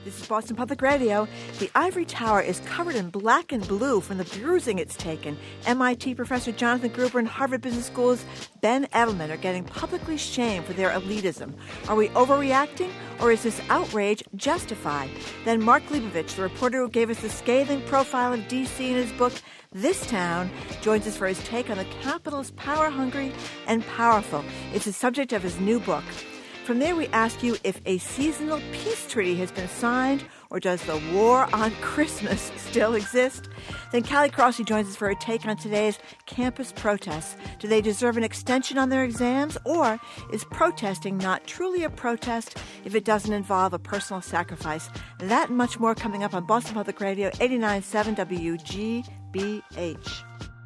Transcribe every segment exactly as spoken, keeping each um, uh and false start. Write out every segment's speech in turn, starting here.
This is Boston Public Radio. The ivory tower is covered in black and blue from the bruising it's taken. M I T professor Jonathan Gruber and Harvard Business School's Ben Edelman are getting publicly shamed for their elitism. Are we overreacting, or is this outrage justified? Then Mark Leibovich, the reporter who gave us the scathing profile of D C in his book, This Town, joins us for his take on the capital's power-hungry and powerful. It's the subject of his new book. From there, we ask you if a seasonal peace treaty has been signed, or does the war on Christmas still exist? Then Callie Crossley joins us for her take on today's campus protests. Do they deserve an extension on their exams, or is protesting not truly a protest if it doesn't involve a personal sacrifice? That and much more coming up on Boston Public Radio, eighty-nine point seven W G B H.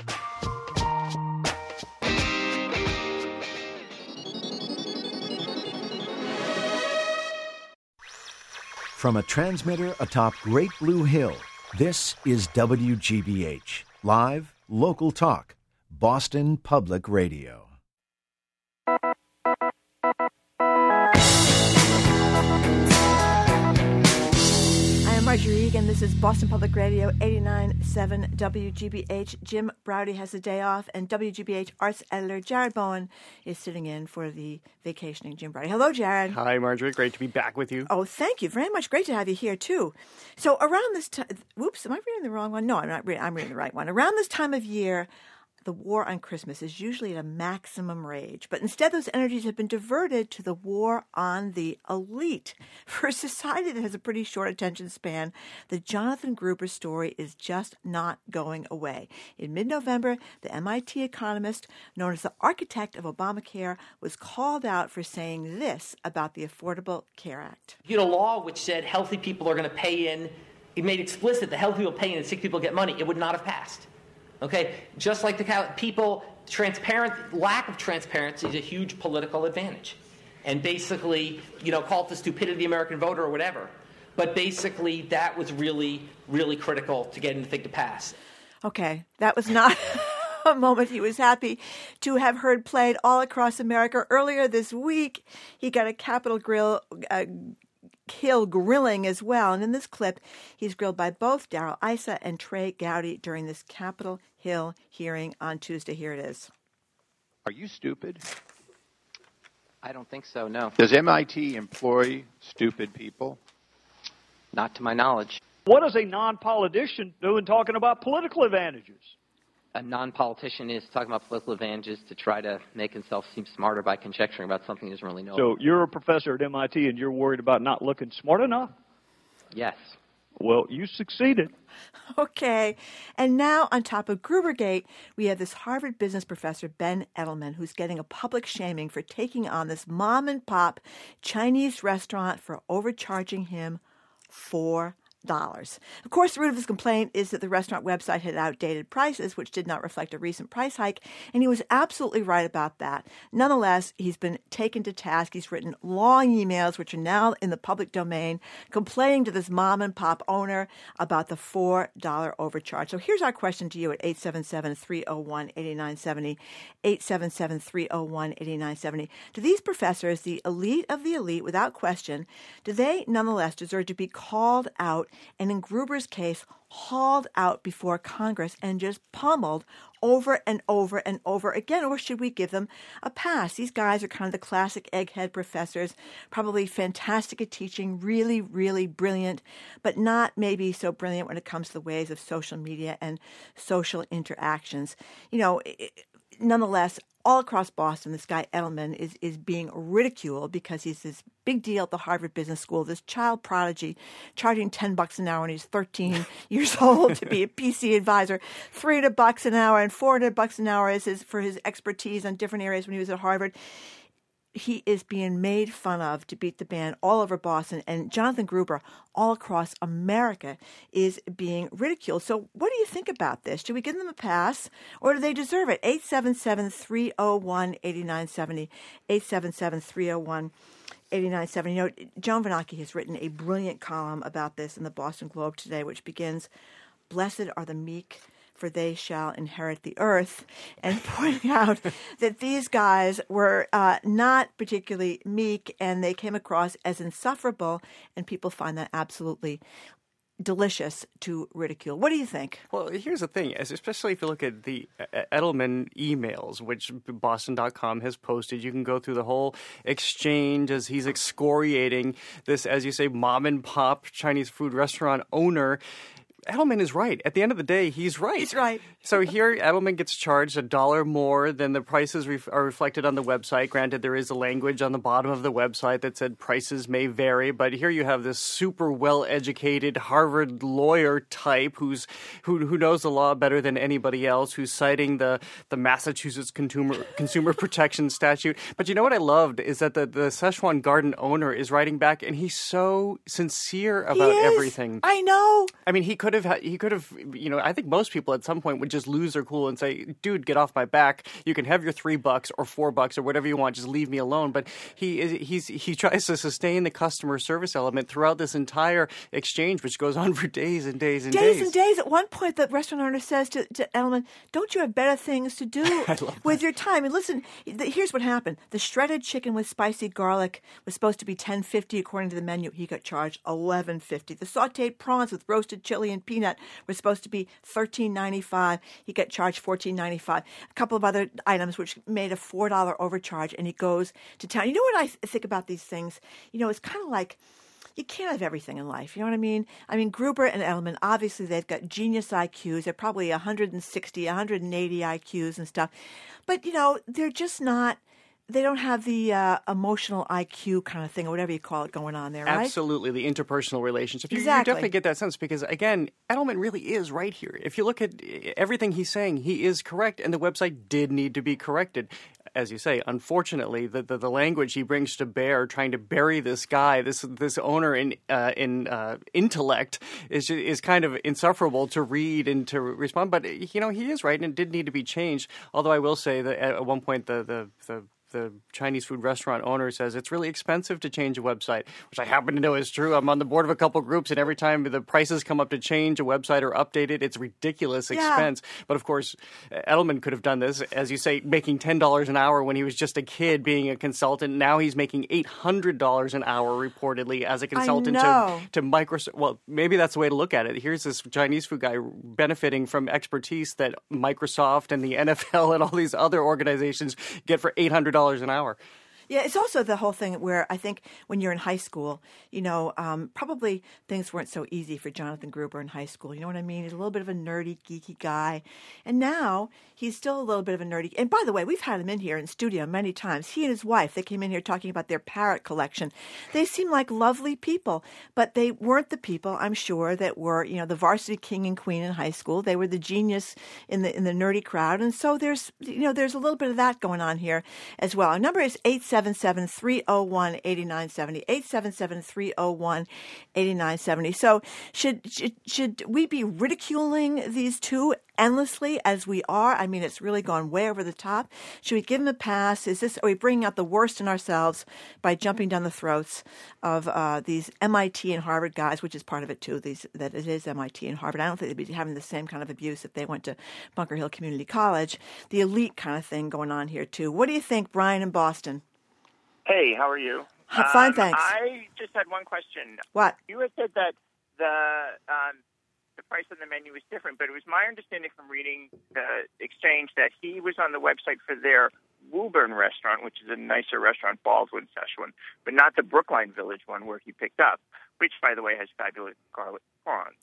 From a transmitter atop Great Blue Hill, this is W G B H, live, local talk, Boston Public Radio. Marjorie Egan. This is Boston Public Radio, eighty-nine point seven W G B H. Jim Braude has a day off, and W G B H arts editor Jared Bowen is sitting in for the vacationing Jim Braude. Hello, Jared. Hi, Marjorie. Great to be back with you. Oh, thank you very much. Great to have you here, too. So around this time, whoops, am I reading the wrong one? No, I'm not reading, I'm reading the right one. Around this time of year, the war on Christmas is usually at a maximum rage, but instead those energies have been diverted to the war on the elite. For a society that has a pretty short attention span, the Jonathan Gruber story is just not going away. In mid-November, the M I T economist, known as the architect of Obamacare, was called out for saying this about the Affordable Care Act. You had a law which said healthy people are going to pay in. It made explicit that healthy people pay in and sick people get money. It would not have passed. Okay, just like the people, transparent lack of transparency is a huge political advantage, and basically, you know, call it the stupidity of the American voter or whatever. But basically, that was really, really critical to getting the thing to pass. Okay, that was not a moment he was happy to have heard played all across America. Earlier this week, he got a Capitol Grill. Uh, Hill grilling as well. And in this clip, he's grilled by both Darrell Issa and Trey Gowdy during this Capitol Hill hearing on Tuesday. Here it is. Are you stupid? I don't think so, no. Does M I T employ stupid people? Not to my knowledge. What does a non-politician do in talking about political advantages? A non-politician is talking about political advantages to try to make himself seem smarter by conjecturing about something he doesn't really know. So you're a professor at M I T and you're worried about not looking smart enough? Yes. Well, you succeeded. Okay. And now on top of Grubergate, we have this Harvard business professor, Ben Edelman, who's getting a public shaming for taking on this mom-and-pop Chinese restaurant for overcharging him four dollars. Of course, the root of his complaint is that the restaurant website had outdated prices, which did not reflect a recent price hike, and he was absolutely right about that. Nonetheless, he's been taken to task. He's written long emails, which are now in the public domain, complaining to this mom-and-pop owner about the four dollars overcharge. So here's our question to you at eight seven seven, three oh one, eight nine seven oh, eight seven seven, three oh one, eight nine seven oh. Do these professors, the elite of the elite, without question, do they nonetheless deserve to be called out, and in Gruber's case, hauled out before Congress and just pummeled over and over and over again? Or should we give them a pass? These guys are kind of the classic egghead professors, probably fantastic at teaching, really, really brilliant, but not maybe so brilliant when it comes to the ways of social media and social interactions. You know, it, nonetheless, all across Boston, this guy Edelman is, is being ridiculed because he's this big deal at the Harvard Business School, this child prodigy, charging ten bucks an hour when he's thirteen years old to be a P C advisor, three hundred bucks an hour and four hundred bucks an hour is his, for his expertise on different areas when he was at Harvard. He is being made fun of to beat the band all over Boston, and Jonathan Gruber all across America is being ridiculed. So what do you think about this? Should we give them a pass, or do they deserve it? eight seven seven, three oh one, eight nine seven oh, eight seven seven, three oh one, eight nine seven oh. You know, Joan Vanocchi has written a brilliant column about this in the Boston Globe today, which begins, "Blessed are the meek, for they shall inherit the earth, and pointing out that these guys were uh, not particularly meek, and they came across as insufferable, and people find that absolutely delicious to ridicule. What do you think? Well, here's the thing, especially if you look at the Edelman emails, which Boston dot com has posted. You can go through the whole exchange as he's excoriating this, as you say, mom and pop Chinese food restaurant owner. Edelman is right. At the end of the day, he's right. He's right. So here, Edelman gets charged a dollar more than the prices ref- are reflected on the website. Granted, there is a language on the bottom of the website that said prices may vary, but here you have this super well-educated Harvard lawyer type who's who who knows the law better than anybody else, who's citing the the Massachusetts Consumer Consumer Protection Statute. But you know what I loved is that the the Szechuan Garden owner is writing back, and he's so sincere about he is. everything. I know. I mean, he could have, he could have, you know, I think most people at some point would just lose their cool and say, dude, get off my back. You can have your three bucks or four bucks or whatever you want. Just leave me alone. But he is, he's, he tries to sustain the customer service element throughout this entire exchange, which goes on for days and days and days. Days and days. At one point, the restaurant owner says to, to Edelman, don't you have better things to do with your time? And listen, here's what happened. The shredded chicken with spicy garlic was supposed to be ten fifty according to the menu. He got charged eleven fifty. The sauteed prawns with roasted chili and peanut were supposed to be thirteen ninety-five. He got charged fourteen ninety-five. A couple of other items which made a four dollar overcharge, and he goes to town. You know what I th- think about these things? You know, it's kind of like you can't have everything in life. You know what I mean? I mean, Gruber and Edelman, obviously they've got genius I Qs. They're probably one hundred sixty, one hundred eighty I Qs and stuff. But, you know, they're just not... They don't have the uh, emotional I Q kind of thing, or whatever you call it, going on there, right? Absolutely, the interpersonal relationship. You, exactly. you definitely get that sense because, again, Edelman really is right here. If you look at everything he's saying, he is correct, and the website did need to be corrected. As you say, unfortunately, the, the, the language he brings to bear, trying to bury this guy, this this owner in uh, in uh, intellect, is is kind of insufferable to read and to respond. But you know, he is right, and it did need to be changed. Although I will say that at one point, the the, the the Chinese food restaurant owner says it's really expensive to change a website, which I happen to know is true. I'm on the board of a couple groups, and every time the prices come up to change a website or update it, it's ridiculous yeah. expense. But of course, Edelman could have done this, as you say, making ten dollars an hour when he was just a kid being a consultant. Now he's making eight hundred dollars an hour reportedly as a consultant to, to Microsoft. Well, maybe that's the way to look at it. Here's this Chinese food guy benefiting from expertise that Microsoft and the N F L and all these other organizations get for eight hundred dollars an hour. Yeah, it's also the whole thing where I think when you're in high school, you know, um, probably things weren't so easy for Jonathan Gruber in high school. You know what I mean? He's a little bit of a nerdy, geeky guy. And now he's still a little bit of a nerdy. And by the way, we've had him in here in studio many times. He and his wife, they came in here talking about their parrot collection. They seem like lovely people, but they weren't the people, I'm sure, that were, you know, the varsity king and queen in high school. They were the genius in the in the nerdy crowd. And so there's, you know, there's a little bit of that going on here as well. Our number is eight seven seven, three oh one, eight nine seven oh, eight seven seven, three oh one, eight nine seven oh. So should, should should we be ridiculing these two endlessly as we are? I mean, it's really gone way over the top. Should we give them a pass? Is this, are we bringing out the worst in ourselves by jumping down the throats of uh, these M I T and Harvard guys, which is part of it too, these that it is M I T and Harvard. I don't think they'd be having the same kind of abuse if they went to Bunker Hill Community College. The elite kind of thing going on here too. What do you think, Brian in Boston? Hey, how are you? Fine, um, thanks. I just had one question. What? You had said that the um, the price on the menu was different, but it was my understanding from reading the exchange that he was on the website for their Woburn restaurant, which is a nicer restaurant, Baldwin, Szechuan, but not the Brookline Village one where he picked up, which, by the way, has fabulous garlic prawns.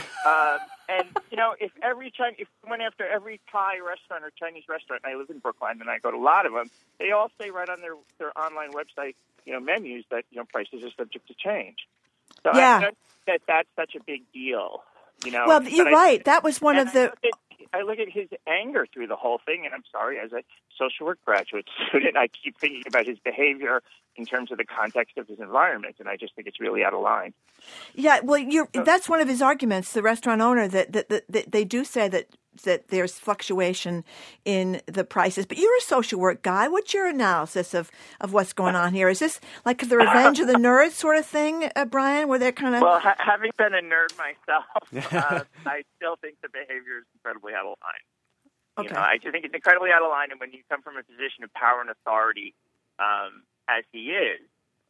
um, and, you know, if every Chinese, if we went after every Thai restaurant or Chinese restaurant, and I live in Brookline and I go to a lot of them, they all say right on their, their online website, you know, menus that, you know, prices are subject to change. So yeah. I think that that's such a big deal, you know. Well, you're I, right. That was one of the... I look at his anger through the whole thing, and I'm sorry, as a social work graduate student, I keep thinking about his behavior in terms of the context of his environment, and I just think it's really out of line. Yeah, well, you're, that's one of his arguments, the restaurant owner, that, that, that, that they do say that that there's fluctuation in the prices. But you're a social work guy. What's your analysis of, of what's going on here? Is this like the Revenge of the Nerds sort of thing, uh, Brian, where they're kind of... Well, ha- having been a nerd myself, uh, I still think the behavior is incredibly out of line. You Okay. know, I think it's incredibly out of line, and when you come from a position of power and authority, um, as he is,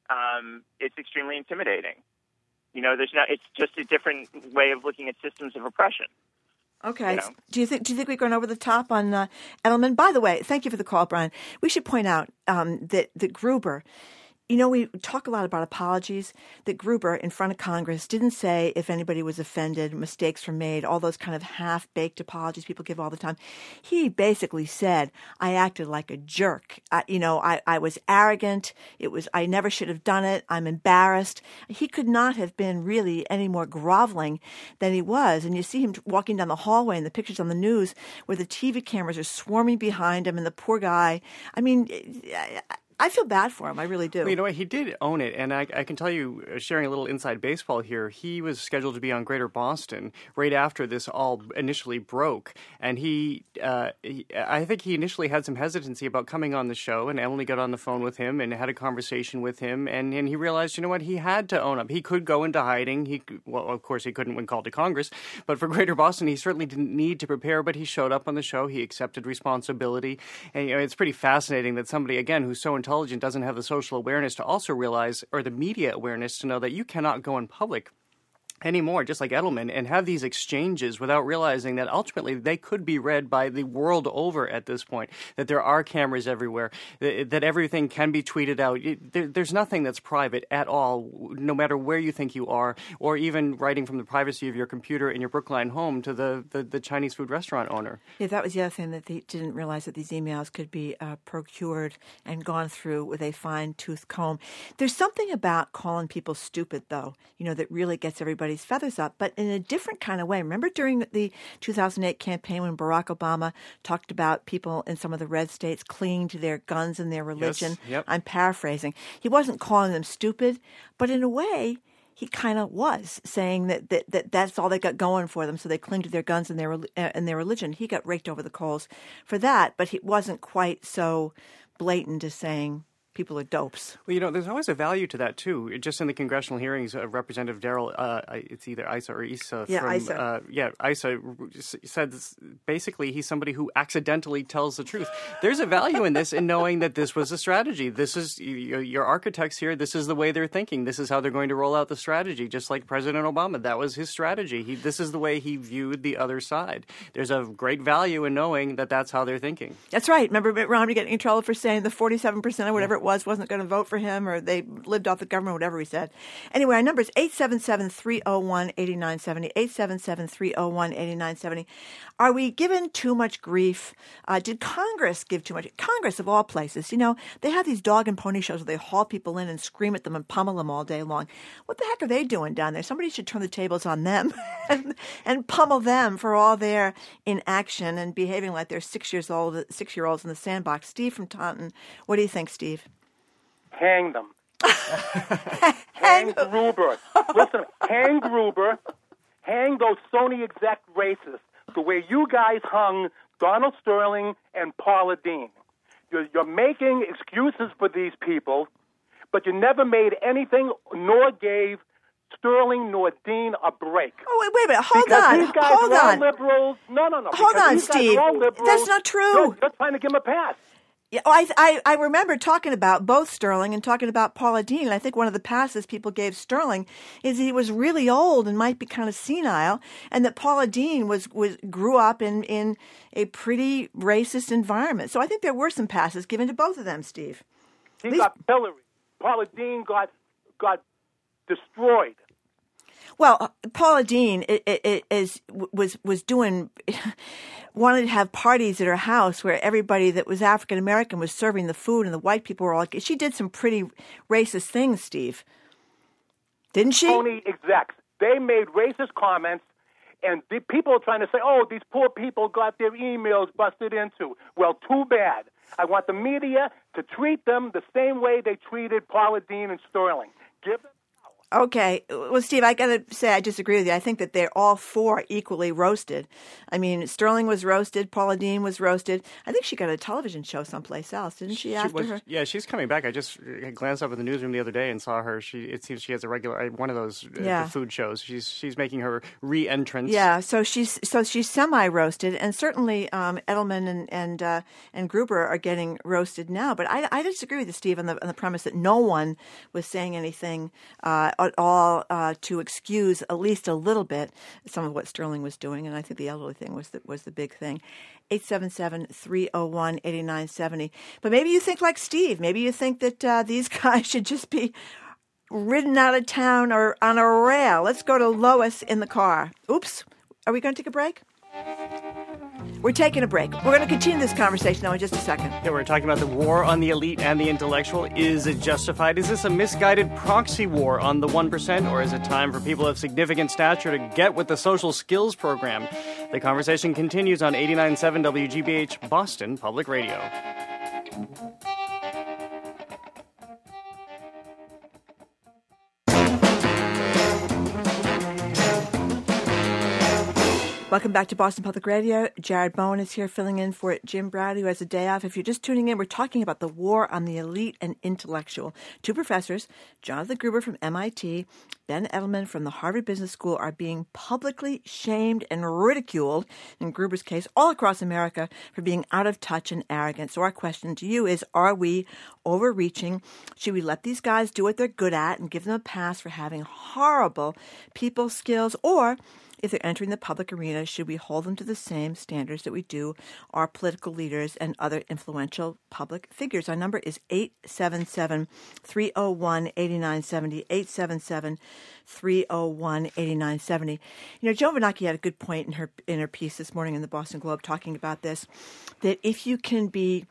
um, it's extremely intimidating. You know, there's not. It's just a different way of looking at systems of oppression. Okay. You know. Do you think do you think we've gone over the top on uh, Edelman? By the way, thank you for the call, Brian. We should point out um, that that Gruber. You know, we talk a lot about apologies, that Gruber in front of Congress didn't say if anybody was offended, mistakes were made, all those kind of half-baked apologies people give all the time. He basically said, I acted like a jerk. I, you know, I, I was arrogant. It was, I never should have done it. I'm embarrassed. He could not have been really any more groveling than he was. And you see him walking down the hallway and the pictures on the news where the T V cameras are swarming behind him and the poor guy. I mean, I, I feel bad for him. I really do. Well, you know what? He did own it. And I, I can tell you, uh, sharing a little inside baseball here, he was scheduled to be on Greater Boston right after this all initially broke. And he, uh, he, I think he initially had some hesitancy about coming on the show. And Emily got on the phone with him and had a conversation with him. And, and he realized, you know what? He had to own up. He could go into hiding. He Well, of course, he couldn't when called to Congress. But for Greater Boston, he certainly didn't need to prepare. But he showed up on the show. He accepted responsibility. And you know, it's pretty fascinating that somebody, again, who's so intelligent, intelligent doesn't have the social awareness to also realize, or the media awareness to know that you cannot go in public anymore, just like Edelman, and have these exchanges without realizing that ultimately they could be read by the world over at this point, that there are cameras everywhere, that, that everything can be tweeted out. There, there's nothing that's private at all, no matter where you think you are, or even writing from the privacy of your computer in your Brookline home to the, the, the Chinese food restaurant owner. Yeah, that was the other thing, that they didn't realize that these emails could be uh, procured and gone through with a fine-tooth comb. There's something about calling people stupid, though, you know, that really gets everybody feathers up, but in a different kind of way. Remember during the two thousand eight campaign when Barack Obama talked about people in some of the red states clinging to their guns and their religion? Yes, yep. I'm paraphrasing. He wasn't calling them stupid, but in a way, he kind of was saying that, that, that that's all they got going for them, so they cling to their guns and their, uh, and their religion. He got raked over the coals for that, but he wasn't quite so blatant as saying people are dopes. Well, you know, there's always a value to that, too. Just in the congressional hearings, uh, Representative Daryl, uh, it's either Issa or Issa. Yeah, from, Issa. Uh, yeah, Issa said this, basically he's somebody who accidentally tells the truth. There's a value in this, in knowing that this was a strategy. This is, you, your architects here, this is the way they're thinking. This is how they're going to roll out the strategy, just like President Obama. That was his strategy. He, this is the way he viewed the other side. There's a great value in knowing that that's how they're thinking. That's right. Remember Mitt Romney getting in trouble for saying the forty-seven percent or whatever it was wasn't going to vote for him, or they lived off the government, whatever he said. Anyway, our number is eight seven seven, three oh one, eight nine seven oh, eight seven seven, three oh one, eight nine seven oh. Are we given too much grief? Uh, did Congress give too much? Congress, of all places, you know, they have these dog and pony shows where they haul people in and scream at them and pummel them all day long. What the heck are they doing down there? Somebody should turn the tables on them and, and pummel them for all their inaction and behaving like they're six years old, six-year-olds in the sandbox. Steve from Taunton, what do you think, Steve? Hang them. hang hang Gruber. Listen, hang Gruber. Hang those Sony exec racists the way you guys hung Donald Sterling and Paula Deen. You're, you're making excuses for these people, but you never made anything nor gave Sterling nor Dean a break. Oh, wait, wait a minute. Hold because on. These guys Hold are on. all liberals. No, no, no. Hold because on, these guys Steve. are all liberals. That's not true. You're, you're trying to give them a pass. Yeah, I, I I remember talking about both Sterling and talking about Paula Deen. And I think one of the passes people gave Sterling is he was really old and might be kind of senile, and that Paula Deen was, was grew up in, in a pretty racist environment. So I think there were some passes given to both of them, Steve. He least- got pilloried. Paula Deen got got destroyed. Well, Paula Deen it, it, is was was doing wanted to have parties at her house where everybody that was African American was serving the food, and the white people were all. She did some pretty racist things, Steve. Didn't she? Sony execs, they made racist comments, and the people are trying to say, "Oh, these poor people got their emails busted into." Well, too bad. I want the media to treat them the same way they treated Paula Deen and Sterling. Give them Okay. Well, Steve, I got to say I disagree with you. I think that they're all four equally roasted. I mean, Sterling was roasted. Paula Deen was roasted. I think she got a television show someplace else, didn't she, she after was, her? Yeah, she's coming back. I just glanced up at the newsroom the other day and saw her. She It seems she has a regular, one of those yeah. uh, food shows. She's she's making her re-entrance. Yeah, so she's so she's semi-roasted, and certainly um, Edelman and and, uh, and Gruber are getting roasted now. But I, I disagree with you, Steve, on the, on the premise that no one was saying anything uh, at all uh, to excuse at least a little bit some of what Sterling was doing, and I think the elderly thing was the, was the big thing. eight seven seven, three oh one, eight nine seven oh. But maybe you think like Steve. Maybe you think that uh, these guys should just be ridden out of town or on a rail. Let's go to Lois in the car. Oops. Are we going to take a break? We're taking a break. We're going to continue this conversation, though, in just a second. Yeah, we're talking about the war on the elite and the intellectual. Is it justified? Is this a misguided proxy war on the one percent, or is it time for people of significant stature to get with the social skills program? The conversation continues on eighty-nine point seven W G B H, Boston Public Radio. Welcome back to Boston Public Radio. Jared Bowen is here filling in for Jim Browdy, who has a day off. If you're just tuning in, we're talking about the war on the elite and intellectual. Two professors, Jonathan Gruber from M I T, Ben Edelman from the Harvard Business School, are being publicly shamed and ridiculed, in Gruber's case, all across America for being out of touch and arrogant. So our question to you is, are we overreaching? Should we let these guys do what they're good at and give them a pass for having horrible people skills? Or if they're entering the public arena, should we hold them to the same standards that we do our political leaders and other influential public figures? Our number is eight seven seven, three oh one, eight nine seven oh, eight seven seven, three oh one, eight nine seven oh. You know, Joan Venaki had a good point in her in her piece this morning in the Boston Globe talking about this, that if you can be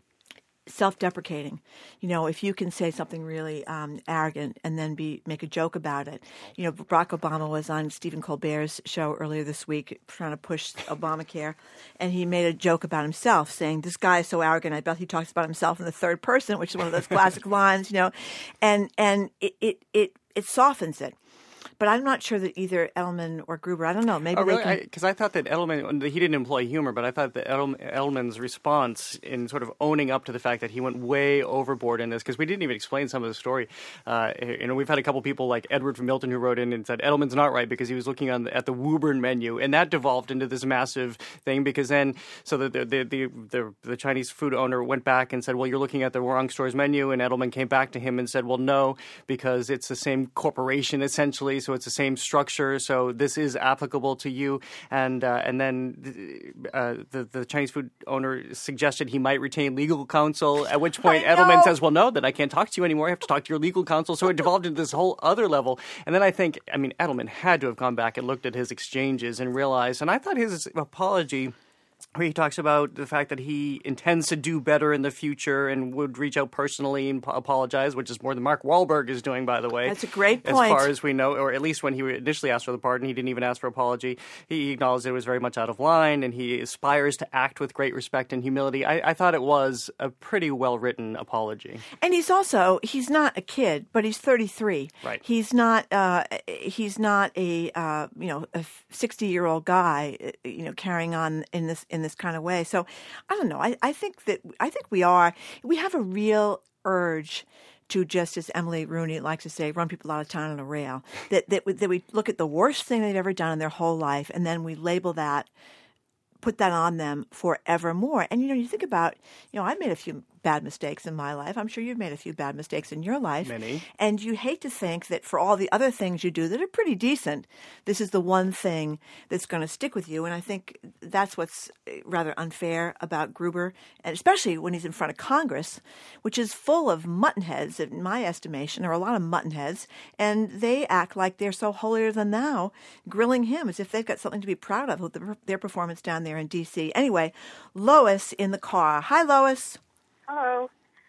self-deprecating, you know, if you can say something really um, arrogant and then be make a joke about it. You know, Barack Obama was on Stephen Colbert's show earlier this week trying to push Obamacare, and he made a joke about himself, saying, "This guy is so arrogant, I bet he talks about himself in the third person," which is one of those classic lines, you know, and and it it it, it softens it. But I'm not sure that either Edelman or Gruber, I don't know, maybe oh, really? they can... Because I, I thought that Edelman, he didn't employ humor, but I thought that Edel, Edelman's response in sort of owning up to the fact that he went way overboard in this, because we didn't even explain some of the story. Uh, you know, we've had a couple people like Edward from Milton who wrote in and said Edelman's not right because he was looking on the, at the Woburn menu, and that devolved into this massive thing because then, so the the, the the the the Chinese food owner went back and said, well, you're looking at the wrong store's menu, and Edelman came back to him and said, well, no, because it's the same corporation essentially, so it's the same structure. So this is applicable to you, and uh, and then uh, the the Chinese food owner suggested he might retain legal counsel. At which point Edelman says, "Well, no, then I can't talk to you anymore. I have to talk to your legal counsel." So it devolved into this whole other level. And then I think, I mean, Edelman had to have gone back and looked at his exchanges and realized. And I thought his apology, where he talks about the fact that he intends to do better in the future and would reach out personally and apologize, which is more than Mark Wahlberg is doing, by the way. That's a great point. As far as we know, or at least when he initially asked for the pardon, he didn't even ask for apology. He acknowledged it was very much out of line, and he aspires to act with great respect and humility. I, I thought it was a pretty well-written apology. And he's also, he's not a kid, but he's thirty-three. Right. He's not, uh, he's not a, uh, you know, a sixty-year-old guy, you know, carrying on in this, in this kind of way. So I don't know. I, I think that I think we are we have a real urge to, just as Emily Rooney likes to say, run people out of town on a rail. That that, that we look at the worst thing they've ever done in their whole life, and then we label that, put that on them forevermore. And you know, you think about, you know, I've made a few bad mistakes in my life. I'm sure you've made a few bad mistakes in your life. Many. And you hate to think that for all the other things you do that are pretty decent, this is the one thing that's going to stick with you. And I think that's what's rather unfair about Gruber, and especially when he's in front of Congress, which is full of muttonheads, in my estimation. There are a lot of muttonheads, and they act like they're so holier than thou, grilling him as if they've got something to be proud of with the, their performance down there in D C Anyway, Lois in the car. Hi, Lois. Hello.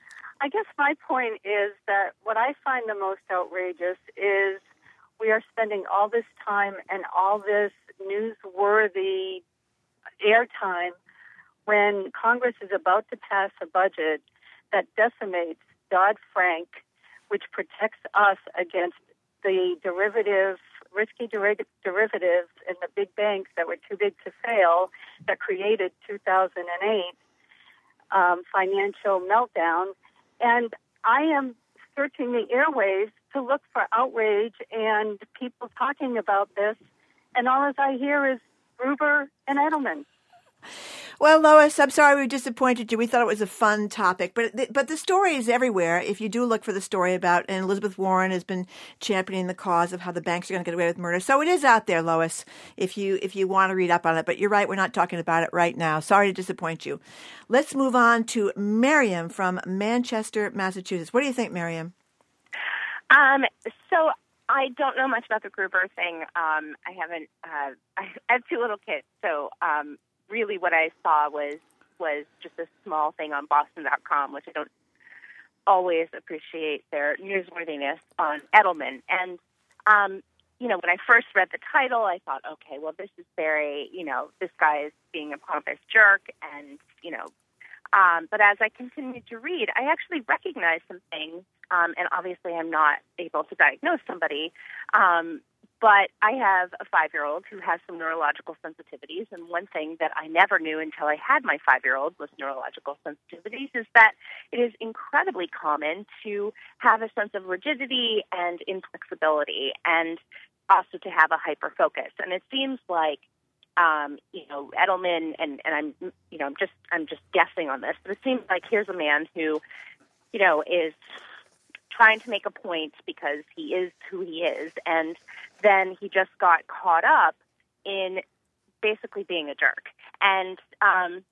I guess my point is that what I find the most outrageous is we are spending all this time and all this newsworthy airtime when Congress is about to pass a budget that decimates Dodd-Frank, which protects us against the derivative, risky deri- derivatives in the big banks that were too big to fail that created two thousand eight um, financial meltdown. And I am searching the airwaves to look for outrage and people talking about this, and all as I hear is Gruber and Edelman. Well, Lois, I'm sorry we disappointed you. We thought it was a fun topic, but but the story is everywhere. If you do look for the story about, and Elizabeth Warren has been championing the cause of how the banks are going to get away with murder. So it is out there, Lois, if you if you want to read up on it. But you're right, we're not talking about it right now. Sorry to disappoint you. Let's move on to Miriam from Manchester, Massachusetts. What do you think, Miriam? Um, so I don't know much about the Gruber thing. Um, I haven't. Uh, I have two little kids, so. Um, Really, what I saw was was just a small thing on Boston dot com, which I don't always appreciate their newsworthiness on Edelman. And um, you know, when I first read the title, I thought, okay, well, this is very, you know, this guy is being a pompous jerk, and you know. Um, but as I continued to read, I actually recognized some things, um, and obviously, I'm not able to diagnose somebody. Um, But I have a five-year-old who has some neurological sensitivities, and one thing that I never knew until I had my five-year-old with neurological sensitivities is that it is incredibly common to have a sense of rigidity and inflexibility, and also to have a hyper-focus. And it seems like, um, you know, Edelman, and, and I'm, you know, I'm just, I'm just guessing on this, but it seems like here's a man who, you know, is trying to make a point because he is who he is, and then he just got caught up in basically being a jerk. And um,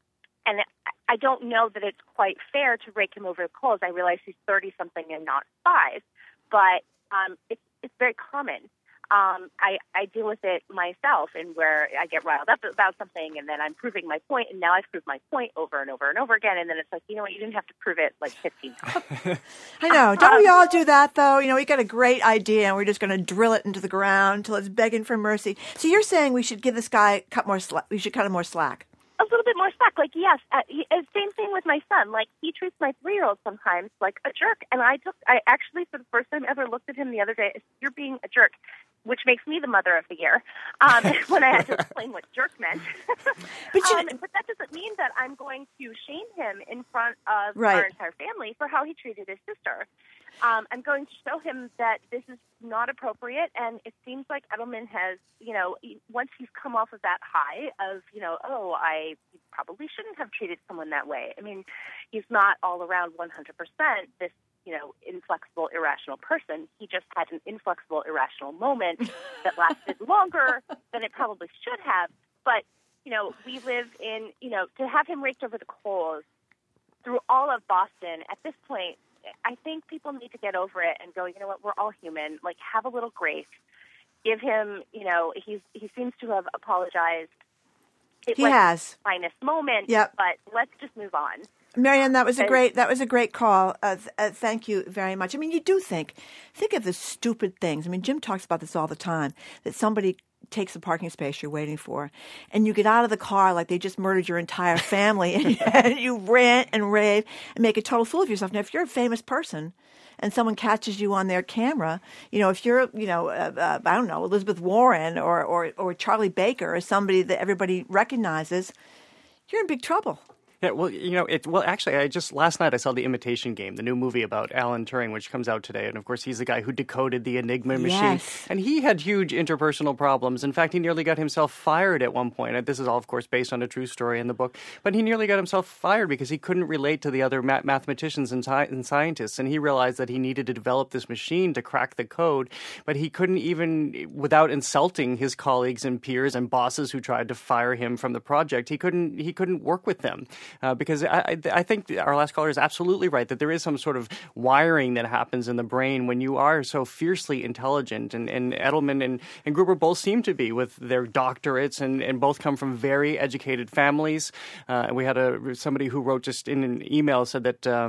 and I don't know that it's quite fair to rake him over the coals. I realize he's thirty-something and not five, but um, it's it's very common. Um, I, I deal with it myself, and where I get riled up about something, and then I'm proving my point, and now I've proved my point over and over and over again, and then it's like, you know what, you didn't have to prove it like fifteen times. I know. Don't we all do that, though? You know, we got a great idea, and we're just going to drill it into the ground until it's begging for mercy. So you're saying we should give this guy cut more slack. We should cut him more slack. A little bit more slack. Like, yes, uh, same thing with my son. Like, he treats my three-year-old sometimes like a jerk. And I took, I actually, for the first time ever, looked at him the other day as, you're being a jerk, which makes me the mother of the year, um, when I had to explain what jerk meant. but, you, um, but that doesn't mean that I'm going to shame him in front of right. our entire family for how he treated his sister. Um, I'm going to show him that this is not appropriate, and it seems like Edelman has, you know, once he's come off of that high of, you know, oh, I probably shouldn't have treated someone that way. I mean, he's not all around one hundred percent this, you know, inflexible, irrational person. He just had an inflexible, irrational moment that lasted longer than it probably should have. But, you know, we live in, you know, to have him raked over the coals through all of Boston at this point, I think people need to get over it and go, you know what, we're all human. Like, have a little grace. Give him, you know, he's he seems to have apologized. It he was has. the finest moment, yep. but let's just move on. Marianne, that was a great that was a great call. Uh, th- uh, thank you very much. I mean, you do think think of the stupid things. I mean, Jim talks about this all the time, that somebody takes the parking space you're waiting for, and you get out of the car like they just murdered your entire family, and, and you rant and rave and make a total fool of yourself. Now, if you're a famous person and someone catches you on their camera, you know, if you're, you know, uh, uh, I don't know, Elizabeth Warren or, or, or Charlie Baker or somebody that everybody recognizes, you're in big trouble. Yeah, well, you know, it. Well, actually, I just last night I saw The Imitation Game, the new movie about Alan Turing, which comes out today, and of course he's the guy who decoded the Enigma machine, yes. and he had huge interpersonal problems. In fact, he nearly got himself fired at one point. And this is all, of course, based on a true story in the book. But he nearly got himself fired because he couldn't relate to the other ma- mathematicians and, ti- and scientists, and he realized that he needed to develop this machine to crack the code. But he couldn't even, without insulting his colleagues and peers and bosses who tried to fire him from the project, he couldn't he couldn't work with them uh, because. I, I, I think our last caller is absolutely right that there is some sort of wiring that happens in the brain when you are so fiercely intelligent. And, and Edelman and, and Gruber both seem to be with their doctorates and, and both come from very educated families. Uh, we had a somebody who wrote just in an email said that um,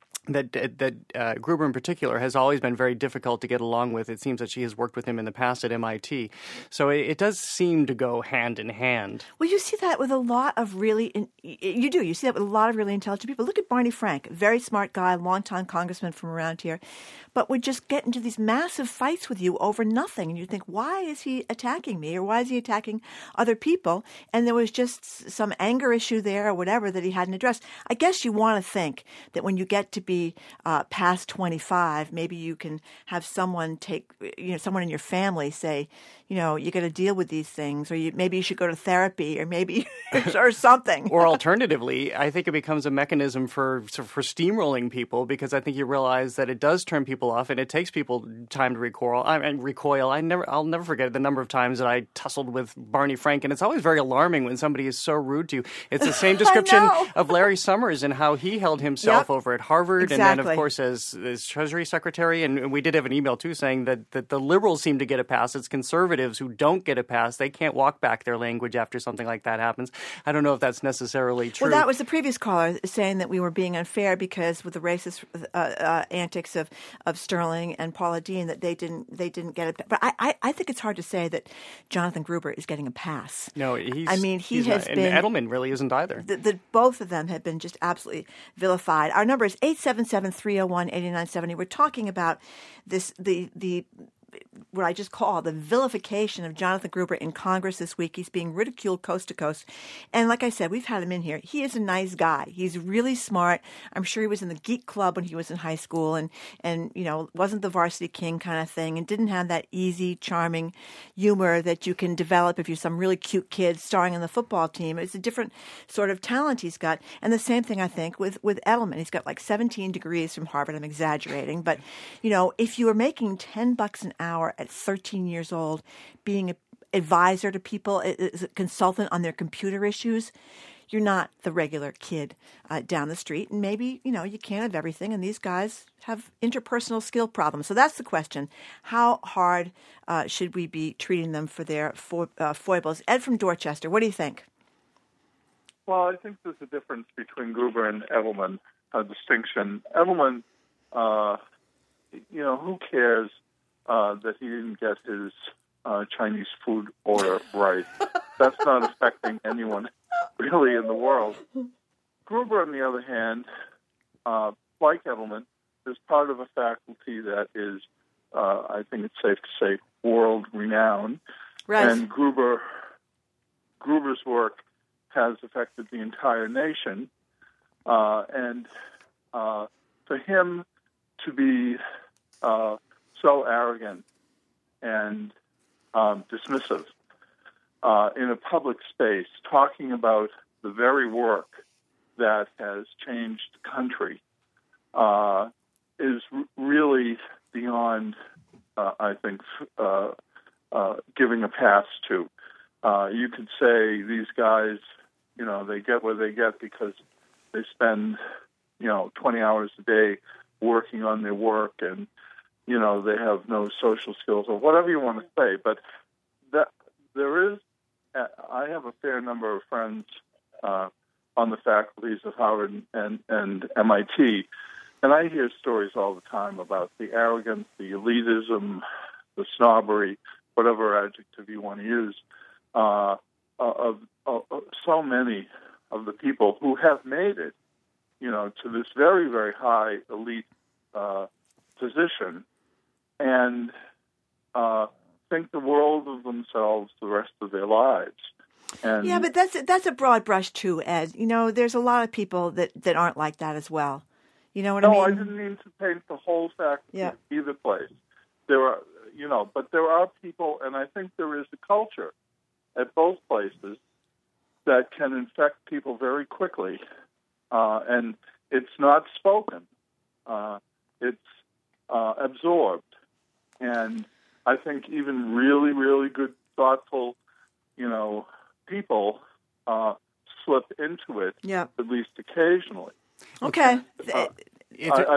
that that uh, Gruber in particular has always been very difficult to get along with. It seems that she has worked with him in the past at M I T. So it, it does seem to go hand in hand. Well, you see that with a lot of really, in, you do, you see that with a lot of really intelligent people. Look at Barney Frank, very smart guy, longtime congressman from around here, but would just get into these massive fights with you over nothing. And you think, why is he attacking me, or why is he attacking other people? And there was just some anger issue there or whatever that he hadn't addressed. I guess you want to think that when you get to be uh, past twenty-five, maybe you can have someone take, you know, someone in your family say, you know, you got to deal with these things, or you, maybe you should go to therapy, or maybe, or something. Or alternatively, I think it becomes a mechanism for for steamrolling people, because I think you realize that it does turn people off, and it takes people time to recoil. I mean, recoil. I never, I'll never forget the number of times that I tussled with Barney Frank, and it's always very alarming when somebody is so rude to you. It's the same description of Larry Summers and how he held himself yep. over at Harvard, exactly. and then, of course, as, as Treasury Secretary. And we did have an email too saying that that the liberals seem to get a pass. It's conservatives who don't get a pass. They can't walk back their language after something like that happens. I don't know if that's necessarily true. Well, that was the previous caller saying that we were being unfair because with the racist uh, uh, antics of, of Sterling and Paula Deen, that they didn't they didn't get it. But I, I, I think it's hard to say that Jonathan Gruber is getting a pass. No, he's. I mean, he he's has not, been. And Edelman really isn't either. The, the, both of them have been just absolutely vilified. Our number is eight seven seven, three oh one, eight nine seven oh. We're talking about this the the. what I just call the vilification of Jonathan Gruber in Congress this week. He's being ridiculed coast to coast. And like I said, we've had him in here. He is a nice guy. He's really smart. I'm sure he was in the geek club when he was in high school and, and you know, wasn't the varsity king kind of thing and didn't have that easy, charming humor that you can develop if you're some really cute kid starring on the football team. It's a different sort of talent he's got. And the same thing, I think, with, with Edelman. He's got like seventeen degrees from Harvard. I'm exaggerating. But, you know, if you are making ten bucks an hour at thirteen years old, being an advisor to people, as a consultant on their computer issues, you're not the regular kid uh, down the street. And maybe, you know, you can't have everything. And these guys have interpersonal skill problems. So that's the question. How hard uh, should we be treating them for their fo- uh, foibles? Ed from Dorchester, what do you think? Well, I think there's a difference between Gruber and Edelman, a distinction. Edelman, uh, you know, who cares uh, that he didn't get his uh, Chinese food order right? That's not affecting anyone really in the world. Gruber, on the other hand, uh, like Edelman, is part of a faculty that is, uh, I think it's safe to say, world-renowned. Right. And Gruber, Gruber's work has affected the entire nation. Uh, and uh, for him to be uh, so arrogant and um, dismissive uh, in a public space, talking about the very work that has changed the country, uh, is r- really beyond, uh, I think, uh, uh, giving a pass to. Uh, you could say these guys, you know, they get what they get because they spend, you know, twenty hours a day working on their work and, you know, they have no social skills or whatever you want to say. But that there is, I have a fair number of friends uh, on the faculties of Harvard and, and M I T, and I hear stories all the time about the arrogance, the elitism, the snobbery, whatever adjective you want to use, uh, of, of, of so many of the people who have made it, you know, to this very, very high elite uh, position and uh, think the world of themselves the rest of their lives. And yeah, but that's that's a broad brush too, Ed. You know, there's a lot of people that, that aren't like that as well. You know what no, I mean? No, I didn't mean to paint the whole fact yeah. either place. There are, you know, but there are people, and I think there is a culture at both places that can infect people very quickly, uh, and it's not spoken. Uh, it's uh, absorbed. And I think even really, really good, thoughtful, you know, people uh, slip into it, yeah. at least occasionally. Okay. Uh, I, I think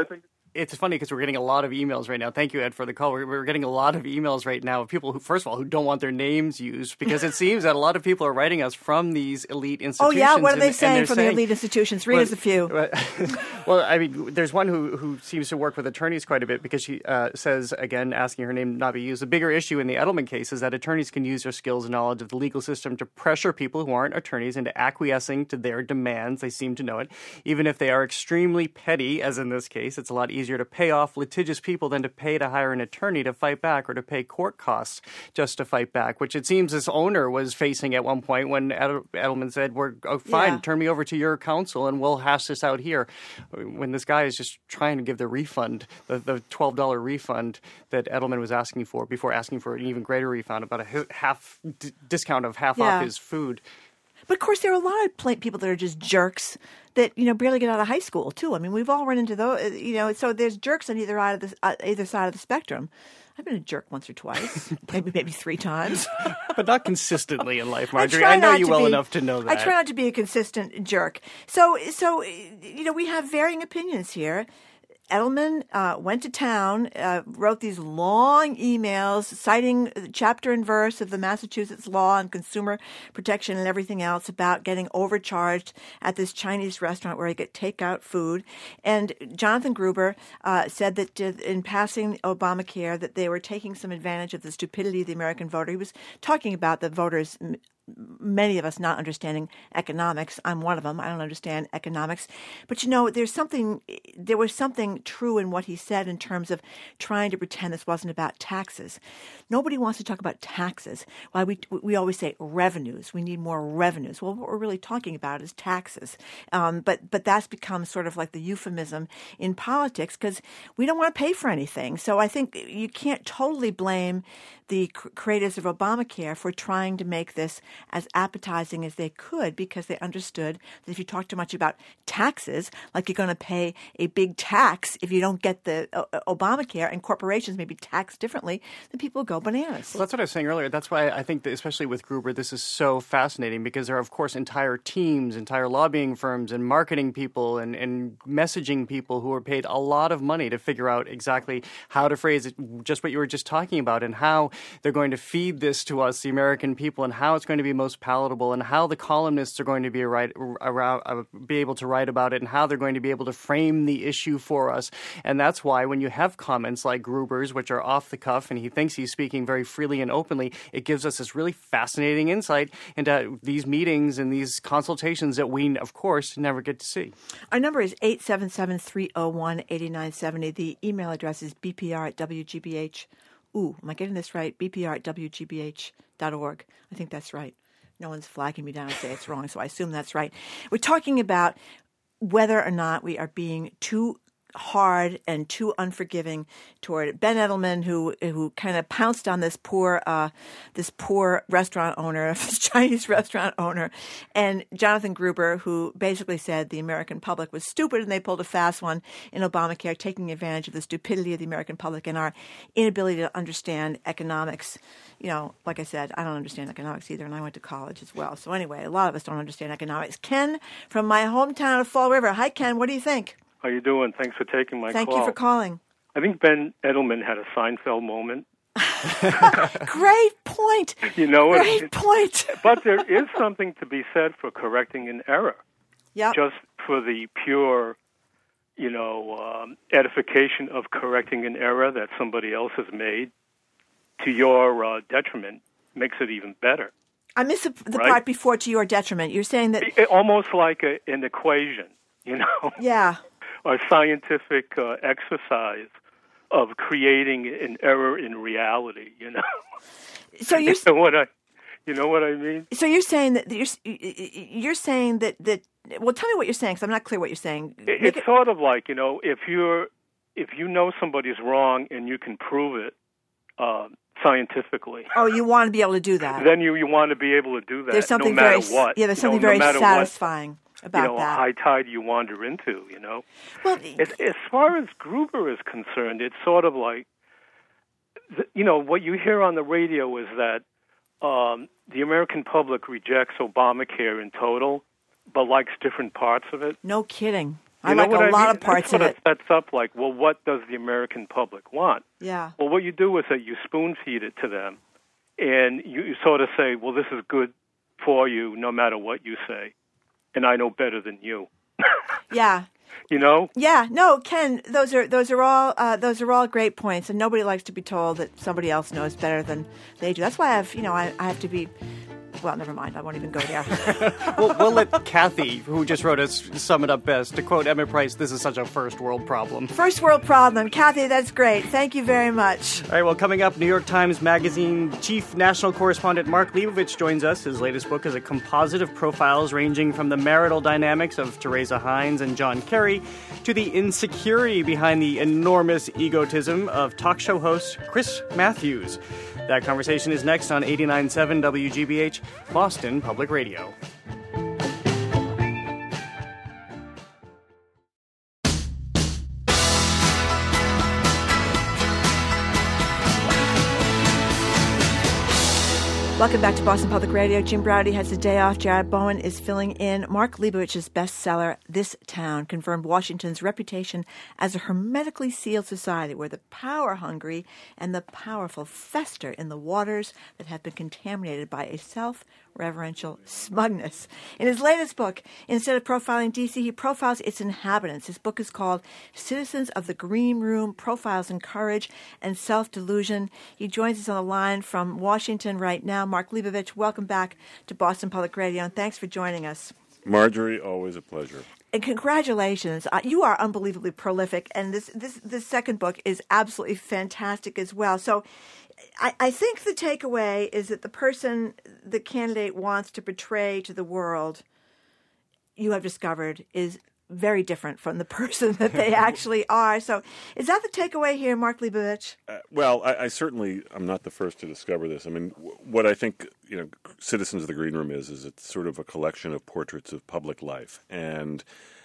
it's funny because we're getting a lot of emails right now. Thank you, Ed, for the call. We're, we're getting a lot of emails right now of people who, first of all, who don't want their names used because it seems that a lot of people are writing us from these elite institutions. Oh, yeah? What are they and, saying and from saying, the elite institutions? Read well, us a few. Well, I mean, there's one who, who seems to work with attorneys quite a bit because she uh, says, again, asking her name not be used, the bigger issue in the Edelman case is that attorneys can use their skills and knowledge of the legal system to pressure people who aren't attorneys into acquiescing to their demands. They seem to know it. Even if they are extremely petty, as in this case, it's a lot easier to pay off litigious people than to pay to hire an attorney to fight back or to pay court costs just to fight back, which it seems this owner was facing at one point when Edelman said, "We're oh, fine, yeah. turn me over to your counsel and we'll hash this out here." When this guy is just trying to give the refund, the, the twelve dollars refund that Edelman was asking for before asking for an even greater refund, about a half d- discount of half yeah. off his food. But, of course, there are a lot of pl- people that are just jerks that, you know, barely get out of high school, too. I mean, we've all run into those, you know, so there's jerks on either, side of the, uh, either side of the spectrum. I've been a jerk once or twice, maybe maybe three times. But not consistently in life, Marjorie. I, I know you to well be, enough to know that. I try not to be a consistent jerk. So, so you know, we have varying opinions here. Edelman uh, went to town, uh, wrote these long emails citing chapter and verse of the Massachusetts law on consumer protection and everything else about getting overcharged at this Chinese restaurant where he could take out food. And Jonathan Gruber uh, said that uh, in passing Obamacare that they were taking some advantage of the stupidity of the American voter. He was talking about the voters, many of us not understanding economics. I'm one of them. I don't understand economics. But, you know, there's something, there was something true in what he said in terms of trying to pretend this wasn't about taxes. Nobody wants to talk about taxes. Why we we always say revenues. We need more revenues. Well, what we're really talking about is taxes. Um, but, but that's become sort of like the euphemism in politics because we don't want to pay for anything. So I think you can't totally blame the creators of Obamacare for trying to make this as appetizing as they could because they understood that if you talk too much about taxes, like you're going to pay a big tax if you don't get the uh, Obamacare and corporations may be taxed differently, then people go bananas. Well, that's what I was saying earlier. That's why I think that especially with Gruber, this is so fascinating because there are, of course, entire teams, entire lobbying firms and marketing people and, and messaging people who are paid a lot of money to figure out exactly how to phrase it, just what you were just talking about, and how they're going to feed this to us, the American people, and how it's going to be most palatable, and how the columnists are going to be write, around, uh, be able to write about it, and how they're going to be able to frame the issue for us. And that's why when you have comments like Gruber's, which are off the cuff, and he thinks he's speaking very freely and openly, it gives us this really fascinating insight into these meetings and these consultations that we, of course, never get to see. Our number is eight seven seven, three oh one, eight nine seven oh. The email address is b p r at w g b h. Ooh, am I getting this right? b p r at w g b h dot org. I think that's right. No one's flagging me down and say it's wrong, so I assume that's right. We're talking about whether or not we are being too hard and too unforgiving toward Ben Edelman, who who kind of pounced on this poor uh, this poor restaurant owner, this Chinese restaurant owner, and Jonathan Gruber, who basically said the American public was stupid and they pulled a fast one in Obamacare, taking advantage of the stupidity of the American public and our inability to understand economics. You know, like I said, I don't understand economics either, and I went to college as well. So anyway, a lot of us don't understand economics. Ken from my hometown of Fall River. Hi, Ken. What do you think? How you doing? Thanks for taking my Thank call. Thank you for calling. I think Ben Edelman had a Seinfeld moment. Great point. You know, Great it, point. But there is something to be said for correcting an error. Yeah. Just for the pure, you know, um, edification of correcting an error that somebody else has made to your uh, detriment makes it even better. I missed the, the right? part before to your detriment. You're saying that... It, almost like a, an equation, you know? Yeah. A scientific uh, exercise of creating an error in reality, you know? So you're... you know what I, you know what I mean? So you're saying that... You're, you're saying that, that... Well, tell me what you're saying, because I'm not clear what you're saying. It, it's it, sort of like, you know, if you're... If you know somebody's wrong and you can prove it, uh, scientifically. Oh, you want to be able to do that. Then you, you want to be able to do that. There's something no matter very what. Yeah, there's you something know, very no satisfying what, about you know, that. high tide you wander into. You know. Well, as, as far as Gruber is concerned, it's sort of like, you know, what you hear on the radio is that um, the American public rejects Obamacare in total, but likes different parts of it. No kidding. I You know like what a I lot mean? of parts That's of what it. sets up like, well, what does the American public want? Yeah. Well, what you do is that you spoon feed it to them, and you, you sort of say, well, this is good for you no matter what you say, and I know better than you. Yeah. You know? Yeah, no, Ken, those are those are all uh, those are all great points, and nobody likes to be told that somebody else knows better than they do. That's why I have, you know, I, I have to be. Well, never mind. I won't even go there. we'll, we'll let Kathy, who just wrote us, sum it up best. To quote Emmett Price, this is such a first world problem. First world problem. Kathy, that's great. Thank you very much. All right, well, coming up, New York Times Magazine chief national correspondent Mark Leibovich joins us. His latest book is a composite of profiles ranging from the marital dynamics of Teresa Heinz and John Kerry to the insecurity behind the enormous egotism of talk show host Chris Matthews. That conversation is next on eighty-nine point seven W G B H, Boston Public Radio. Welcome back to Boston Public Radio. Jim Braude has a day off. Jared Bowen is filling in. Mark Leibovich's bestseller, This Town, confirmed Washington's reputation as a hermetically sealed society where the power-hungry and the powerful fester in the waters that have been contaminated by a self-reverential smugness. In his latest book, instead of profiling D C, he profiles its inhabitants. His book is called Citizens of the Green Room, Profiles in Courage and Self-Delusion. He joins us on the line from Washington right now. Mark Leibovich, welcome back to Boston Public Radio, and thanks for joining us. Marjorie, always a pleasure. And congratulations. Uh, you are unbelievably prolific, and this, this, this second book is absolutely fantastic as well. So I, I think the takeaway is that the person the candidate wants to portray to the world, you have discovered, is very different from the person that they actually are. So is that the takeaway here, Mark Leibovich? Uh, well, I, I certainly am not the first to discover this. I mean, w- what I think, you know, Citizens of the Green Room is, is it's sort of a collection of portraits of public life. And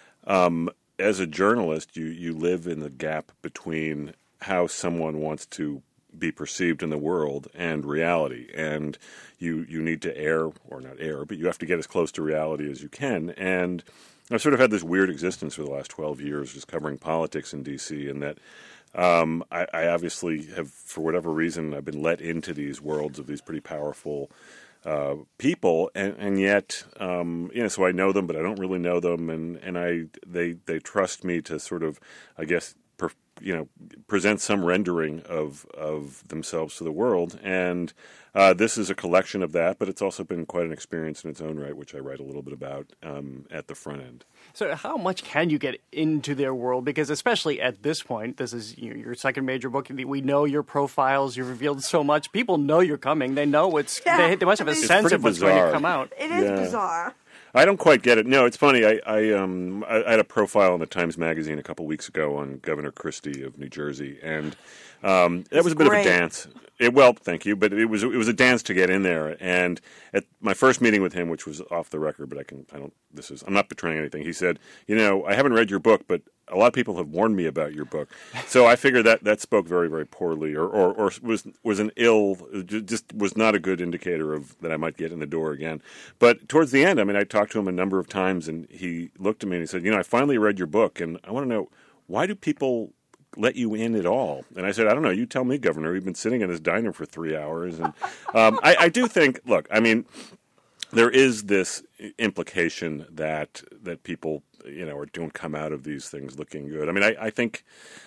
um, as a journalist, you, you live in the gap between how someone wants to be perceived in the world and reality. And you, you need to err, or not err, but you have to get as close to reality as you can. And I've sort of had this weird existence for the last twelve years just covering politics in D C, and that um, I, I obviously have, for whatever reason, I've been let into these worlds of these pretty powerful uh, people, and, and yet, um, you know, so I know them, but I don't really know them, and, and I they they trust me to sort of, I guess, per, you know, present some rendering of of themselves to the world, and Uh, this is a collection of that, but it's also been quite an experience in its own right, which I write a little bit about um, at the front end. So how much can you get into their world? Because especially at this point, this is you know, your second major book. We know your profiles. You've revealed so much. People know you're coming. They know what's yeah. they, they must have a It's sense of what's bizarre. going to come out. It is yeah. bizarre. I don't quite get it. No, it's funny. I I, um, I I had a profile in the Times Magazine a couple weeks ago on Governor Christie of New Jersey, and um, that was a bit great. of a dance. It, well, thank you, but it was it was a dance to get in there. And at my first meeting with him, which was off the record, but I can I don't. This is I'm not betraying anything. He said, you know, I haven't read your book, but a lot of people have warned me about your book. So I figured that that spoke very, very poorly, or, or, or was was an ill, just was not a good indicator of that I might get in the door again. But towards the end, I mean, I talked to him a number of times, and he looked at me and he said, you know, I finally read your book, and I want to know, why do people let you in at all? And I said, I don't know. You tell me, Governor. We've been sitting in this diner for three hours. And um, I, I do think, look, I mean, there is this implication that that people, you know, don't come out of these things looking good. I mean, I, I think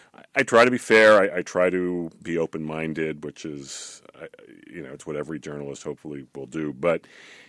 I try to be fair. I, I try to be open-minded, which is, you know, it's what every journalist hopefully will do. But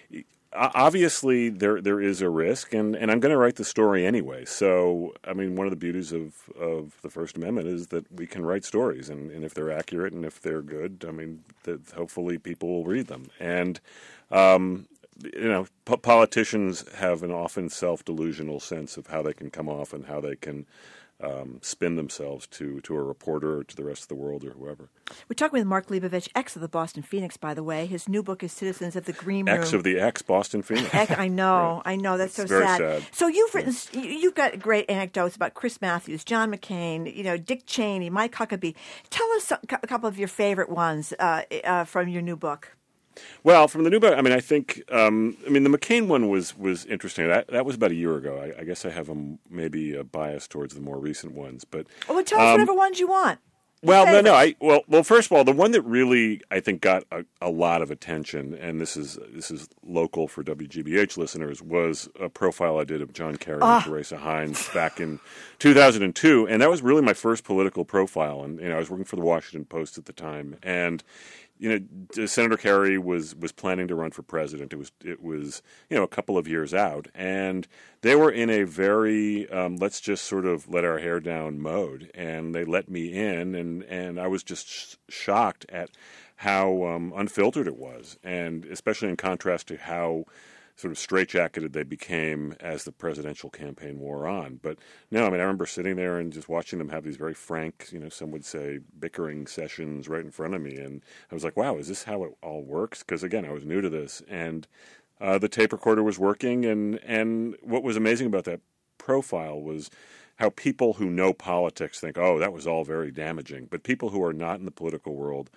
obviously, there there is a risk, and, and I'm going to write the story anyway. So, I mean, one of the beauties of, of the First Amendment is that we can write stories, and, and if they're accurate and if they're good, I mean, that hopefully people will read them. And, um, you know, po- politicians have an often self-delusional sense of how they can come off and how they can um, spin themselves to, to a reporter or to the rest of the world or whoever. We're talking with Mark Leibovich, ex of the Boston Phoenix, by the way. His new book is Citizens of the Green Room. Ex of the ex-Boston Phoenix. Ex, I know, right. I know. That's it's so very sad. sad. So you've written, you've got great anecdotes about Chris Matthews, John McCain, you know, Dick Cheney, Mike Huckabee. Tell us a couple of your favorite ones uh, uh, from your new book. Well, from the new book, I mean, I think, um, I mean, the McCain one was was interesting. That that was about a year ago. I, I guess I have a, maybe a bias towards the more recent ones, but well, tell us um, whatever ones you want. Well, no, no. I well, well. First of all, the one that really I think got a, a lot of attention, and this is this is local for W G B H listeners, was a profile I did of John Kerry Ah. and Teresa Hines back in two thousand two, and that was really my first political profile. And you know, I was working for the Washington Post at the time, and you know, Senator Kerry was was planning to run for president. It was it was you know a couple of years out, and they were in a very um, let's just sort of let our hair down mode, and they let me in, and and I was just sh- shocked at how um, unfiltered it was, and especially in contrast to how sort of straitjacketed they became as the presidential campaign wore on. But no, I mean, I remember sitting there and just watching them have these very frank, you know, some would say bickering sessions right in front of me. And I was like, wow, is this how it all works? Because again, I was new to this. And uh, the tape recorder was working. And, and what was amazing about that profile was how people who know politics think, oh, that was all very damaging. But people who are not in the political world,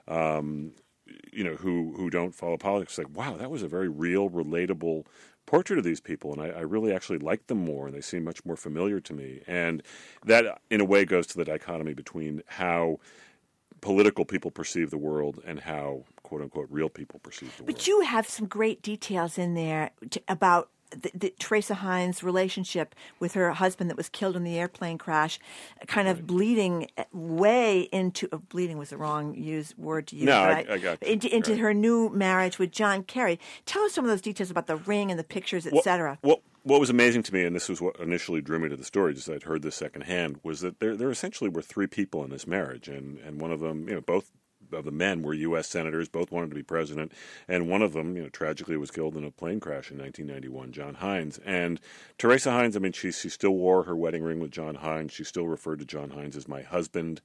um, you know, who, who don't follow politics, like, wow, that was a very real, relatable portrait of these people, and I, I really actually like them more, and they seem much more familiar to me. And that, in a way, goes to the dichotomy between how political people perceive the world and how, quote-unquote, real people perceive the world. But you have some great details in there to, about the, the, Teresa Hines' relationship with her husband that was killed in the airplane crash, kind of right. bleeding way into uh, – bleeding was the wrong use, word to use. No, right? I, I got Into, into right. her new marriage with John Kerry. Tell us some of those details about the ring and the pictures, et well, cetera. Well, what was amazing to me, and this was what initially drew me to the story, just I'd heard this secondhand, was that there, there essentially were three people in this marriage, and, and one of them, you know, both – of the men were U S senators, both wanted to be president, and one of them, you know, tragically was killed in a plane crash in nineteen ninety-one, John Hines. And Teresa Hines, I mean, she she still wore her wedding ring with John Hines. She still referred to John Hines as my husband.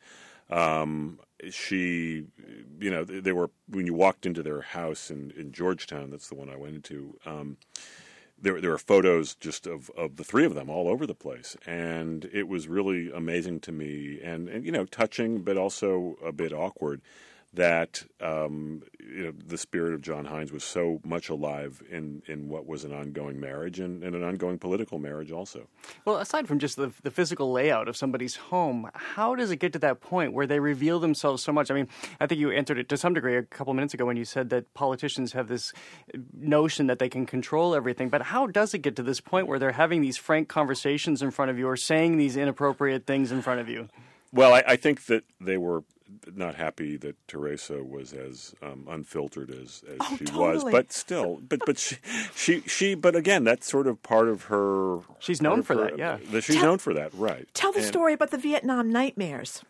Um, she, you know, they were, when you walked into their house in, in Georgetown, that's the one I went into, um, There, there are photos just of, of the three of them all over the place, and it was really amazing to me, and, and you know, touching, but also a bit awkward that um, you know the spirit of John Hines was so much alive in, in what was an ongoing marriage and, and an ongoing political marriage also. Well, aside from just the the physical layout of somebody's home, how does it get to that point where they reveal themselves so much? I mean, I think you answered it to some degree a couple minutes ago when you said that politicians have this notion that they can control everything, but how does it get to this point where they're having these frank conversations in front of you or saying these inappropriate things in front of you? Well, I, I think that they were not happy that Teresa was as um, unfiltered as, as oh, she totally. was, but still, but but she, she she but again, that's sort of part of her. She's known for her, that, yeah. The, she's tell, known for that, right? Tell the and, story about the Vietnam nightmares.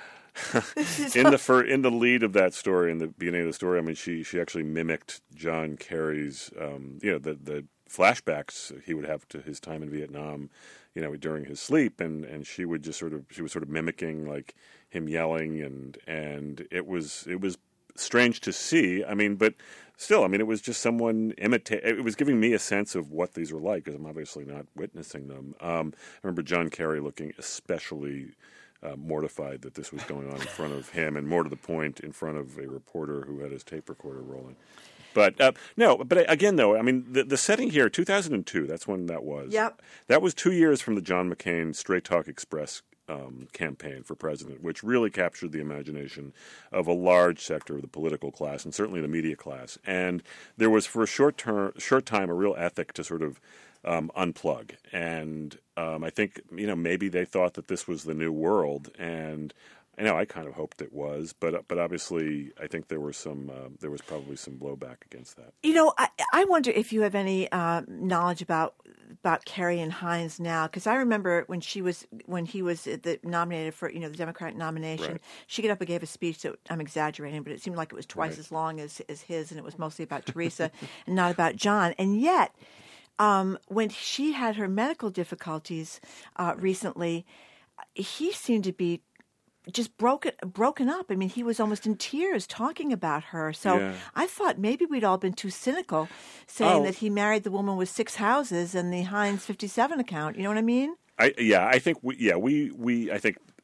in the fir- in the lead of that story, in the beginning of the story, I mean, she she actually mimicked John Kerry's, um, you know, the the flashbacks he would have to his time in Vietnam, you know, during his sleep, and, and she would just sort of she was sort of mimicking like him yelling, and and it was it was strange to see. I mean, but still, I mean, it was just someone imitate. It was giving me a sense of what these were like because I'm obviously not witnessing them. Um, I remember John Kerry looking especially uh, mortified that this was going on in front of him, and more to the point, in front of a reporter who had his tape recorder rolling. But uh, no, but again, though, I mean, the, the setting here, two thousand two, that's when that was. Yep. That was two years from the John McCain Straight Talk Express um, campaign for president, which really captured the imagination of a large sector of the political class and certainly the media class. And there was, for a short term, short time, a real ethic to sort of um, unplug. And um, I think, you know, maybe they thought that this was the new world, and I know I kind of hoped it was, but but obviously I think there were some uh, there was probably some blowback against that. You know, I, I wonder if you have any uh, knowledge about about Kerry and Hines now, because I remember when she was when he was the, nominated for you know the Democratic nomination, Right. she got up and gave a speech that I'm exaggerating, but it seemed like it was twice Right. as long as as his, and it was mostly about Teresa and not about John, and yet. Um, when she had her medical difficulties uh, recently, he seemed to be just broken broken up. I mean, he was almost in tears talking about her. So Yeah. I thought maybe we'd all been too cynical saying Oh. that he married the woman with six houses and the Heinz fifty-seven account. You know what I mean? I, yeah, I think we, yeah, we, we, I think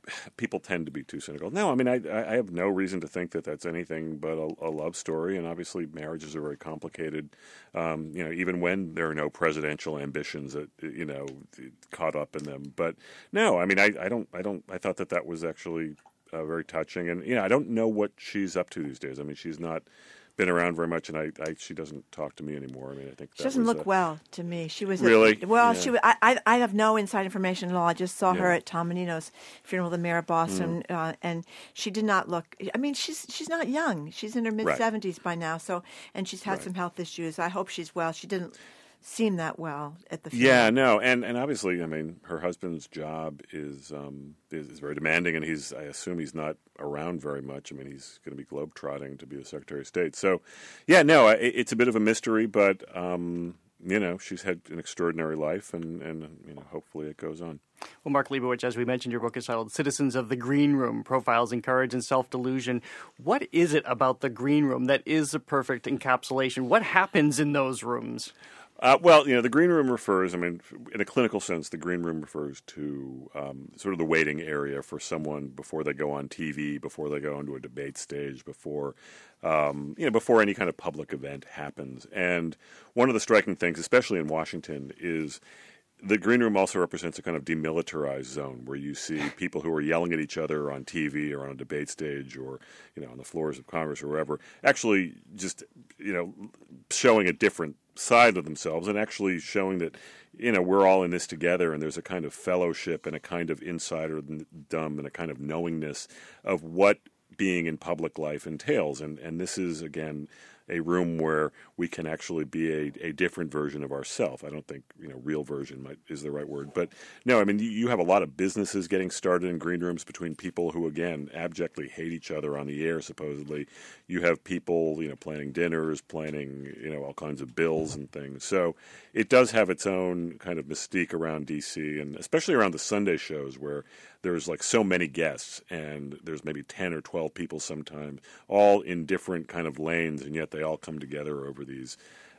people tend to be too cynical. No, I mean, I, I have no reason to think that that's anything but a, a love story. And obviously, marriages are very complicated. Um, you know, even when there are no presidential ambitions that you know caught up in them. But no, I mean, I, I don't, I don't, I thought that that was actually uh, very touching. And you know, I don't know what she's up to these days. I mean, she's not been around very much, and I, I she doesn't talk to me anymore. I mean, I think that she doesn't was look a, well to me. She was really a, well. Yeah. She was, I, I I have no inside information at all. I just saw Yeah. her at Tom Menino's funeral, the mayor of Boston, Mm. uh, and she did not look. I mean, she's she's not young. She's in her mid seventies by now. So, and she's had Right. some health issues. I hope she's well. She didn't seem that well at the funeral. Yeah, no, and, and obviously, I mean, her husband's job is, um, is is very demanding, and he's I assume he's not around very much. I mean, he's going to be globetrotting to be the Secretary of State. So, yeah, no, it, it's a bit of a mystery, but um, you know, she's had an extraordinary life, and, and you know, hopefully it goes on. Well, Mark Leibowitz, as we mentioned, your book is titled Citizens of the Green Room, Profiles in Courage and Self-Delusion. What is it about the green room that is a perfect encapsulation? What happens in those rooms? Uh, well, you know, the green room refers, I mean, in a clinical sense, the green room refers to um, sort of the waiting area for someone before they go on T V, before they go onto a debate stage, before, um, you know, before any kind of public event happens. And one of the striking things, especially in Washington, is the green room also represents a kind of demilitarized zone where you see people who are yelling at each other on T V or on a debate stage or, you know, on the floors of Congress or wherever, actually just, you know, showing a different side of themselves and actually showing that, you know, we're all in this together and there's a kind of fellowship and a kind of insiderdom and a kind of knowingness of what being in public life entails. And, and this is, again, a room where we can actually be a, a different version of ourselves. I don't think, you know, real version might, is the right word. But no, I mean, you, you have a lot of businesses getting started in green rooms between people who, again, abjectly hate each other on the air, supposedly. You have people, you know, planning dinners, planning, you know, all kinds of bills and things. So it does have its own kind of mystique around D C, and especially around the Sunday shows where there's like so many guests and there's maybe ten or twelve people sometimes, all in different kind of lanes, and yet they all come together over these,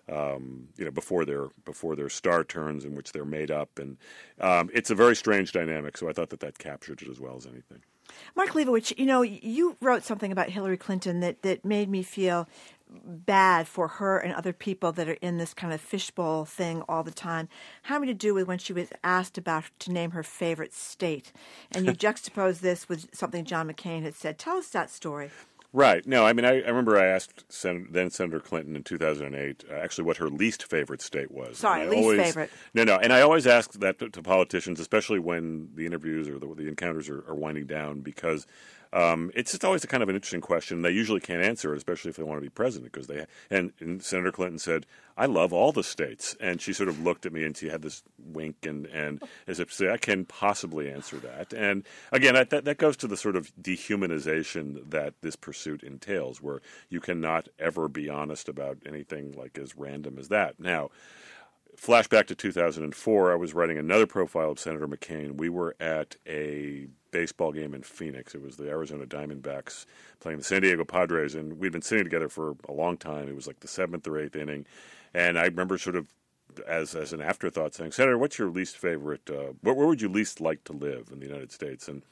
um, you know, before their before their star turns in which they're made up. And um, it's a very strange dynamic, so I thought that that captured it as well as anything. Mark Leibowitz, you know, you wrote something about Hillary Clinton that, that made me feel bad for her and other people that are in this kind of fishbowl thing all the time, having to do with when she was asked about to name her favorite state. And you juxtapose this with something John McCain had said. Tell us that story. Right. No, I mean, I, I remember I asked Sen- then Senator Clinton in two thousand eight uh, actually what her least favorite state was. Sorry, least always, favorite. No, no. And I always ask that to, to politicians, especially when the interviews or the, the encounters are, are winding down, because um, it's just always a kind of an interesting question. They usually can't answer it, especially if they want to be president. Because they and, and Senator Clinton said, "I love all the states," and she sort of looked at me and she had this wink and, and as if to say, "I can possibly answer that." And again, that that goes to the sort of dehumanization that this pursuit entails, where you cannot ever be honest about anything like as random as that. Now, flashback to two thousand four, I was writing another profile of Senator McCain. We were at a baseball game in Phoenix. It was the Arizona Diamondbacks playing the San Diego Padres, and we'd been sitting together for a long time. It was like the seventh or eighth inning, and I remember sort of as as an afterthought saying, "Senator, what's your least favorite, uh, where, where would you least like to live in the United States?" And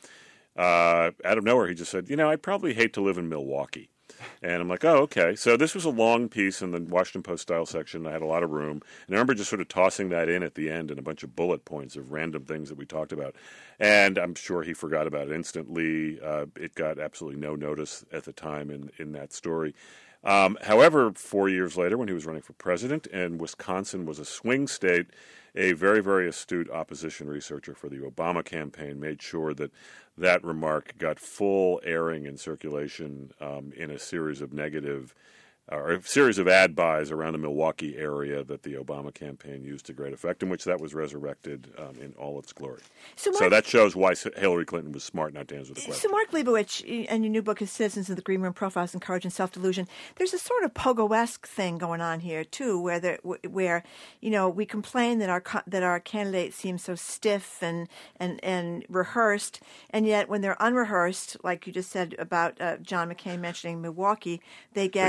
uh, out of nowhere, he just said, "You know, I'd probably hate to live in Milwaukee." And I'm like, oh, okay. So this was a long piece in the Washington Post style section. I had a lot of room. And I remember just sort of tossing that in at the end and a bunch of bullet points of random things that we talked about. And I'm sure he forgot about it instantly. Uh, it got absolutely no notice at the time in, in that story. Um, however, four years later, when he was running for president and Wisconsin was a swing state, a very, very astute opposition researcher for the Obama campaign made sure that that remark got full airing and circulation um, in a series of negative or a series of ad buys around the Milwaukee area that the Obama campaign used to great effect, in which that was resurrected um, in all its glory. So, Mark, so that shows why Hillary Clinton was smart not to answer the question. So Mark Leibowitz, and your new book is Citizens of the Green Room, Profiles in Courage and Self-Delusion. There's a sort of Pogo-esque thing going on here, too, where, there, where you know, we complain that our that our candidates seem so stiff and, and, and rehearsed, and yet when they're unrehearsed, like you just said about uh, John McCain mentioning Milwaukee, they get, they get in trouble.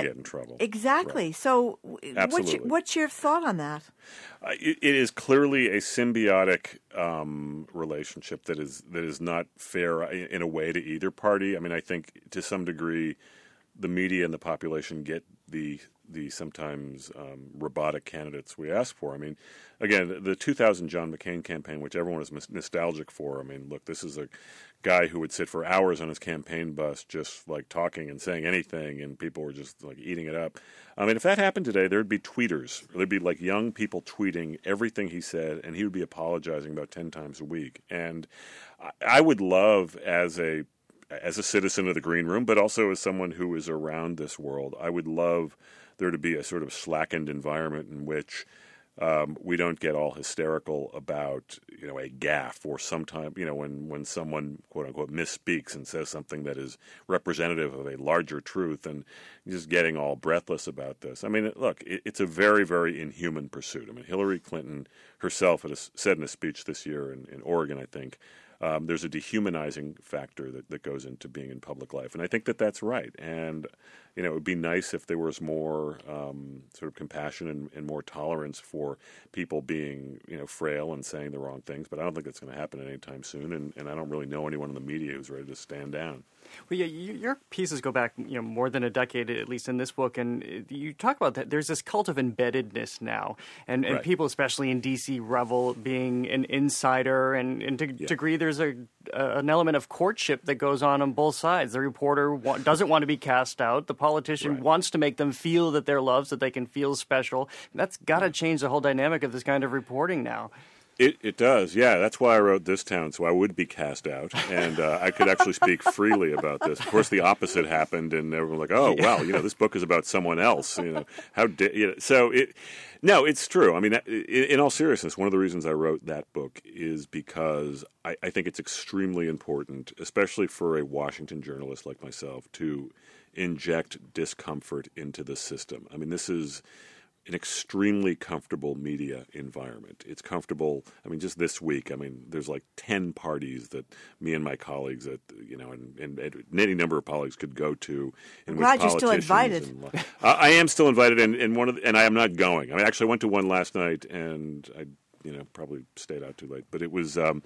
trouble. Exactly. Right. So Absolutely. What's, your, what's your thought on that? Uh, it, it is clearly a symbiotic um, relationship that is that is not fair in, in a way to either party. I mean, I think to some degree the media and the population get the the sometimes um, robotic candidates we ask for. I mean, again, the two thousand John McCain campaign, which everyone is nostalgic for. I mean, look, this is a guy who would sit for hours on his campaign bus just like talking and saying anything, and people were just like eating it up. I mean, if that happened today, there'd be tweeters. There'd be like young people tweeting everything he said, and he would be apologizing about ten times a week. And I, I would love, as a as a citizen of the green room, but also as someone who is around this world, I would love there to be a sort of slackened environment in which um, we don't get all hysterical about, you know, a gaffe or sometime, you know, when, when someone, quote unquote, misspeaks and says something that is representative of a larger truth, and just getting all breathless about this. I mean, look, it, it's a very, very inhuman pursuit. I mean, Hillary Clinton herself had a, said in a speech this year in, in Oregon, I think, Um, there's a dehumanizing factor that, that goes into being in public life. And I think that that's right. And, you know, it would be nice if there was more um, sort of compassion and, and more tolerance for people being, you know, frail and saying the wrong things. But I don't think that's going to happen anytime soon. And, and I don't really know anyone in the media who's ready to stand down. Well, yeah, your pieces go back, you know, more than a decade, at least in this book, and you talk about that. There's this cult of embeddedness now, and, and right. people, especially in D C, revel being an insider, and, and to yeah. degree there's a uh, an element of courtship that goes on on both sides. The reporter wa- doesn't want to be cast out. The politician right. wants to make them feel that they're loved, so that they can feel special. And that's got to change the whole dynamic of this kind of reporting now. It it does, yeah. That's why I wrote This Town, so I would be cast out, and uh, I could actually speak freely about this. Of course, the opposite happened, and everyone was like, "Oh, wow, you know, this book is about someone else." You know, how di-? You know, so it. No, it's true. I mean, in, in all seriousness, one of the reasons I wrote that book is because I, I think it's extremely important, especially for a Washington journalist like myself, to inject discomfort into the system. I mean, this is an extremely comfortable media environment. It's comfortable. I mean, just this week, I mean, there's like ten parties that me and my colleagues, at you know, and, and, and any number of colleagues could go to. I'm glad you're still invited. And, uh, I am still invited, and, and one of the, and I am not going. I mean, actually, I went to one last night, and I. You know, probably stayed out too late, but it was. Um,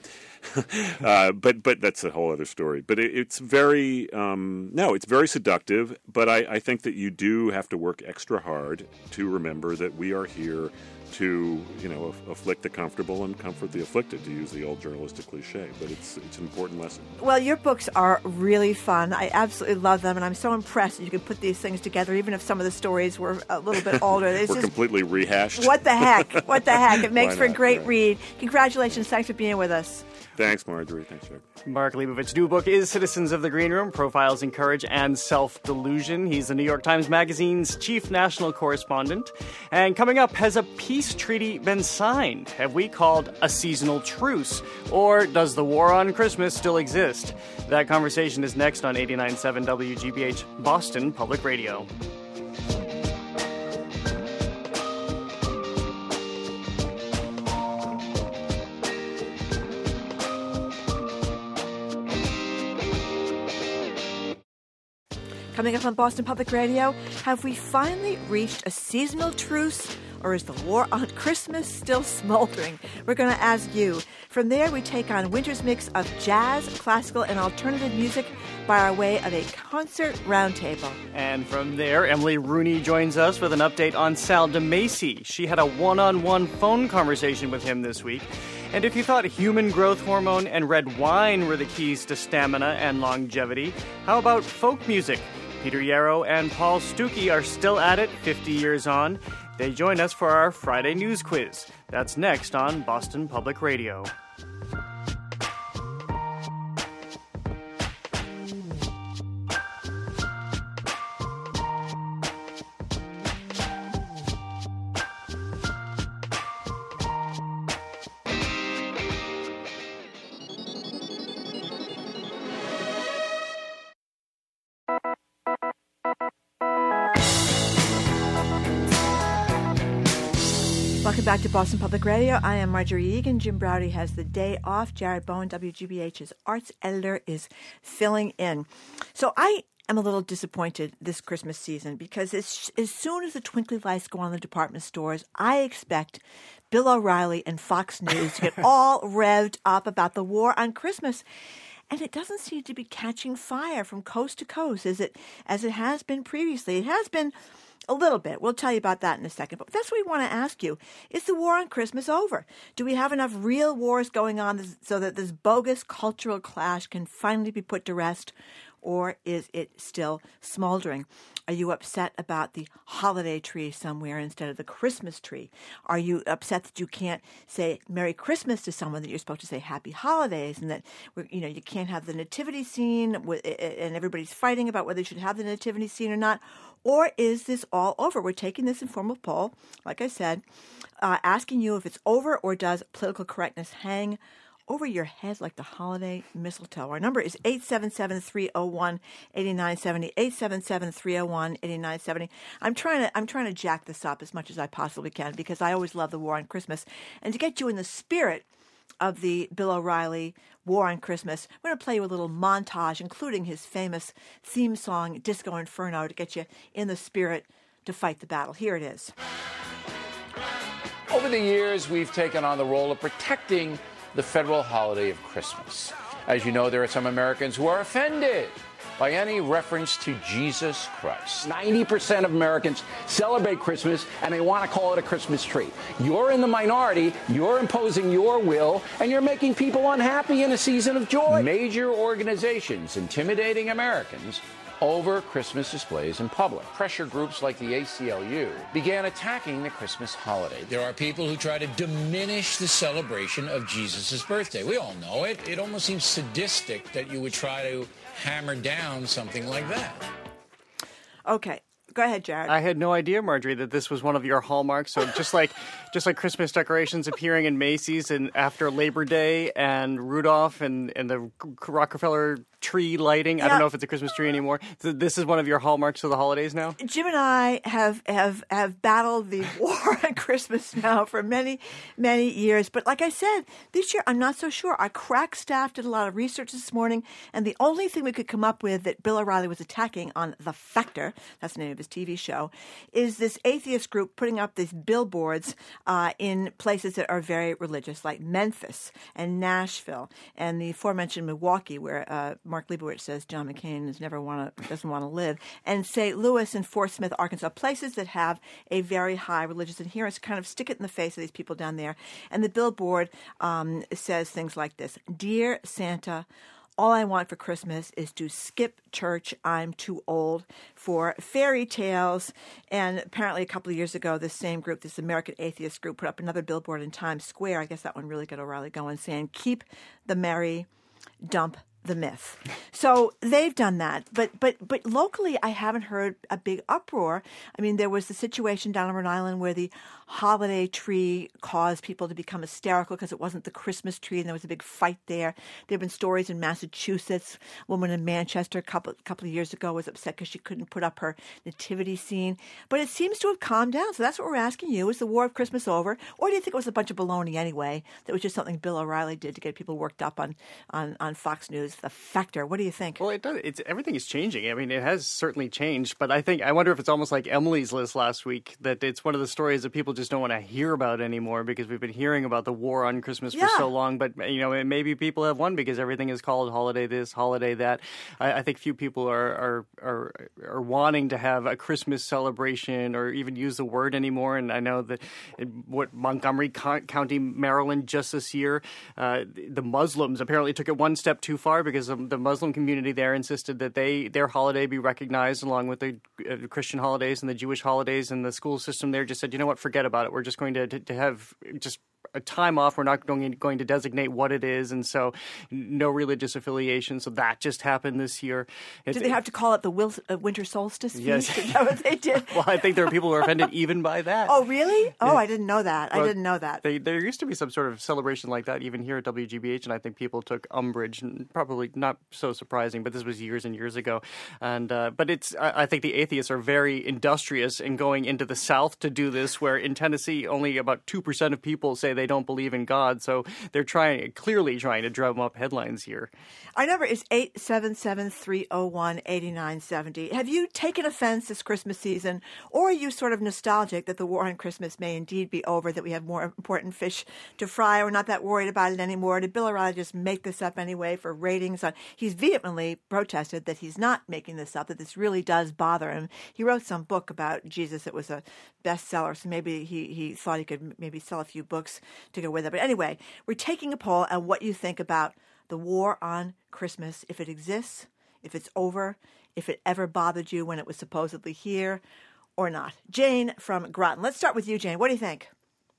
uh, but but that's a whole other story. But it, it's very um, no, it's very seductive. But I, I think that you do have to work extra hard to remember that we are here to, you know, aff- afflict the comfortable and comfort the afflicted, to use the old journalistic cliche. But it's it's an important lesson. Well, your books are really fun. I absolutely love them, and I'm so impressed that you can put these things together, even if some of the stories were a little bit older. It's We're just, completely rehashed. What the heck? What the heck? It makes Why for a not? great Right. read. Congratulations. Thanks for being with us. Thanks, Marjorie. Thanks, Jack. Mark Leibovich's new book is Citizens of the Green Room, Profiles in Courage and Self-Delusion. He's the New York Times Magazine's chief national correspondent. And coming up, has a peace treaty been signed? Have we called a seasonal truce? Or does the war on Christmas still exist? That conversation is next on eighty-nine point seven W G B H, Boston Public Radio. Coming up on Boston Public Radio, have we finally reached a seasonal truce, or is the war on Christmas still smoldering? We're going to ask you. From there, we take on Winter's mix of jazz, classical, and alternative music by our way of a concert roundtable. And from there, Emily Rooney joins us with an update on Sal DeMacy. She had a one-on-one phone conversation with him this week. And if you thought human growth hormone and red wine were the keys to stamina and longevity, how about folk music? Peter Yarrow and Paul Stuckey are still at it, fifty years on. They join us for our Friday news quiz. That's next on Boston Public Radio. Welcome back to Boston Public Radio. I am Marjorie Egan. Jim Browdy has the day off. Jared Bowen, W G B H's arts editor, is filling in. So I am a little disappointed this Christmas season because as, as soon as the twinkly lights go on in the department stores, I expect Bill O'Reilly and Fox News to get all revved up about the war on Christmas. And it doesn't seem to be catching fire from coast to coast as it as it has been previously. It has been a little bit. We'll tell you about that in a second. But that's what we want to ask you. Is the war on Christmas over? Do we have enough real wars going on so that this bogus cultural clash can finally be put to rest? Or is it still smoldering? Are you upset about the holiday tree somewhere instead of the Christmas tree? Are you upset that you can't say Merry Christmas to someone, that you're supposed to say Happy Holidays, and that you know you can't have the nativity scene and everybody's fighting about whether you should have the nativity scene or not? Or is this all over? We're taking this informal poll, like I said, uh, asking you if it's over or does political correctness hang over your head like the holiday mistletoe. Our number is eight seven seven, three oh one, eight nine seven oh, eight seven seven, three oh one, eight nine seven oh. I'm trying to I'm trying to jack this up as much as I possibly can because I always love the war on Christmas. And to get you in the spirit of the Bill O'Reilly War on Christmas, I'm going to play you a little montage, including his famous theme song, Disco Inferno, to get you in the spirit to fight the battle. Here it is. Over the years, we've taken on the role of protecting the federal holiday of Christmas. As you know, there are some Americans who are offended by any reference to Jesus Christ. ninety percent of Americans celebrate Christmas, and they want to call it a Christmas tree. You're in the minority, you're imposing your will, and you're making people unhappy in a season of joy. Major organizations intimidating Americans over Christmas displays in public. Pressure groups like the A C L U began attacking the Christmas holiday. There are people who try to diminish the celebration of Jesus' birthday. We all know it. It almost seems sadistic that you would try to hammer down something like that. Okay. Go ahead, Jared. I had no idea, Marjorie, that this was one of your hallmarks. So just like just like Christmas decorations appearing in Macy's and after Labor Day and Rudolph and, and the Rockefeller tree lighting. Yeah. I don't know if it's a Christmas tree anymore. So this is one of your hallmarks of the holidays now? Jim and I have, have, have battled the war on Christmas now for many, many years. But like I said, this year I'm not so sure. Our crack staff did a lot of research this morning, and the only thing we could come up with that Bill O'Reilly was attacking on The Factor, that's the name of his T V show, is this atheist group putting up these billboards uh, in places that are very religious, like Memphis and Nashville and the aforementioned Milwaukee, where uh, Mark Leibowitz says John McCain is never wanna, doesn't want to live, and Saint Louis and Fort Smith, Arkansas, places that have a very high religious adherence, kind of stick it in the face of these people down there. And the billboard um, says things like this: Dear Santa, all I want for Christmas is to skip church. I'm too old for fairy tales. And apparently a couple of years ago, this same group, this American Atheist group, put up another billboard in Times Square. I guess that one really got O'Reilly going, saying, keep the merry, dump the myth. So they've done that. But but but locally, I haven't heard a big uproar. I mean, there was the situation down on Rhode Island where the holiday tree caused people to become hysterical because it wasn't the Christmas tree, and there was a big fight there. There have been stories in Massachusetts. A woman in Manchester a couple, couple of years ago was upset because she couldn't put up her nativity scene. But it seems to have calmed down. So that's what we're asking you. Is the war of Christmas over? Or do you think it was a bunch of baloney anyway? That was just something Bill O'Reilly did to get people worked up on, on, on Fox News, The Factor. What do you think? Well, it does. It's, everything is changing. I mean, it has certainly changed. But I think, I wonder if it's almost like Emily's List last week, that it's one of the stories that people just don't want to hear about anymore because we've been hearing about the war on Christmas yeah. for so long. But, you know, maybe people have won because everything is called holiday this, holiday that. I, I think few people are, are are are wanting to have a Christmas celebration or even use the word anymore. And I know that in what Montgomery County, Maryland, just this year, uh, the Muslims apparently took it one step too far because the Muslim community there insisted that they their holiday be recognized along with the uh, Christian holidays and the Jewish holidays, and the school system there just said, you know what, forget about it. We're just going to to, to have just a time off. We're not going, going to designate what it is, and so no religious affiliation. So that just happened this year. It, did they have to call it the wil- uh, winter solstice feast? Yes. Is that what they did? Well, I think there are people who are offended even by that. Oh, really? Oh, I didn't know that. Well, I didn't know that. They, there used to be some sort of celebration like that even here at W G B H, and I think people took umbrage, and probably not so surprising, but this was years and years ago. And uh, But it's I, I think the atheists are very industrious in going into the South to do this, where in Tennessee only about two percent of people say they don't believe in God. So they're trying, clearly trying to drum up headlines here. Our number is eight seven seven, three oh one, eight nine seven oh. Have you taken offense this Christmas season, or are you sort of nostalgic that the war on Christmas may indeed be over, that we have more important fish to fry? We're not that worried about it anymore. Did Bill O'Reilly just make this up anyway for ratings? On He's vehemently protested that he's not making this up, that this really does bother him. He wrote some book about Jesus that was a bestseller, so maybe he, he thought he could maybe sell a few books to go with it. But anyway, we're taking a poll on what you think about the war on Christmas, if it exists, if it's over, if it ever bothered you when it was supposedly here or not. Jane from Groton. Let's start with you, Jane. What do you think?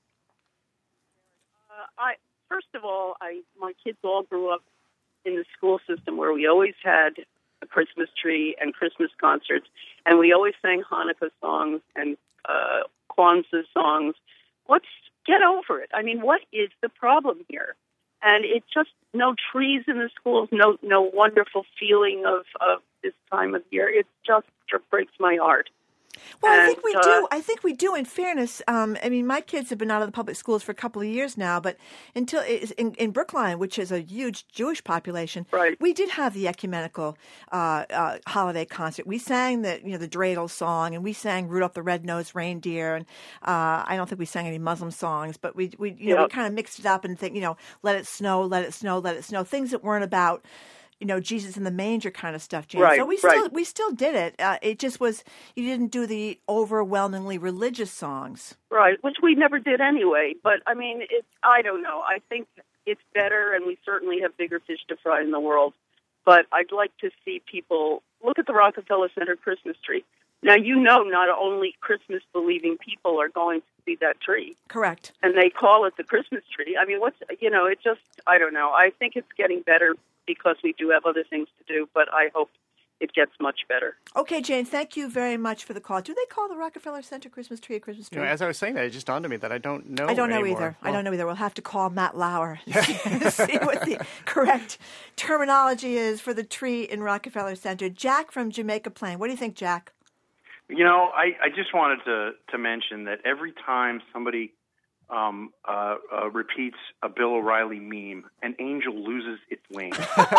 Uh, I first of all, I my kids all grew up in the school system where we always had a Christmas tree and Christmas concerts, and we always sang Hanukkah songs and uh, Kwanzaa songs. Let's get over it. I mean, what is the problem here? And it's just no trees in the schools, no no wonderful feeling of, of this time of year. It just breaks my heart. Well, and, I think we uh, do. I think we do. In fairness, um, I mean, my kids have been out of the public schools for a couple of years now, but until in, in Brookline, which is a huge Jewish population, right. we did have the ecumenical uh, uh, holiday concert. We sang the you know the dreidel song, and we sang Rudolph the Red-Nosed Reindeer, and uh, I don't think we sang any Muslim songs, but we we you know Yep. we kind of mixed it up and think you know let it snow, let it snow, let it snow, things that weren't about. You know, Jesus in the manger kind of stuff, James. Right, so we still right. we still did it. Uh, it just was you didn't do the overwhelmingly religious songs, Right, which we never did anyway. But, I mean, it's, I don't know. I think it's better, and we certainly have bigger fish to fry in the world. But I'd like to see people look at the Rockefeller Center Christmas tree. Now, you know not only Christmas-believing people are going to see that tree. Correct. And they call it the Christmas tree. I mean, what's, you know, it just, I don't know. I think it's getting better because we do have other things to do, but I hope it gets much better. Okay, Jane, thank you very much for the call. Do they call the Rockefeller Center Christmas tree a Christmas You tree? know, as I was saying that, it just dawned on me that I don't know I don't know anymore. either. I Well, don't know either. We'll have to call Matt Lauer and see, see what the correct terminology is for the tree in Rockefeller Center. Jack from Jamaica Plain. What do you think, Jack? You know, I, I just wanted to, to mention that every time somebody um, uh, uh, repeats a Bill O'Reilly meme, an angel loses its wings.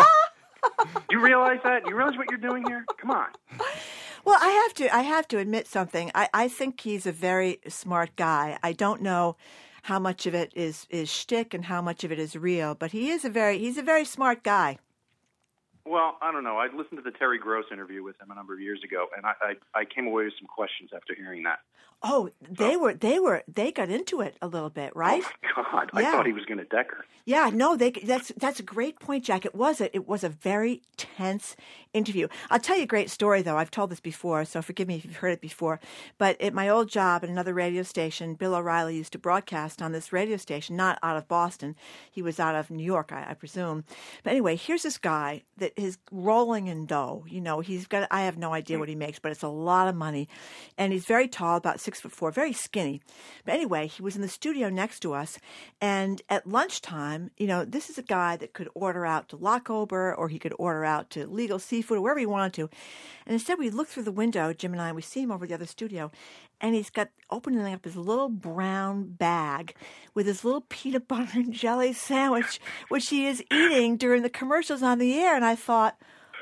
You realize that? You realize what you're doing here? Come on. Well, I have to. I have to admit something. I, I think he's a very smart guy. I don't know how much of it is is shtick and how much of it is real, but he is a very he's a very smart guy. Well, I don't know. I listened to the Terry Gross interview with him a number of years ago, and I, I, I came away with some questions after hearing that. Oh, they were they were they got into it a little bit, right? Oh, God, I Yeah. thought he was going to deck her. Yeah, no, they that's that's a great point, Jack. It was a, it was a very tense interview. I'll tell you a great story, though. I've told this before, so forgive me if you've heard it before. But at my old job at another radio station, Bill O'Reilly used to broadcast on this radio station, not out of Boston. He was out of New York, I, I presume. But anyway, here's this guy that is rolling in dough. You know, he's got, I have no idea what he makes, but it's a lot of money. And he's very tall, about six foot four, very skinny. But anyway, he was in the studio next to us. And at lunchtime, you know, this is a guy that could order out to Lockober, or he could order out to Legal Seafood, or wherever he wanted to. And instead, we look through the window, Jim and I, and we see him over the other studio, and he's got opening up his little brown bag with his little peanut butter and jelly sandwich, which he is eating during the commercials on the air. And I thought,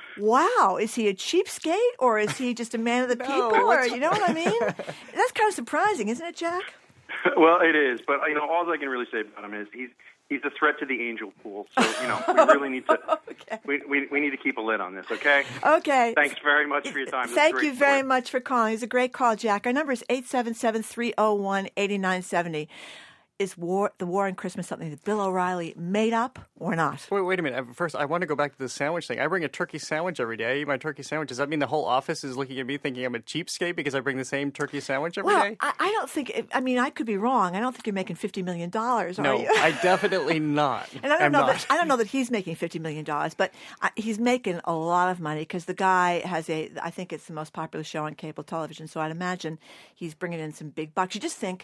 wow, is he a cheapskate, or is he just a man of the No, people? Or, what's- you know what I mean? That's kind of surprising, isn't it, Jack? Well, it is, but you know, all I can really say about him is he's he's a threat to the angel pool. So you know, we really need to okay. we, we we need to keep a lid on this. Okay. Okay. Thanks very much for your time. This is Thank great you very story. much for calling. It's a great call, Jack. Our number is eight seven seven, three oh one, eight nine seven oh. Is war the war on Christmas something that Bill O'Reilly made up or not? Wait, wait a minute. First, I want to go back to the sandwich thing. I bring a turkey sandwich every day. I eat my turkey sandwich. Does that mean the whole office is looking at me thinking I'm a cheapskate because I bring the same turkey sandwich every Well, day? I, I don't think. I mean, I could be wrong. I don't think you're making fifty million dollars. Are No, you? I definitely not. And I don't I'm know not. that I don't know that he's making fifty million dollars, but I, he's making a lot of money because the guy has a. I think it's the most popular show on cable television, so I'd imagine he's bringing in some big bucks. You just think,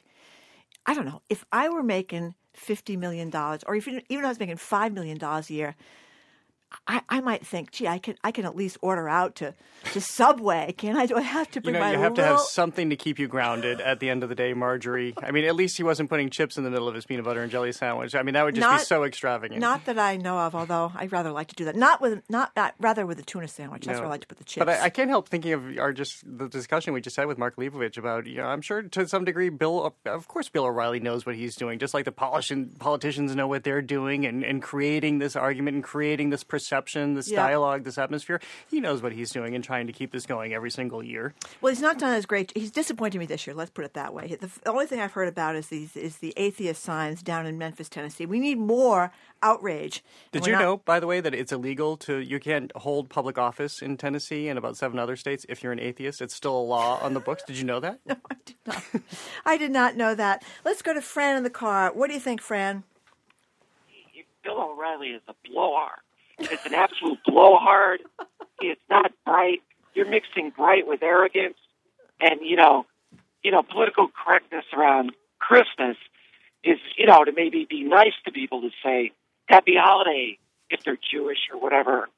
I don't know, if I were making fifty million dollars, or if, even if I was making five million dollars a year, I, I might think, gee, I can I can at least order out to, to Subway. Can I? Do I have to You bring know, my you have little... to have something to keep you grounded at the end of the day, Marjorie. I mean, at least he wasn't putting chips in the middle of his peanut butter and jelly sandwich. I mean, that would just Not- be so extravagant. Not that I know of, although I'd rather like to do that. Not with not uh, rather with a tuna sandwich. That's No. where I like to put the chips. But I, I can't help thinking of our just the discussion we just had with Mark Leibovich about, you know, I'm sure to some degree, Bill, of course, Bill O'Reilly knows what he's doing, just like the politician, politicians know what they're doing and, and creating this argument and creating this perception, this Yeah. dialogue, this atmosphere. He knows what he's doing and trying to keep this going every single year. Well, he's not done as great. He's disappointed me this year. Let's put it that way. The, the only thing I've heard about is these is the atheist signs down in Memphis, Tennessee. We need more outrage. And Did we're you not- know, by the way, that it's illegal to you can't hold public office in Tennessee and about seven other states if you're an atheist? It's still a law on the books. Did you know that? No, I did not. I did not know that. Let's go to Fran in the car. What do you think, Fran? Bill O'Reilly is a blowhard. It's an absolute blowhard. It's not bright. You're mixing bright with arrogance, and you know, you know, political correctness around Christmas is, you know, to maybe be nice to people to say Happy Holiday if they're Jewish or whatever.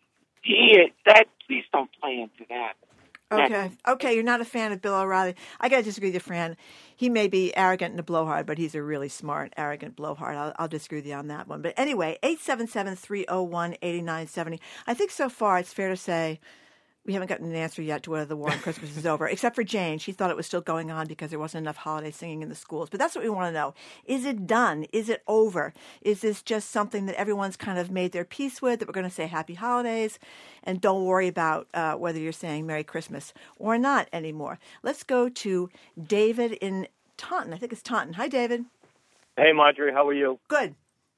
He that please don't play into that. Okay. Okay, you're not a fan of Bill O'Reilly. I got to disagree with you, Fran. He may be arrogant and a blowhard, but he's a really smart, arrogant blowhard. I'll, I'll disagree with you on that one. But anyway, eight seven seven, three oh one, eight nine seven oh. I think so far it's fair to say we haven't gotten an answer yet to whether the war on Christmas is over, except for Jane. She thought it was still going on because there wasn't enough holiday singing in the schools. But that's what we want to know. Is it done? Is it over? Is this just something that everyone's kind of made their peace with, that we're going to say Happy Holidays and don't worry about uh, whether you're saying Merry Christmas or not anymore? Let's go to David in Taunton. I think it's Taunton. Hi, David. Hey, Marjorie, how are you? Good.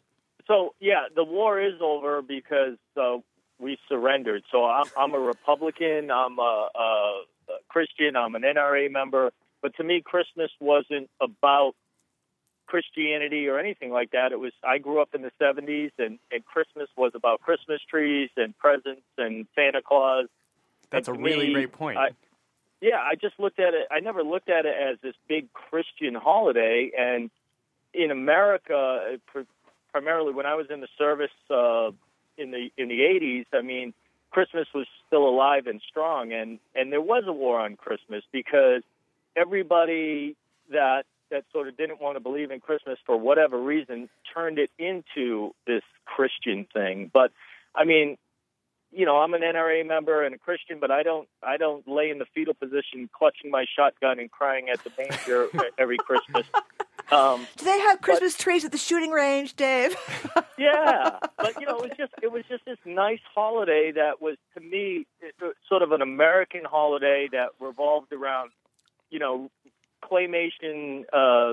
So, yeah, the war is over because uh, we surrendered. So I'm, I'm a Republican, I'm a, a, a Christian, I'm an N R A member. But to me, Christmas wasn't about Christianity or anything like that. It was, I grew up in the seventies, and, and Christmas was about Christmas trees and presents and Santa Claus. That's And a to really me, great point. I, yeah, I just looked at it. I never looked at it as this big Christian holiday. And in America, pr- primarily when I was in the service uh, in the in the eighties, I mean, Christmas was still alive and strong, and, and there was a war on Christmas because everybody that that sort of didn't want to believe in Christmas for whatever reason turned it into this Christian thing. But I mean, you know, I'm an N R A member and a Christian, but I don't I don't lay in the fetal position clutching my shotgun and crying at the manger every Christmas. Um, Do they have Christmas but, trees at the shooting range, Dave? Yeah, but you know, it was just it was just this nice holiday that was, to me, it, sort of an American holiday that revolved around, you know, claymation uh,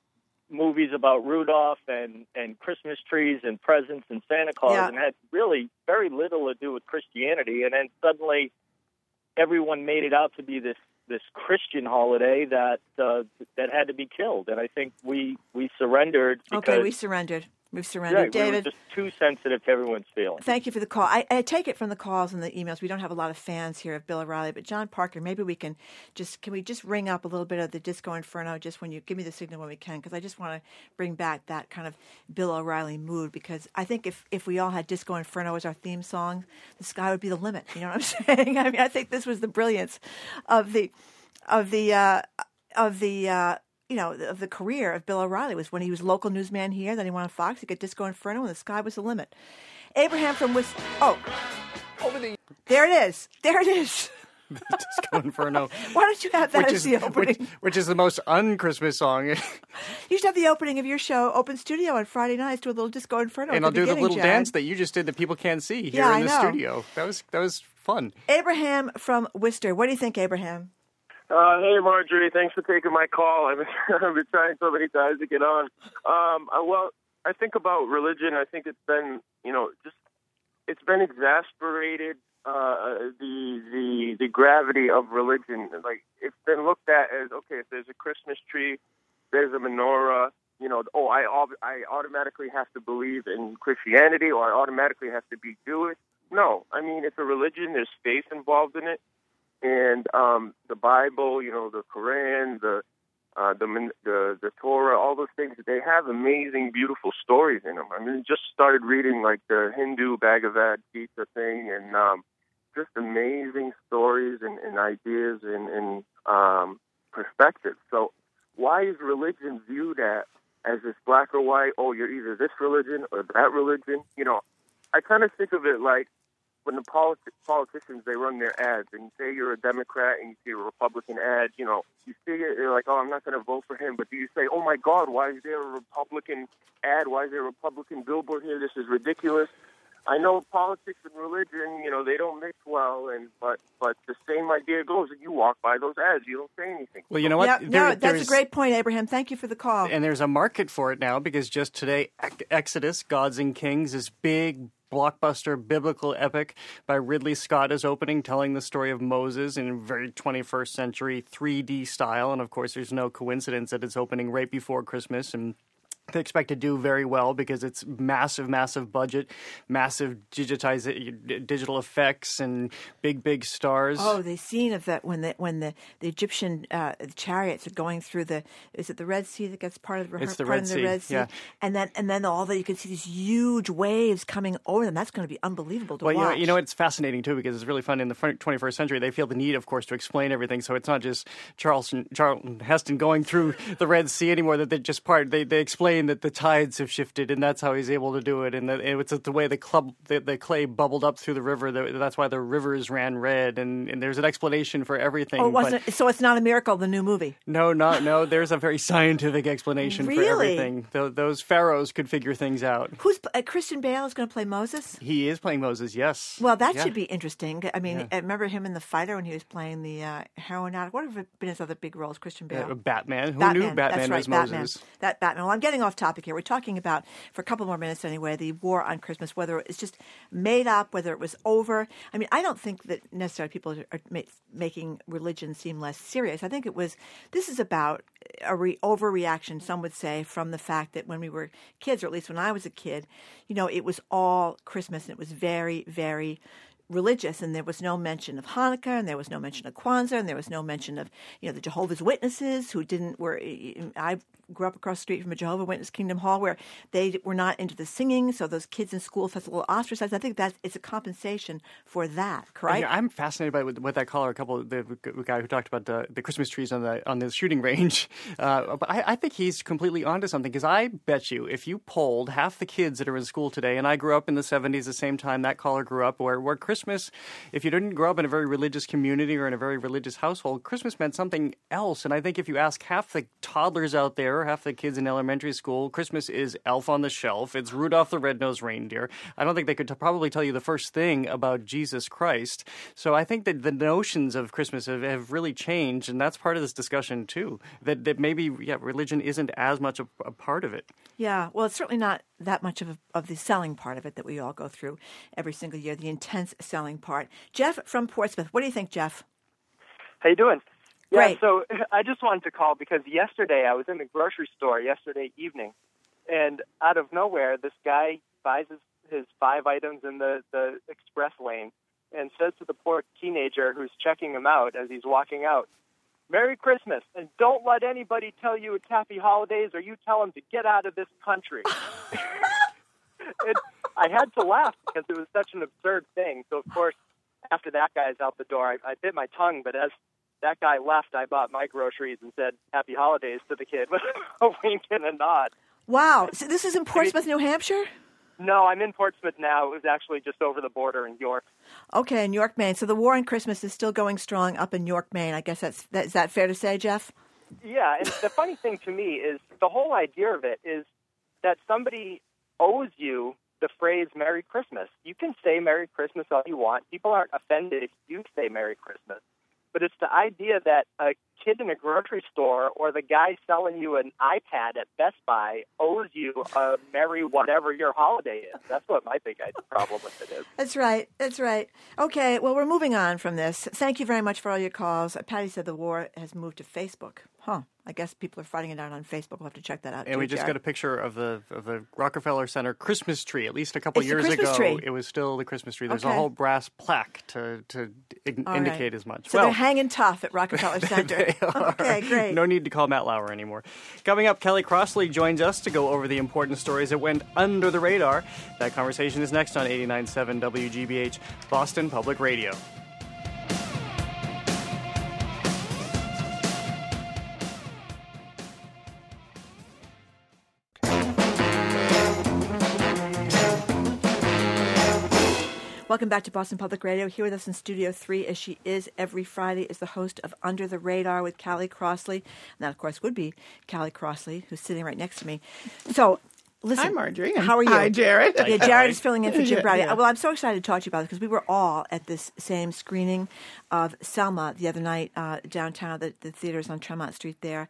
movies about Rudolph and, and Christmas trees and presents and Santa Claus, yeah. and had really very little to do with Christianity. And then suddenly, everyone made it out to be this. this Christian holiday that uh, that had to be killed, and I think we we surrendered. Because, okay, we surrendered. We've surrendered, right, David. We were just too sensitive to everyone's feelings. Thank you for the call. I, I take it from the calls and the emails. We don't have a lot of fans here of Bill O'Reilly, but John Parker, maybe we can just can we just ring up a little bit of the Disco Inferno just when you give me the signal when we can, because I just want to bring back that kind of Bill O'Reilly mood, because I think if if we all had Disco Inferno as our theme song, the sky would be the limit. You know what I'm saying? I mean, I think this was the brilliance of the of the uh, of the. Uh, you know, of the career of Bill O'Reilly was when he was local newsman here, then he went on Fox, he got Disco Inferno, and the sky was the limit. Abraham from Wis... Oh. Over the... There it is. There it is. Disco Inferno. Why don't you have that which as is, the opening? Which, which is the most un-Christmas song. You should have the opening of your show, Open Studio, on Friday nights, do a little Disco Inferno. And I'll do the little Jared. dance that you just did that people can't see here yeah, in the I know. studio. That was that was fun. Abraham from Worcester. What do you think, Abraham? Uh, hey, Marjorie, thanks for taking my call. I've been, I've been trying so many times to get on. Um, uh, well, I think about religion. I think it's been, you know, just it's been exasperated. Uh, the the the gravity of religion, like it's been looked at as okay. If there's a Christmas tree, there's a menorah. You know, oh, I I automatically have to believe in Christianity, or I automatically have to be Jewish. No, I mean it's a religion. There's faith involved in it. And um, the Bible, you know, the Quran, the uh, the, the the Torah, all those things. They have amazing, beautiful stories in them. I mean, just started reading like the Hindu Bhagavad Gita thing, and um, just amazing stories and, and ideas and, and um, perspectives. So why is religion viewed at as this black or white? Oh, you're either this religion or that religion. You know, I kind of think of it like when the politi- politicians, they run their ads, and you say you're a Democrat and you see a Republican ad, you know, you see it, you're like, oh, I'm not going to vote for him. But do you say, oh, my God, why is there a Republican ad? Why is there a Republican billboard here? This is ridiculous. I know politics and religion, you know, they don't mix well, and but but the same idea goes. You walk by those ads, you don't say anything. Well, you know what? Yeah, There- no, that's a there's- great point, Abraham. Thank you for the call. And there's a market for it now because just today, Ex- Exodus, Gods and Kings, this big blockbuster biblical epic by Ridley Scott is opening, telling the story of Moses in a very twenty-first century three D style. And of course, there's no coincidence that it's opening right before Christmas, and they expect to do very well because it's massive, massive budget, massive digitize, digital effects, and big, big stars. Oh, the scene of that when the when the the Egyptian uh, chariots are going through the is it the Red Sea that gets part of the It's the part Red of Sea, the Red Sea, yeah. and then and then all that you can see these huge waves coming over them. That's going to be unbelievable to Well, you know, watch. you know, it's fascinating, too, because it's really fun. In the twenty-first century, they feel the need, of course, to explain everything. So it's not just Charleston, Charlton Heston going through the Red Sea anymore, that they just part. They, they explain that the tides have shifted, and that's how he's able to do it. And that it's the way the, club, the, the clay bubbled up through the river. That, that's why the rivers ran red. And, and there's an explanation for everything. Oh, it wasn't but it? So it's not a miracle, the new movie. No, no, no. There's a very scientific explanation for Really? everything. Th- those pharaohs could figure things out. Who's uh, Christian Bale is going to play Moses? He is playing Moses, yes. Well, that Yeah. should be interesting. I mean, Yeah. I remember him in The Fighter when he was playing the uh, heroin addict. What have been his other big roles? Christian Bale. Uh, Batman. Who Batman. knew Batman That's right, was Batman. Moses? That Batman. Well, I'm getting off topic here. We're talking about, for a couple more minutes anyway, the war on Christmas, whether it's just made up, whether it was over. I mean, I don't think that necessarily people are ma- making religion seem less serious. I think it was, this is about a re- overreaction, some would say, from the fact that when we were kids, or at least when I was a kid, you know, it was all Christmas and it was very, very religious, and there was no mention of Hanukkah, and there was no mention of Kwanzaa, and there was no mention of, you know, the Jehovah's Witnesses who didn't, were, I grew up across the street from a Jehovah's Witness Kingdom Hall where they were not into the singing, so those kids in school felt a little ostracized. I think that's, it's a compensation for that, correct? Yeah, I'm fascinated by what, what that caller, a couple, the, the guy who talked about the, the Christmas trees on the on the shooting range. Uh, but I, I think he's completely onto something, because I bet you if you polled half the kids that are in school today, and I grew up in the seventies, the same time that caller grew up, where, where Christmas, if you didn't grow up in a very religious community or in a very religious household, Christmas meant something else. And I think if you ask half the toddlers out there, half the kids in elementary school, Christmas is Elf on the Shelf. It's Rudolph the Red-Nosed Reindeer. I don't think they could t- probably tell you the first thing about Jesus Christ. So I think that the notions of Christmas have, have really changed, and that's part of this discussion too, that, that maybe yeah, religion isn't as much a, a part of it. Yeah, well, it's certainly not that much of, a, of the selling part of it that we all go through every single year, the intense selling part. Jeff from Portsmouth, what do you think, Jeff? How you doing? Yeah, Great. so I just wanted to call because yesterday I was in the grocery store yesterday evening, and out of nowhere, this guy buys his, his five items in the, the express lane and says to the poor teenager who's checking him out as he's walking out, "Merry Christmas, and don't let anybody tell you it's Happy Holidays or you tell them to get out of this country." It, I had to laugh because it was such an absurd thing. So, of course, after that guy's out the door, I, I bit my tongue, but as that guy left, I bought my groceries and said Happy Holidays to the kid with a wink and a nod. Wow. So this is in Portsmouth, New Hampshire? No, I'm in Portsmouth now. It was actually just over the border in York. Okay, in York, Maine. So the war on Christmas is still going strong up in York, Maine. I guess that's that, is that fair to say, Jeff? Yeah, and the funny thing to me is the whole idea of it is that somebody owes you the phrase Merry Christmas. You can say Merry Christmas all you want. People aren't offended if you say Merry Christmas. But it's the idea that a kid in a grocery store or the guy selling you an iPad at Best Buy owes you a merry whatever your holiday is. That's what my big problem with it is. That's right. That's right. Okay, well, we're moving on from this. Thank you very much for all your calls. Patty said the war has moved to Facebook. Huh. I guess people are fighting it out on Facebook. We'll have to check that out. And too, we just Jared. got a picture of the of the Rockefeller Center Christmas tree. At least a couple It's the years Christmas ago, tree. it was still the Christmas tree. There's Okay. a whole brass plaque to to ig- All indicate right. as much. So well, they're hanging tough at Rockefeller Center. They are. Okay, great. No need to call Matt Lauer anymore. Coming up, Kelly Crossley joins us to go over the important stories that went under the radar. That conversation is next on eighty-nine point seven W G B H, Boston Public Radio. Welcome back to Boston Public Radio. Here with us in Studio three, as she is every Friday, is the host of Under the Radar with Callie Crossley. And that, of course, would be Callie Crossley, who's sitting right next to me. So, listen. Hi, Marjorie. How are you? Hi, Jared. Yeah, Jared is filling in for Jim Yeah, Browdy. yeah. Well, I'm so excited to talk to you about this because we were all at this same screening of Selma the other night uh, downtown. The, the theater's on Tremont Street there.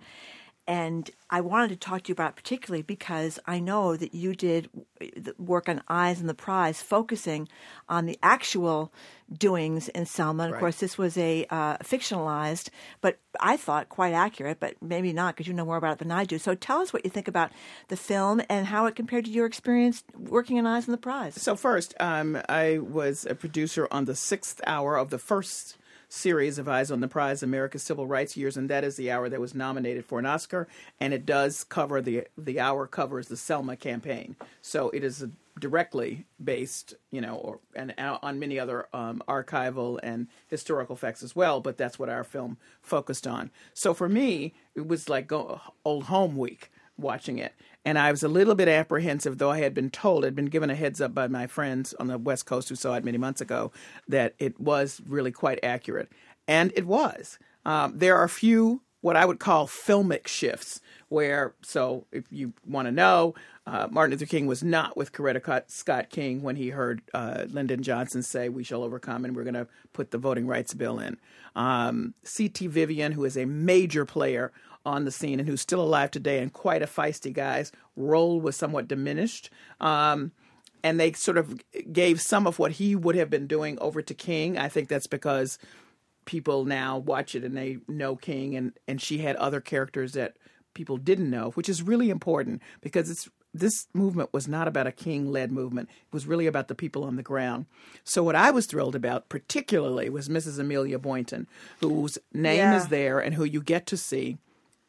And I wanted to talk to you about it particularly because I know that you did work on Eyes on the Prize, focusing on the actual doings in Selma. And, of Right. course, this was a uh, fictionalized, but I thought quite accurate, but maybe not because you know more about it than I do. So tell us what you think about the film and how it compared to your experience working on Eyes on the Prize. So first, um, I was a producer on the sixth hour of the first series of Eyes on the Prize, America's Civil Rights Years, and that is the hour that was nominated for an Oscar, and it does cover, the the hour covers the Selma campaign. So it is directly based, you know, or and on many other um, archival and historical facts as well, but that's what our film focused on. So for me, it was like go, old home week watching it. And I was a little bit apprehensive, though I had been told, I'd been given a heads up by my friends on the West Coast who saw it many months ago, that it was really quite accurate. And it was. Um, there are a few what I would call filmic shifts where, so if you want to know, uh, Martin Luther King was not with Coretta Scott King when he heard uh, Lyndon Johnson say, "We shall overcome, and we're going to put the voting rights bill in." Um, C T Vivian, who is a major player on the scene and who's still alive today and quite a feisty guy's role was somewhat diminished. Um, and they sort of gave some of what he would have been doing over to King. I think that's because people now watch it and they know King, and, and she had other characters that people didn't know, which is really important because it's this movement was not about a King-led movement. It was really about the people on the ground. So what I was thrilled about particularly was Missus Amelia Boynton, whose name Yeah. is there and who you get to see,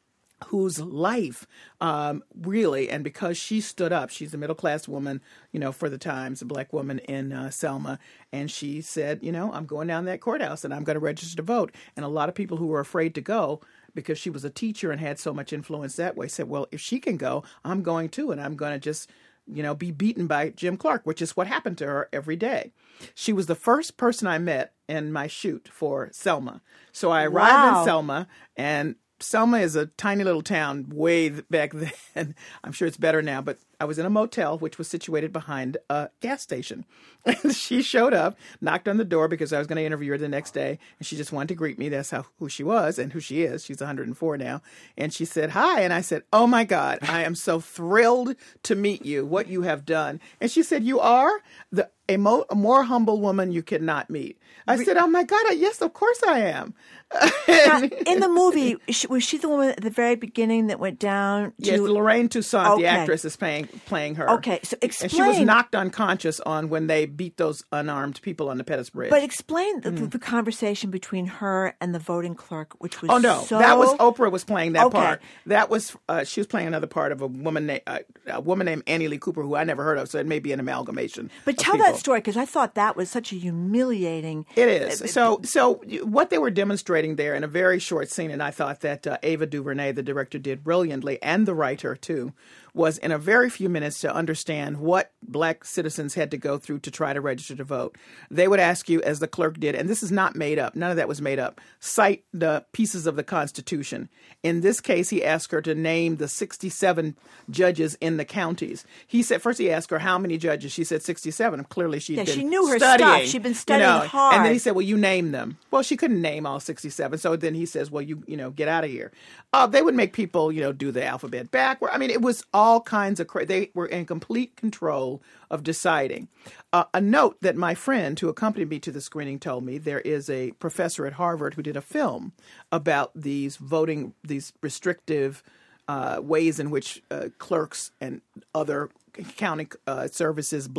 whose life um, really, and because she stood up, she's a middle-class woman, you know, for the times, a black woman in uh, Selma, and she said, you know, I'm going down that courthouse and I'm going to register to vote. And a lot of people who were afraid to go because she was a teacher and had so much influence that way said, well, if she can go, I'm going too, and I'm going to just, you know, be beaten by Jim Clark, which is what happened to her every day. She was the first person I met in my shoot for Selma. So I arrived Wow. in Selma, and Selma is a tiny little town way back then. I'm sure it's better now, but I was in a motel, which was situated behind a gas station. And she showed up, knocked on the door because I was going to interview her the next day, and she just wanted to greet me. That's how who she was and who she is. She's one hundred four now. And she said, hi. And I said, oh, my God, I am so thrilled to meet you, what you have done. And she said, you are the a, mo- a more humble woman you cannot meet. I said, oh, my God, I, yes, of course I am. Now, in the movie, sh- was she the woman at the very beginning that went down to... Yes, Lorraine Toussaint, Okay. the actress, is playing playing her. Okay, so And she was explain- knocked unconscious on when they beat those unarmed people on the Pettus Bridge. But explain the, the conversation between her and the voting clerk, which was Oh no, so... that was Oprah was playing that Okay. part. That was uh, she was playing another part of a woman named uh, a woman named Annie Lee Cooper, who I never heard of. So it may be an amalgamation. But of tell people. that story, because I thought that was such a humiliating... It is. So, so what they were demonstrating there in a very short scene, and I thought that uh, Ava DuVernay, the director, did brilliantly, and the writer too, was in a very few minutes to understand what black citizens had to go through to try to register to vote. They would ask you, as the clerk did, and this is not made up, none of that was made up, cite the pieces of the Constitution. In this case, he asked her to name the sixty-seven judges in the counties. He said, first he asked her how many judges. She said sixty-seven. Clearly she'd Yeah, been she knew her studying, stuff. She'd been studying you know. hard. And then he said, well, you name them. Well, she couldn't name all sixty-seven. So then he says, well, you you know, get out of here. Uh, they would make people, you know, do the alphabet backward. I mean, it was all kinds of crazy. They were in complete control of deciding. Uh, a note that my friend who accompanied me to the screening told me, there is a professor at Harvard who did a film about these voting, these restrictive uh, ways in which uh, clerks and other county uh, services block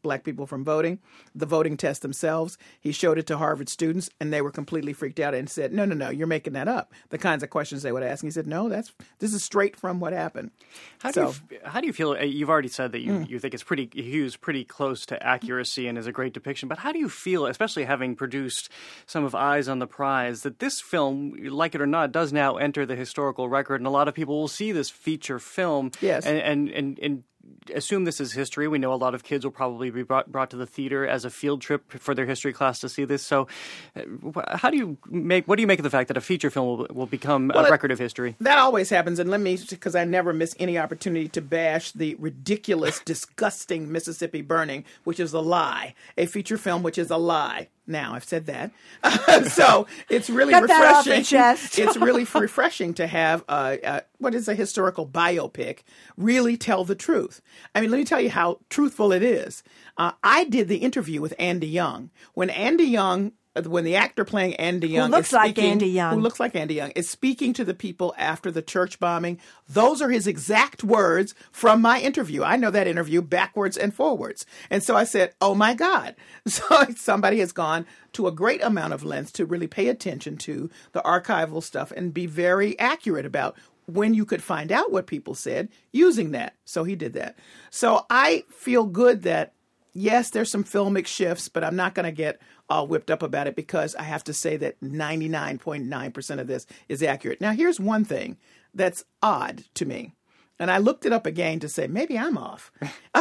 black people from voting, the voting test themselves. He showed it to Harvard students, and they were completely freaked out and said, no, no, no, you're making that up. The kinds of questions they would ask. And he said, no, that's this is straight from what happened. How so, do you how do you feel? You've already said that you, Mm. you think it's pretty Hughes pretty close to accuracy and is a great depiction. But how do you feel, especially having produced some of Eyes on the Prize, that this film, like it or not, does now enter the historical record, and a lot of people will see this feature film Yes. and and, and, and assume this is history. We know a lot of kids will probably be brought, brought to the theater as a field trip for their history class to see this. So uh, how do you make, what do you make of the fact that a feature film will, will become Well, a it- record of history? That always happens, and let me, because I never miss any opportunity to bash the ridiculous, disgusting Mississippi Burning, which is a lie. A feature film, which is a lie. Now, I've said that. So it's really Got that off your refreshing. chest. It's really refreshing to have uh, uh, what is a historical biopic really tell the truth. I mean, let me tell you how truthful it is. Uh, I did the interview with Andy Young. When Andy Young when the actor playing Andy Young looks is like speaking, Andy Young. who looks like Andy Young, is speaking to the people after the church bombing, those are his exact words from my interview. I know that interview backwards and forwards. And so I said, oh my God. So somebody has gone to a great amount of length to really pay attention to the archival stuff and be very accurate about when you could find out what people said using that. So he did that. So I feel good that, yes, there's some filmic shifts, but I'm not going to get all whipped up about it because I have to say that ninety-nine point nine percent of this is accurate. Now, here's one thing that's odd to me. And I looked it up again to say, maybe I'm off.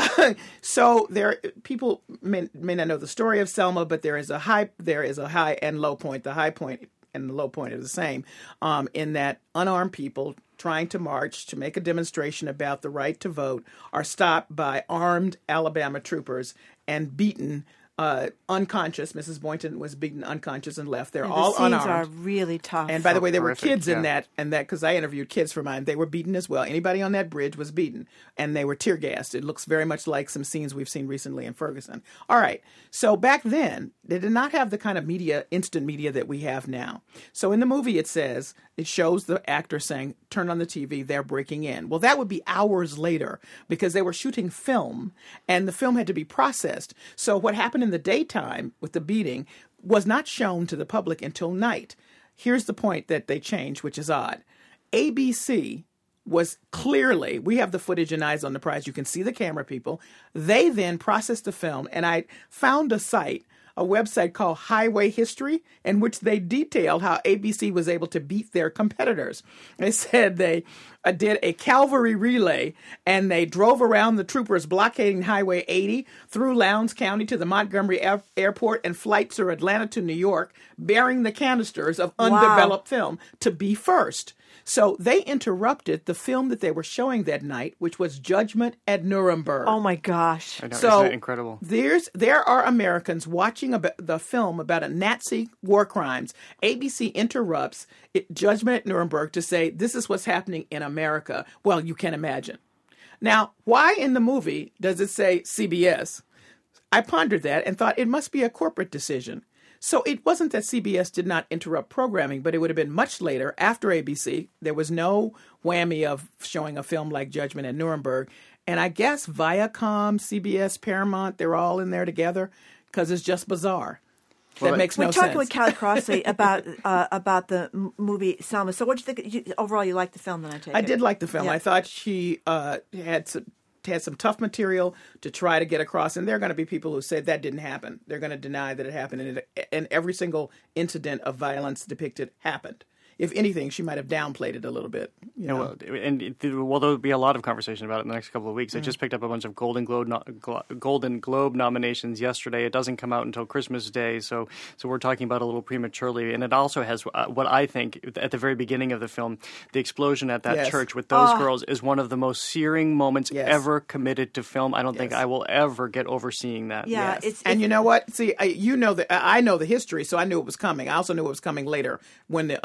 So there, people may, may not know the story of Selma, but there is a high, there is a high and low point. The high point and the low point are the same, um, in that unarmed people trying to march to make a demonstration about the right to vote are stopped by armed Alabama troopers and beaten uh, unconscious. Missus Boynton was beaten unconscious and left. They're Yeah, the all scenes unarmed. are really tough. And by the way, there were Horrific, kids in yeah. that, and that because I interviewed kids for mine, they were beaten as well. Anybody on that bridge was beaten, and they were tear gassed. It looks very much like some scenes we've seen recently in Ferguson. All right, so back then they did not have the kind of media, instant media that we have now. So in the movie, it says it shows the actor saying, "Turn on the T V, they're breaking in." Well, that would be hours later because they were shooting film, and the film had to be processed. So what happened in the daytime with the beating was not shown to the public until night. Here's the point that they changed, which is odd. A B C was clearly, we have the footage in Eyes on the Prize. You can see the camera people. They then processed the film, and I found a site, a website called Highway History, in which they detailed how A B C was able to beat their competitors. They said they uh, did a cavalry relay, and they drove around the troopers blockading Highway eighty through Lowndes County to the Montgomery Air- Airport and flights through Atlanta to New York, bearing the canisters of undeveloped film to be first. So they interrupted the film that they were showing that night, which was Judgment at Nuremberg. Oh my gosh. I know, So isn't that incredible? There's there are Americans watching about the film about a Nazi war crimes. A B C interrupts it, Judgment at Nuremberg to say this is what's happening in America. Well, you can imagine. Now, why in the movie does it say C B S? I pondered that and thought it must be a corporate decision. So it wasn't that C B S did not interrupt programming, but it would have been much later after A B C. There was no whammy of showing a film like Judgment at Nuremberg. And I guess Viacom, C B S, Paramount, they're all in there together because it's just bizarre. Well, that makes We're no talking sense. with Callie Crossley about uh, about the m- movie Selma. So what do you think? You, overall, you liked the film, then I take I it? did like the film. Yeah. I thought she uh, had some had some tough material to try to get across, and there are going to be people who say that didn't happen. They're going to deny that it happened, and, it, and every single incident of violence depicted happened. If anything, she might have downplayed it a little bit. You Yeah, know? well, and it, well, there'll be a lot of conversation about it in the next couple of weeks. I Mm. just picked up a bunch of Golden Globe no, Glo- Golden Globe nominations yesterday. It doesn't come out until Christmas Day, so so we're talking about it a little prematurely. And it also has uh, what I think at the very beginning of the film, the explosion at that Yes. church with those Ah. girls is one of the most searing moments Yes. ever committed to film. I don't think Yes. I will ever get over seeing that. Yeah, Yes. it's, and it's you know what? See, I, you know that I know the history, so I knew it was coming. I also knew it was coming later when the other incident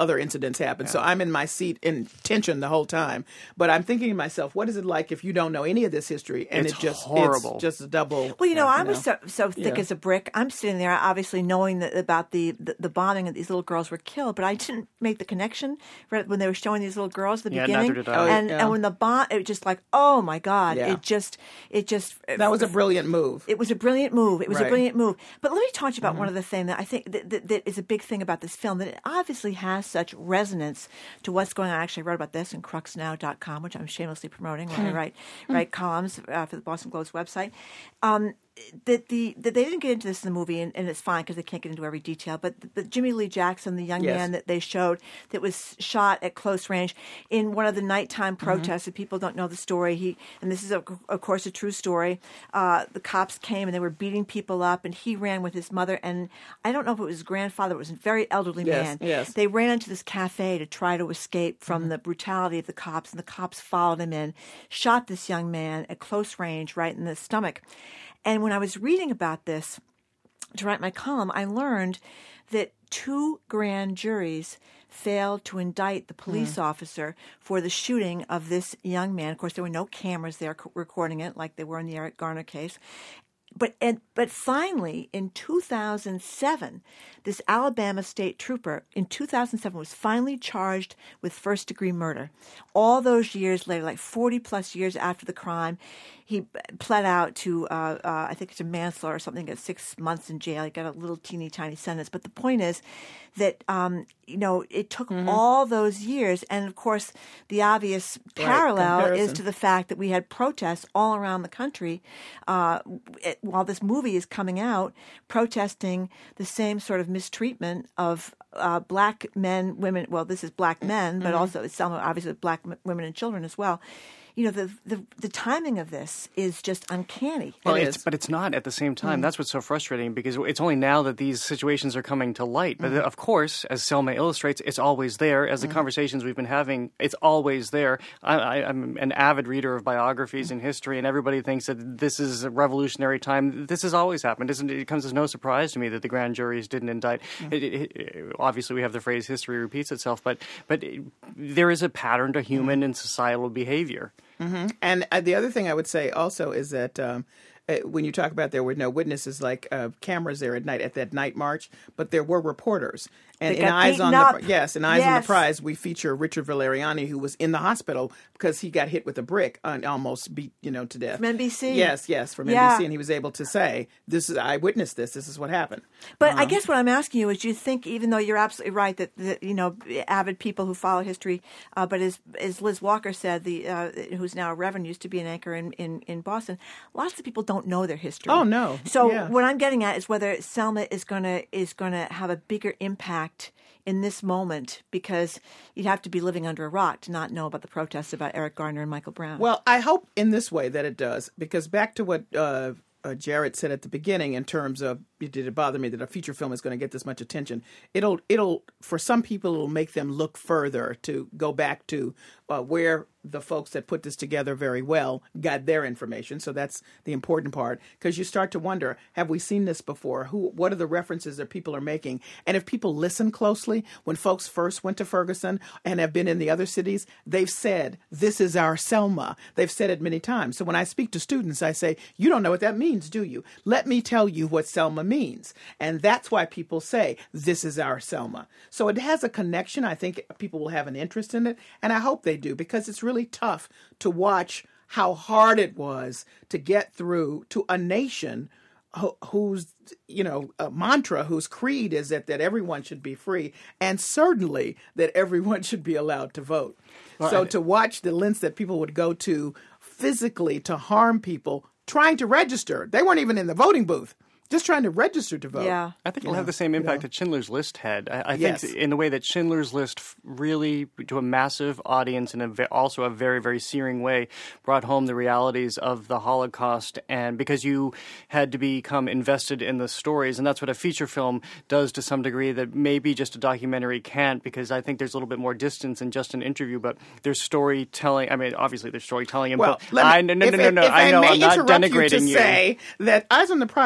incidents happen. Yeah. So I'm in my seat in tension the whole time. But I'm thinking to myself, what is it like if you don't know any of this history and it's it just horrible. It's just a double. Well, you know, uh, I you was know. so, so thick Yeah. as a brick. I'm sitting there, obviously knowing that, about the, the the bombing and these little girls were killed, but I didn't make the connection right when they were showing these little girls at the yeah, beginning. Neither did I. And Oh, yeah. and when the bomb, it was just like, oh my God! Yeah. It just, it just. That was a brilliant move. It was a brilliant move. It was Right. a brilliant move. But let me talk to you about Mm-hmm. one other thing that I think that, that, that is a big thing about this film, that it obviously has such resonance to what's going on. I actually wrote about this in crux now dot com, which I'm shamelessly promoting when I write write columns uh, for the Boston Globe's website. Um, that the that they didn't get into this in the movie, and, and it's fine because they can't get into every detail. But the, the Jimmy Lee Jackson, the young Yes. man that they showed that was shot at close range in one of the nighttime protests. If people don't know the story, he and this is of of course a true story. Uh, the cops came and they were beating people up, and he ran with his mother, and I don't know if it was his grandfather. It was a very elderly Yes, man. yes. They ran into this cafe to try to escape from Mm-hmm. the brutality of the cops, and the cops followed him in, shot this young man at close range right in the stomach. And when I was reading about this to write my column, I learned that two grand juries failed to indict the police Mm. officer for the shooting of this young man. Of course, there were no cameras there co- recording it like they were in the Eric Garner case. But and, but finally, in two thousand seven, this Alabama state trooper in two thousand seven was finally charged with first-degree murder. All those years later, like forty plus years after the crime, he pled out to, uh, uh, I think it's a manslaughter or something, got six months in jail. He got a little teeny tiny sentence. But the point is that, um, you know, it took Mm-hmm. all those years. And, of course, the obvious parallel is comparison. to the fact that we had protests all around the country uh, it, while this movie is coming out, protesting the same sort of mistreatment of uh, black men, women. Well, this is black men, but Mhm. also it's some obviously black m- women and children as well. You know, the, the the timing of this is just uncanny. Well, It it's, is. but it's not at the same time. Mm. That's what's so frustrating, because it's only now that these situations are coming to light. But Mhm. of course, as Selma illustrates, it's always there. As the Mhm. conversations we've been having, it's always there. I, I, I'm an avid reader of biographies and history, and everybody thinks that this is a revolutionary time. This has always happened. Isn't it? It comes as no surprise to me that the grand juries didn't indict. It, it, it, obviously, we have the phrase "history repeats itself," but but it, there is a pattern to human and societal behavior. Mm-hmm. And uh, the other thing I would say also is that um, uh, when you talk about there were no witnesses, like uh, cameras there at night at that night march, but there were reporters. And They in got Eyes on beaten up. the yes, in Eyes on Yes. the Prize, we feature Richard Valeriani, who was in the hospital because he got hit with a brick and almost beat you know to death. From N B C. Yes, yes, from Yeah. N B C, and he was able to say, "This is I witnessed this. This is what happened." But I Um, guess what I'm asking you is, do you think, even though you're absolutely right that, that you know, avid people who follow history, uh, but as as Liz Walker said, the uh, who's now a Reverend, used to be an anchor in, in, in Boston, lots of people don't know their history. Oh, no. So Yeah. what I'm getting at is whether Selma is gonna is gonna have a bigger impact in this moment, because you'd have to be living under a rock to not know about the protests about Eric Garner and Michael Brown. Well, I hope in this way that it does, because back to what uh, uh, Jared said at the beginning in terms of, did it bother me that a feature film is going to get this much attention? It'll, it'll for some people, it'll make them look further to go back to uh, where the folks that put this together very well got their information. So that's the important part, because you start to wonder, have we seen this before? Who? What are the references that people are making? And if people listen closely, when folks first went to Ferguson and have been in the other cities, they've said, this is our Selma. They've said it many times. So when I speak to students, I say, you don't know what that means, do you? Let me tell you what Selma means. And that's why people say, this is our Selma. So it has a connection. I think people will have an interest in it. And I hope they do, because it's really tough to watch how hard it was to get through to a nation who, whose, you know, uh, mantra, whose creed is that, that everyone should be free, and certainly that everyone should be allowed to vote. Well, so I- to watch the lengths that people would go to physically to harm people trying to register. They weren't even in the voting booth. Just trying to register to vote. Yeah. I think You it'll know, have the same you impact know. that Schindler's List had. I, I Yes. think in the way that Schindler's List f- really, to a massive audience in a ve- also a very, very searing way, brought home the realities of the Holocaust. And because you had to become invested in the stories, and that's what a feature film does to some degree that maybe just a documentary can't, because I think there's a little bit more distance than just an interview, but there's storytelling. I mean, obviously there's storytelling. Well, but let me, I, no, no, if, no, no, no. if I know may I'm not interrupt you denigrating to you. say that Eyes on the Prize consistently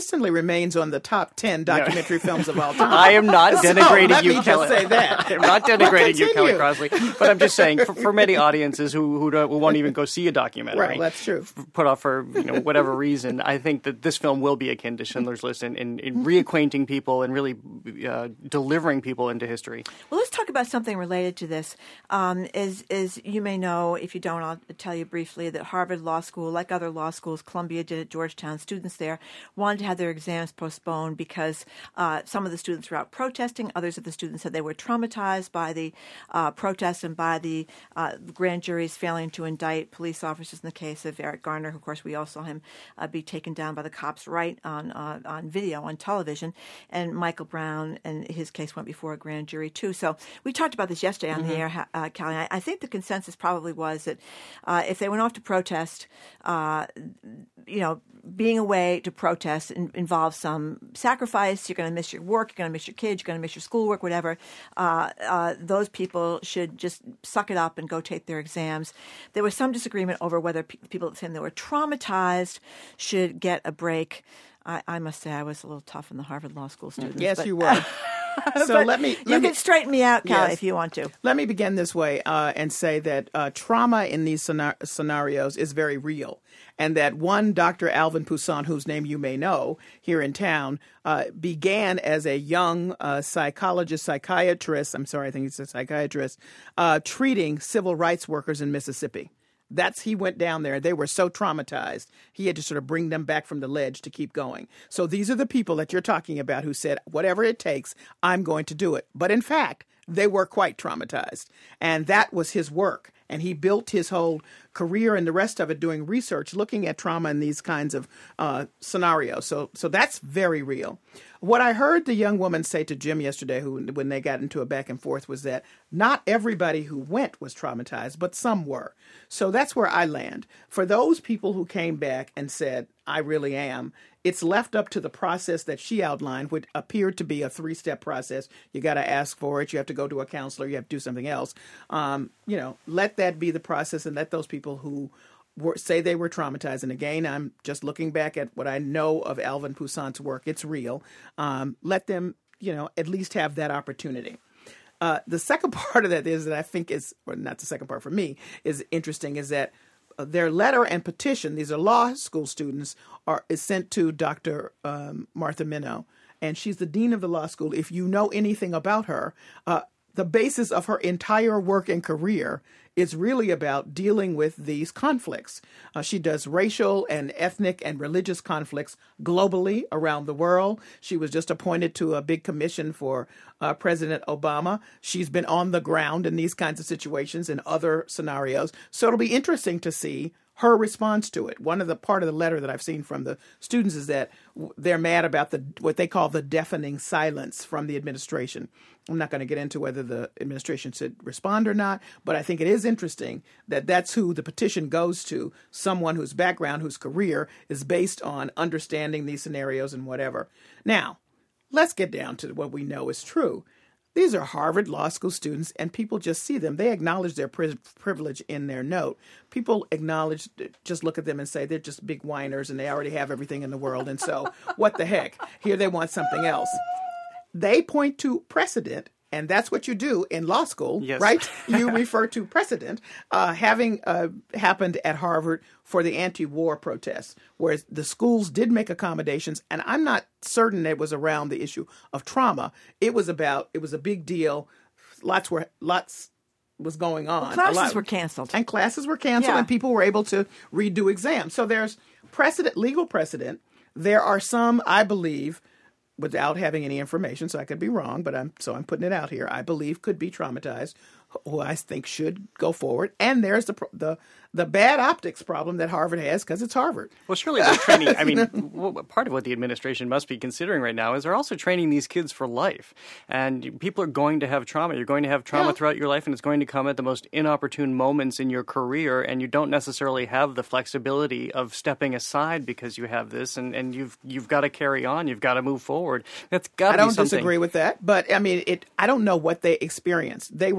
consistently remains on the top ten documentary films of all time. I am not So, denigrating let you, me Kelly. just say that. I'm not denigrating you, Kelly Continue. Crossley. But I'm just saying, for, for many audiences who who, don't, who won't even go see a documentary, Right, that's true. put off for you know whatever reason, I think that this film will be akin to Schindler's List in, in, in reacquainting people and really uh, delivering people into history. Well, let's talk about something related to this. Um, as, as you may know, if you don't, I'll tell you briefly that Harvard Law School, like other law schools, Columbia did at Georgetown, students there wanted to have their exams postponed because uh, some of the students were out protesting. Others of the students said they were traumatized by the uh, protests and by the uh, grand juries failing to indict police officers in the case of Eric Garner, who, of course, we all saw him uh, be taken down by the cops right on uh, on video, on television. And Michael Brown and his case went before a grand jury, too. So we talked about this yesterday on Mhm. the air, uh, Callie. I, I think the consensus probably was that uh, if they went off to protest, uh, you know, being away to protest in, involves some sacrifice. You're going to miss your work. You're going to miss your kids. You're going to miss your schoolwork, whatever. Uh, uh, those people should just suck it up and go take their exams. There was some disagreement over whether pe- people saying they were traumatized should get a break. I, I must say I was a little tough on the Harvard Law School students. Yes, but- you were. So But let me. you let can me, straighten me out, Callie, Yes. if you want to. Let me begin this way uh, and say that uh, trauma in these scena- scenarios is very real. And that one Doctor Alvin Poussaint, whose name you may know here in town, uh, began as a young uh, psychologist, psychiatrist, I'm sorry, I think he's a psychiatrist, uh, treating civil rights workers in Mississippi. That's he went down there. They were so traumatized. He had to sort of bring them back from the ledge to keep going. So these are the people that you're talking about who said, whatever it takes, I'm going to do it. But in fact, they were quite traumatized. And that was his work. And he built his whole career and the rest of it doing research, looking at trauma in these kinds of uh, scenarios. So, so that's very real. What I heard the young woman say to Jim yesterday, who when they got into a back and forth, was that not everybody who went was traumatized, but some were. So that's where I land. For those people who came back and said, I really am, it's left up to the process that she outlined, which appeared to be a three-step process. You got to ask for it. You have to go to a counselor. You have to do something else. Um, you know, let that be the process and let those people who were, say they were traumatized. And again, I'm just looking back at what I know of Alvin Poussaint's work. It's real. Um, let them, you know, at least have that opportunity. Uh, the second part of that is that I think is, or not the second part for me, is interesting, is that their letter and petition, these are law school students, are is sent to Doctor Um, Martha Minow, and she's the dean of the law school. If you know anything about her, uh, the basis of her entire work and career is really about dealing with these conflicts. Uh, she does racial and ethnic and religious conflicts globally around the world. She was just appointed to a big commission for uh, President Obama. She's been on the ground in these kinds of situations and other scenarios. So it'll be interesting to see her response to it. One of the part of the letter that I've seen from the students is that they're mad about the what they call the deafening silence from the administration. I'm not going to get into whether the administration should respond or not, but I think it is interesting that that's who the petition goes to, someone whose background, whose career is based on understanding these scenarios and whatever. Now, let's get down to what we know is true. These are Harvard Law School students, and people just see them. They acknowledge their pri- privilege in their note. People acknowledge, just look at them and say they're just big whiners and they already have everything in the world. And so what the heck? Here they want something else. They point to precedent, and that's what you do in law school, Yes. right? You refer to precedent uh, having uh, happened at Harvard for the anti-war protests, whereas the schools did make accommodations, and I'm not certain it was around the issue of trauma. It was about, it was a big deal. Lots were, lots was going on. Well, classes A lot- were canceled. And classes were canceled, Yeah. and people were able to redo exams. So there's precedent, legal precedent. There are some, I believe, without having any information, so I could be wrong, but I'm so I'm putting it out here, I believe could be traumatized, who I think should go forward. And there's the the the bad optics problem that Harvard has because it's Harvard. Well, surely they're training. I mean, w- part of what the administration must be considering right now is they're also training these kids for life. And people are going to have trauma. You're going to have trauma Yeah. throughout your life, and it's going to come at the most inopportune moments in your career. And you don't necessarily have the flexibility of stepping aside because you have this, and, and you've you've got to carry on. You've got to move forward. That's got to I be don't something. disagree with that, but I mean, it. I don't know what they experienced. They were legal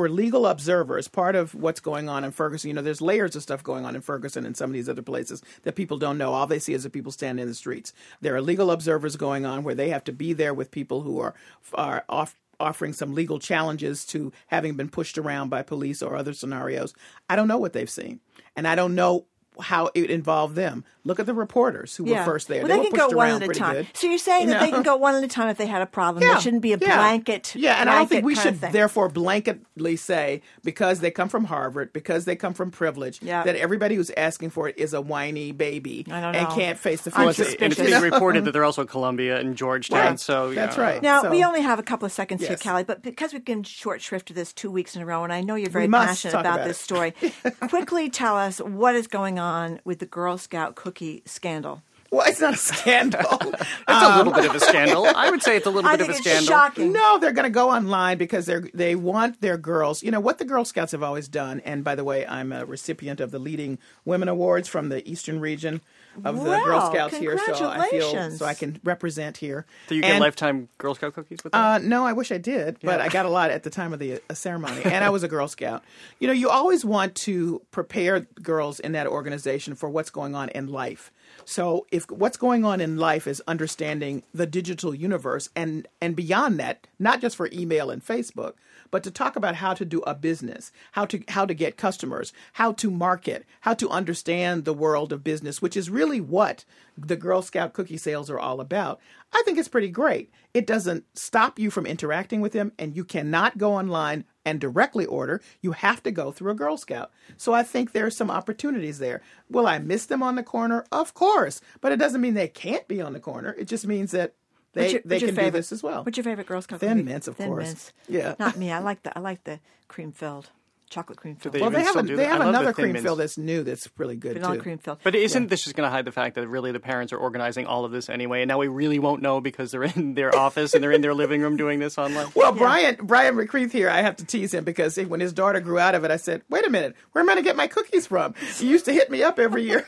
legal observers. Part of what's going on in Ferguson, you know, there's layers of stuff going on in Ferguson and some of these other places that people don't know. All they see is the people standing in the streets. There are legal observers going on where they have to be there with people who are are off. offering some legal challenges to having been pushed around by police or other scenarios. I don't know what they've seen. And I don't know how it involved them. Look at the reporters who yeah. were first there. Well, they, they were can pushed go one around at a pretty time. good. So you're saying You that know? they can go one at a time if they had a problem. Yeah. There shouldn't be a Yeah. blanket. Yeah, and I don't think we blanket should kind of thing. therefore blanketly say because they come from Harvard, because they come from privilege, Yeah. that everybody who's asking for it is a whiny baby I don't and know. can't face the Well, future. it's, and it's being reported that they're also Columbia and Georgetown. Right. So That's yeah. right. Now, So- we only have a couple of seconds here, Yes. Callie, but because we've given short shrift to this two weeks in a row, and I know you're very We must passionate talk about, about this it. story, quickly tell us what is going on with the Girl Scout cookie scandal. Well, it's not a scandal. It's a little bit of a scandal. I would say it's a little I bit of a think it's scandal. shocking. No, they're going to go online because they they want their girls. You know what the Girl Scouts have always done. And by the way, I'm a recipient of the Leading Women Awards from the Eastern region of the Wow, Girl Scouts here, so I feel congratulations. so I can represent here. Do you get And- lifetime Girl Scout cookies with that? Uh, no, I wish I did, but Yeah. I got a lot at the time of the uh, ceremony, and I was a Girl Scout. You know, you always want to prepare girls in that organization for what's going on in life. So if what's going on in life is understanding the digital universe and, and beyond that, not just for email and Facebook, but to talk about how to do a business, how to how to get customers, how to market, how to understand the world of business, which is really what the Girl Scout cookie sales are all about. I think it's pretty great. It doesn't stop you from interacting with them, and you cannot go online and directly order. You have to go through a Girl Scout. So I think there are some opportunities there. Will I miss them on the corner? Of course. But it doesn't mean they can't be on the corner. It just means that they, What's your- they what's your can do favorite- this as well. What's your favorite Girl Scout Thin cookie? Mints, of Thin course. Mints. Yeah. Not me. I like the I like the cream filled, chocolate cream filled. they Well, even they have, still a, do they that? have I love the another Thin cream Mints. fill that's new that's really good, Vanilla too. cream filled. But isn't Yeah. this just going to hide the fact that really the parents are organizing all of this anyway, and now we really won't know because they're in their office and they're in their living room doing this online? Well, Brian Brian McCreath here, I have to tease him because when his daughter grew out of it, I said, wait a minute, where am I going to get my cookies from? He used to hit me up every year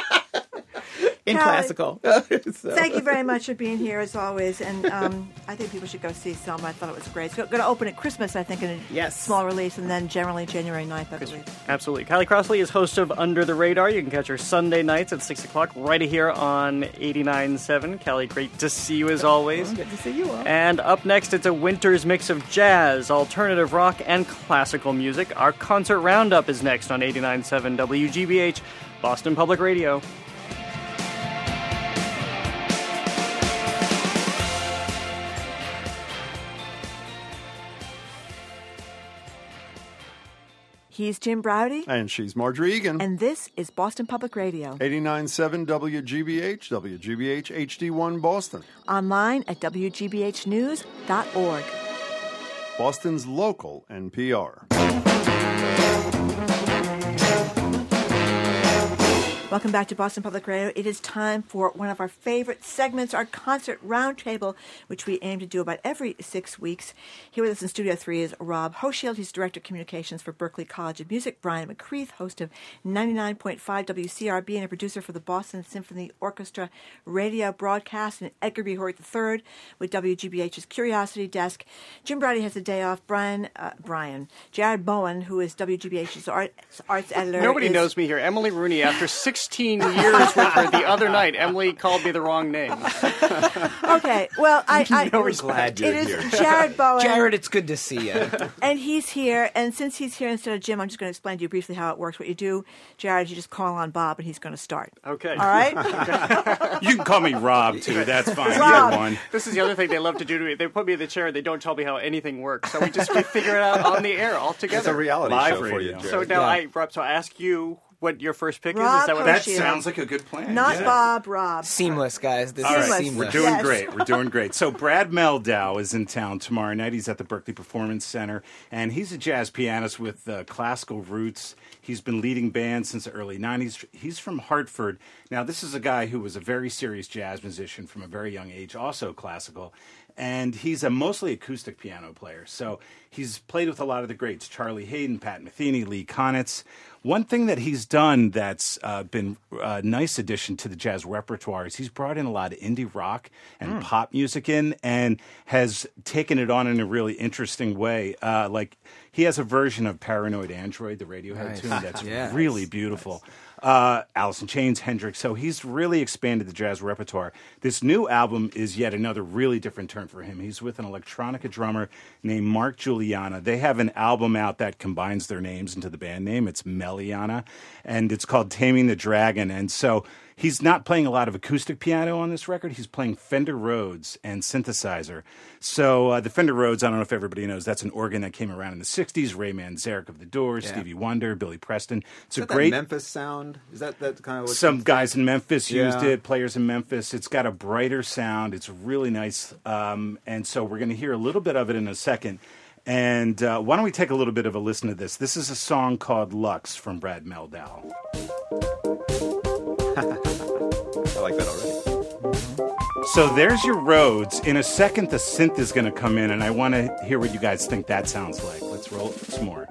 in Callie, classical. So- Thank you very much for being here as always, and um, I think people should go see Selma. I thought it was great. It's going to open at Christmas, I think, in a yes. small release, and then generally January ninth, I believe. Absolutely. Kylie Crossley is host of Under the Radar. You can catch her Sunday nights at six o'clock right here on eighty-nine point seven. Callie, great to see you as always. Good to see you all. And up next, it's a winter's mix of jazz, alternative rock, and classical music. Our concert roundup is next on eighty-nine point seven W G B H, Boston Public Radio. He's Jim Browdy, And she's Marjorie Egan. and this is Boston Public Radio. eighty-nine point seven W G B H, W G B H H D one Boston. Online at w g b h news dot org. Boston's local N P R. Welcome back to Boston Public Radio. It is time for one of our favorite segments, our concert roundtable, which we aim to do about every six weeks. Here with us in Studio three is Rob Hochschild. He's Director of Communications for Berklee College of Music. Brian McCreath, host of ninety-nine point five W C R B and a producer for the Boston Symphony Orchestra radio broadcast. And Edgar B. Hort the third with W G B H's Curiosity Desk. Jim Browdy has a day off. Brian, uh, Brian, Jared Bowen, who is W G B H's art, arts editor. Nobody is, knows me here. Emily Rooney, after sixteen years with her the other night, Emily called me the wrong name. Okay, well, I, I No We're respect. glad you're it is here. Jared Bowen. Jared, it's good to see you. And he's here, and since he's here instead of Jim, I'm just going to explain to you briefly how it works. What you do, Jared, you just call on Bob, and he's going to start. Okay. All right? You can call me Rob, too. That's fine. Rob. Either one. This is the other thing they love to do to me. They put me in the chair and they don't tell me how anything works. So we just we figure it out on the air altogether. It's a reality Live show for you, radio. Jared. So now Yeah. I, Rob, so I ask you what your first pick is. Rob Is that what That Hochschild. sounds like a good plan. Not Yeah. Bob, Rob. Seamless, guys. This All is right, seamless. we're doing Yes. great. We're doing great. So Brad Meldow is in town tomorrow night. He's at the Berklee Performance Center, and he's a jazz pianist with uh, classical roots. He's been leading bands since the early nineties. He's from Hartford. Now, this is a guy who was a very serious jazz musician from a very young age, also classical. And he's a mostly acoustic piano player. So he's played with a lot of the greats, Charlie Hayden, Pat Metheny, Lee Konitz. One thing that he's done that's uh, been a nice addition to the jazz repertoire is he's brought in a lot of indie rock and Mm. pop music in and has taken it on in a really interesting way. Uh, like he has a version of Paranoid Android, the Radiohead Nice. tune, that's Yeah. really beautiful. Uh, Alice in Chains, Hendrix. So he's really expanded the jazz repertoire. This new album is yet another really different turn for him. He's with an electronica drummer named Mark Juliana. They have an album out that combines their names into the band name. It's Meliana, and it's called Taming the Dragon. And so he's not playing a lot of acoustic piano on this record. He's playing Fender Rhodes and synthesizer. So uh, the Fender Rhodes, I don't know if everybody knows, that's an organ that came around in the sixties. Ray Manzarek of The Doors, Yeah. Stevie Wonder, Billy Preston. It's Is a that great that Memphis sound? Is that that kind of what some guys in Memphis Yeah. used it, players in Memphis. It's got a brighter sound. It's really nice. Um, and so we're going to hear a little bit of it in a second. And uh, why don't we take a little bit of a listen to this? This is a song called Lux from Brad Meldau. I like that already. So there's your Rhodes. In a second, the synth is going to come in, and I want to hear what you guys think that sounds like. Let's roll it some more.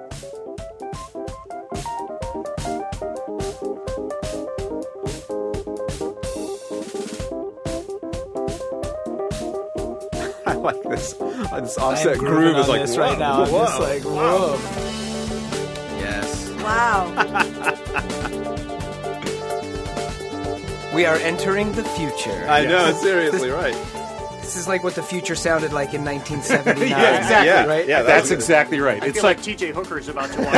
I like this. Uh, This I offset am groove grooving is on like, this whoa, right now. I'm whoa, just like, whoa. whoa. Yes. Wow. We are entering the future. I know, seriously, This- right. This is like what the future sounded like in nineteen seventy-nine. Yeah, exactly. Yeah, right? Yeah, that's exactly right. I It's feel like like T J Hooker's about to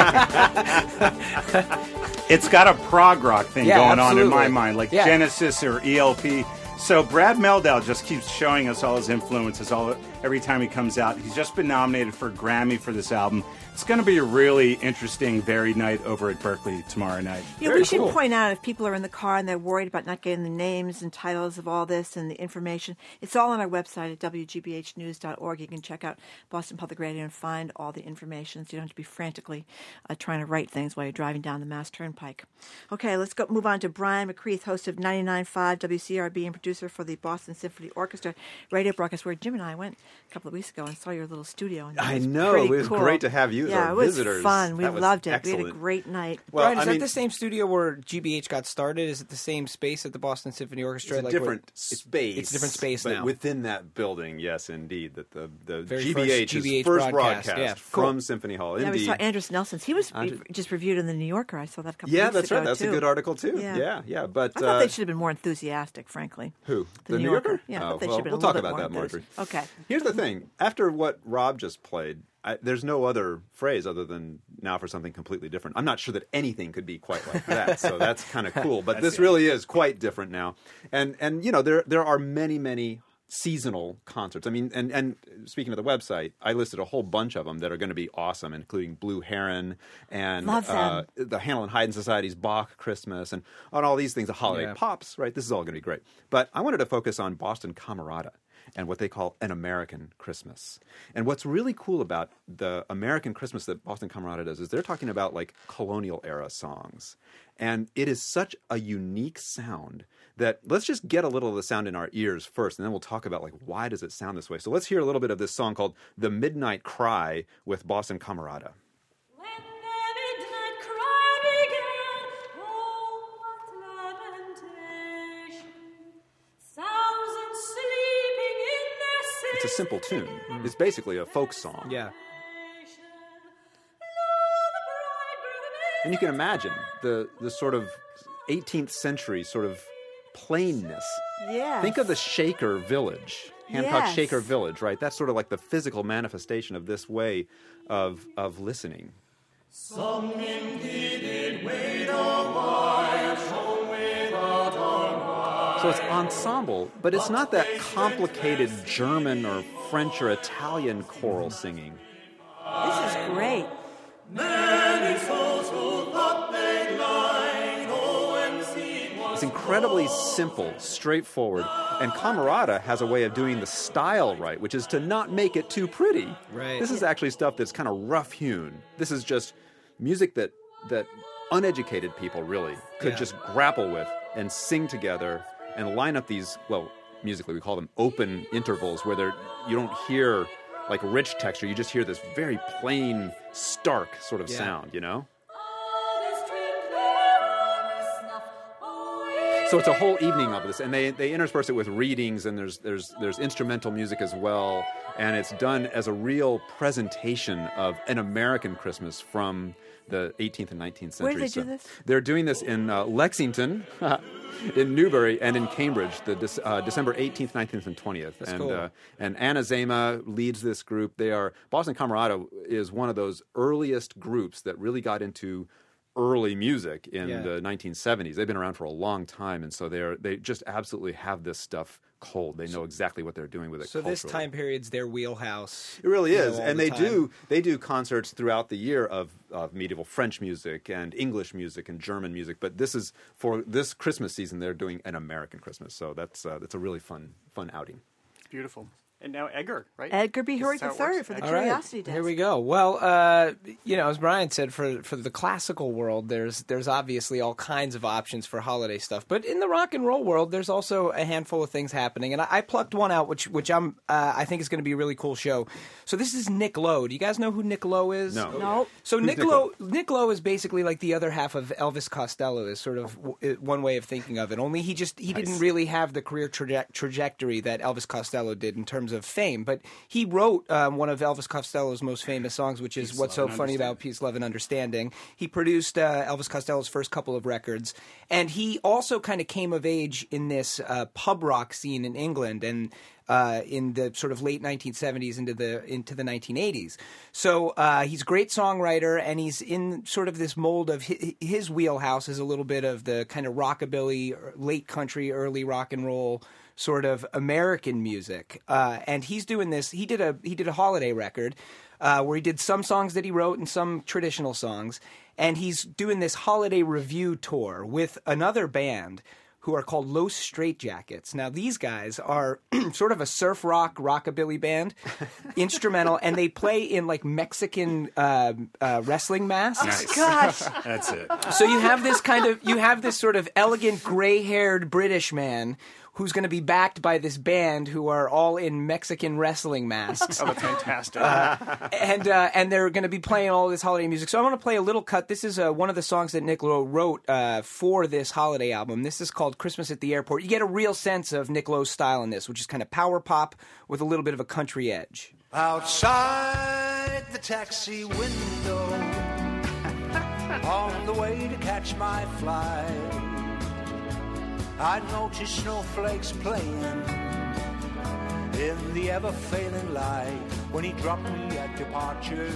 walk in. it's got a prog rock thing Yeah, going on in my absolutely. mind, like Yeah. Genesis or E L P. So Brad Meldau just keeps showing us all his influences all every time he comes out. He's just been nominated for a Grammy for this album. It's going to be a really interesting, varied night over at Berkeley tomorrow night. Yeah, we should point out if people are in the car and they're worried about not getting the names and titles of all this and the information, it's all on our website at w g b h news dot org. You can check out Boston Public Radio and find all the information so you don't have to be frantically uh, trying to write things while you're driving down the Mass Turnpike. Okay, let's go move on to Brian McCreath, host of ninety-nine point five W C R B and producer for the Boston Symphony Orchestra radio broadcast, where Jim and I went a couple of weeks ago and saw your little studio. And it I was know. pretty It was cool. great to have you as yeah, our it was visitors. fun. We That was loved it. We excellent. had a great night. Well, Brian, is I that mean- the same studio where G B H got started? Is it the same space at the Boston Symphony Orchestra? It's a like different where- space. It's a different space but now. within that building, yes, indeed. That the the Very G B H's first G B H first broadcast, broadcast, yeah. from Cool. Symphony Hall. Yeah, we Indeed. saw Andrews Nelson's. He was Andre- re- just reviewed in the New Yorker. I saw that a couple Yeah, weeks that's ago, right. That's too. a good article too. Yeah, Yeah, yeah. But I thought uh, they should have been more enthusiastic, frankly. Who? The, New Yorker? Yeah, I Oh, thought they well, should have been we'll a talk little about bit that, more Marjorie. enthused. Okay. Here's the thing. After what Rob just played, I, there's no other phrase other than now for something completely different. I'm not sure that anything could be quite like that, so that's kind of cool. But this really is quite different now. And and you know there there are many many seasonal concerts. I mean, and and speaking of the website, I listed a whole bunch of them that are going to be awesome, including Blue Heron and Love them. uh, the Hamlin Haydn Society's Bach Christmas and on all these things, the holiday Yeah. pops. Right, this is all going to be great. But I wanted to focus on Boston Camerata and what they call an American Christmas. And what's really cool about the American Christmas that Boston Camerata does is they're talking about like colonial era songs. And it is such a unique sound that let's just get a little of the sound in our ears first, and then we'll talk about like why does it sound this way. So let's hear a little bit of this song called The Midnight Cry with Boston Camerata. It's a simple tune. It's basically a folk song. Yeah. And you can imagine the the sort of eighteenth century sort of plainness. Yeah. Think of the Shaker Village, Hancock Yes. Shaker Village, right? That's sort of like the physical manifestation of this way of of listening. Some indeed did wait a while, shone without a while. So it's ensemble, but it's not that complicated German or French or Italian choral singing. This is great. Many souls who thought they'd lie, go and see what It's incredibly simple, straightforward, and Camerata has a way of doing the style right, which is to not make it too pretty. Right. This is actually stuff that's kind of rough-hewn. This is just music that that uneducated people really could Yeah. just grapple with and sing together and line up these, well, musically we call them open intervals where they're, you don't hear like rich texture, you just hear this very plain, stark sort of Yeah. sound, you know? So it's a whole evening of this, and they, they intersperse it with readings, and there's there's there's instrumental music as well, and it's done as a real presentation of an American Christmas from the eighteenth and nineteenth century. Where do they do this? They're doing this in uh, Lexington, in Newbury, and in Cambridge, the De- uh, December eighteenth, nineteenth, and twentieth. That's and cool. uh, and Anna Zema leads this group. They are Boston Camerata is one of those earliest groups that really got into early music in Yeah. the nineteen seventies. They've been around for a long time, and so they're they just absolutely have this stuff cold. They know exactly what they're doing with it. So this culturally. time period's their wheelhouse. It really you know, is, all and the they time. do they do concerts throughout the year of, of medieval French music and English music and German music. But this is for this Christmas season. They're doing an American Christmas, so that's uh, that's a really fun fun outing. Beautiful. And now Edgar, right? Edgar B. Hurry This is how the it Third works. for the All right. Curiosity Desk. Here we go. Well, uh, you know, as Brian said, for for the classical world, there's there's obviously all kinds of options for holiday stuff. But in the rock and roll world, there's also a handful of things happening. And I, I plucked one out, which which I'm uh, I think is going to be a really cool show. So this is Nick Lowe. Do you guys know who Nick Lowe is? No. No. So Who's Nick Nick Lowe, Nick Lowe is basically like the other half of Elvis Costello. Is sort of w- one way of thinking of it. Only he just he didn't really have the career traje- trajectory that Elvis Costello did in terms of fame. But he wrote um, one of Elvis Costello's most famous songs, which is Peace, "What's Love, So and Funny About Peace, Love, and Understanding." He produced uh, Elvis Costello's first couple of records, and he also kind of came of age in this uh, pub rock scene in England and. Uh, in the sort of late nineteen seventies into the into the nineteen eighties. So uh, he's a great songwriter, and he's in sort of this mold of his, his wheelhouse is a little bit of the kind of rockabilly, late country, early rock and roll sort of American music. Uh, and he's doing this. He did a he did a holiday record uh, where he did some songs that he wrote and some traditional songs, and he's doing this holiday review tour with another band who are called Los Straitjackets. Now, these guys are sort of a surf rock rockabilly band, instrumental, and they play in like Mexican uh, uh, wrestling masks. Nice. Gosh. That's it. So you have this kind of you have this sort of elegant gray-haired British man who's going to be backed by this band who are all in Mexican wrestling masks. Oh, that's fantastic. Uh, and uh, and they're going to be playing all this holiday music. So I want to play a little cut. This is uh, one of the songs that Nick Lowe wrote uh, for this holiday album. This is called Christmas at the Airport. You get a real sense of Nick Lowe's style in this, which is kind of power pop with a little bit of a country edge. Outside the taxi window, on the way to catch my flight, I noticed snowflakes playing in the ever-failing light. When he dropped me at departure,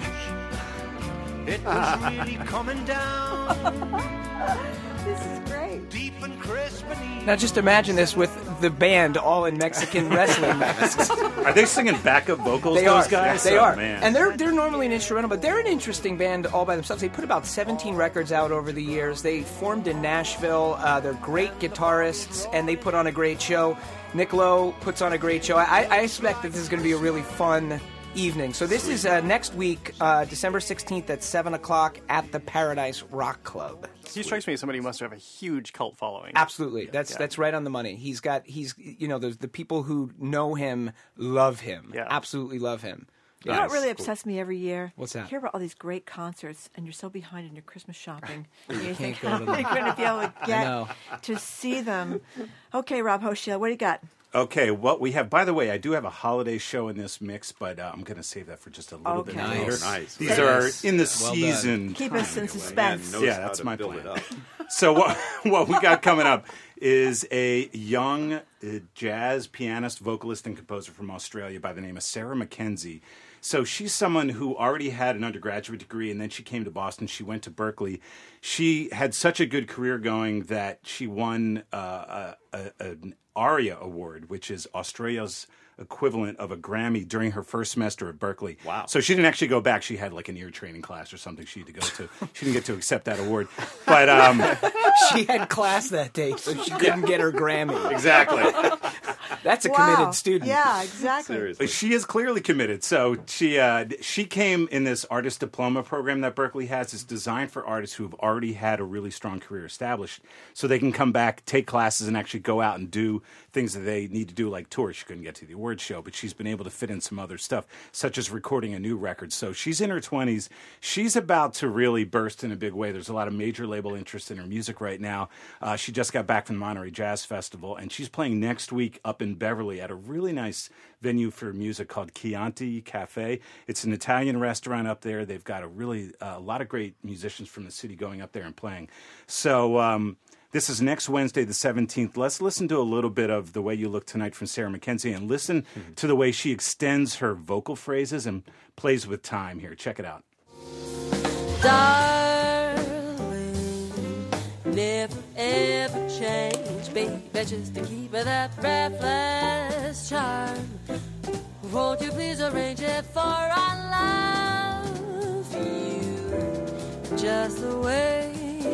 it was really coming down. This is great. Deep and crisp and Now just imagine this with the band all in Mexican wrestling masks. Are they singing backup vocals? They those are. guys? They Oh, are. man. And they're they're normally an instrumental, but they're an interesting band all by themselves. They put about seventeen records out over the years. They formed in Nashville. Uh, they're great guitarists, and they put on a great show. Nick Lowe puts on a great show. I, I expect that this is going to be a really fun evening. So this is uh, next week, uh, December sixteenth at seven o'clock at the Paradise Rock Club. He strikes me as somebody who must have a huge cult following. Absolutely, that's Yeah. that's right on the money. He's got he's you know the the people who know him love him. Yeah. Absolutely love him. You know what really upsets me every year? What's that? You hear about all these great concerts, and you're so behind in your Christmas shopping. And you You think, can't how go to are you them. going to be able to I get know. to see them? Okay, Rob Hochschild, what do you got? Okay, what we have, by the way, I do have a holiday show in this mix, but uh, I'm going to save that for just a little bit Okay. later. Nice. Nice. These Very are nice. in the Well done. season. Keep us in time, suspense. knows Yeah, how that's to my build plan. it up. So what, what we got coming up is a young uh, jazz pianist, vocalist, and composer from Australia by the name of Sarah Mackenzie. So she's someone who already had an undergraduate degree, and then she came to Boston. She went to Berkeley. She had such a good career going that she won uh, a, a, an ARIA Award, which is Australia's equivalent of a Grammy, during her first semester at Berkeley. Wow. So she didn't actually go back. She had like an ear training class or something she had to go to. She didn't get to accept that award. But um, She had class that day, so she couldn't get her Grammy. exactly. That's a Wow. committed student. Yeah, exactly. Seriously. She is clearly committed. So she uh, she came in this artist diploma program that Berkeley has. It's designed for artists who have already had a really strong career established, so they can come back, take classes, and actually go out and do things that they need to do, like tours. She couldn't get to the awards show, but she's been able to fit in some other stuff, such as recording a new record. So she's in her twenties. She's about to really burst in a big way. There's a lot of major label interest in her music right now. Uh, she just got back from the Monterey Jazz Festival, and she's playing next week up in Beverly at a really nice venue for music called Chianti Cafe. It's an Italian restaurant up there. They've got a really uh, a lot of great musicians from the city going up there and playing. So um, this is next Wednesday, the seventeenth. Let's listen to a little bit of The Way You Look Tonight from Sarah Mackenzie, and listen mm-hmm. to the way she extends her vocal phrases and plays with time here. Check it out. Darling, never ever change, baby, just to keep that breathless charm. Won't you please arrange it for I love you just the way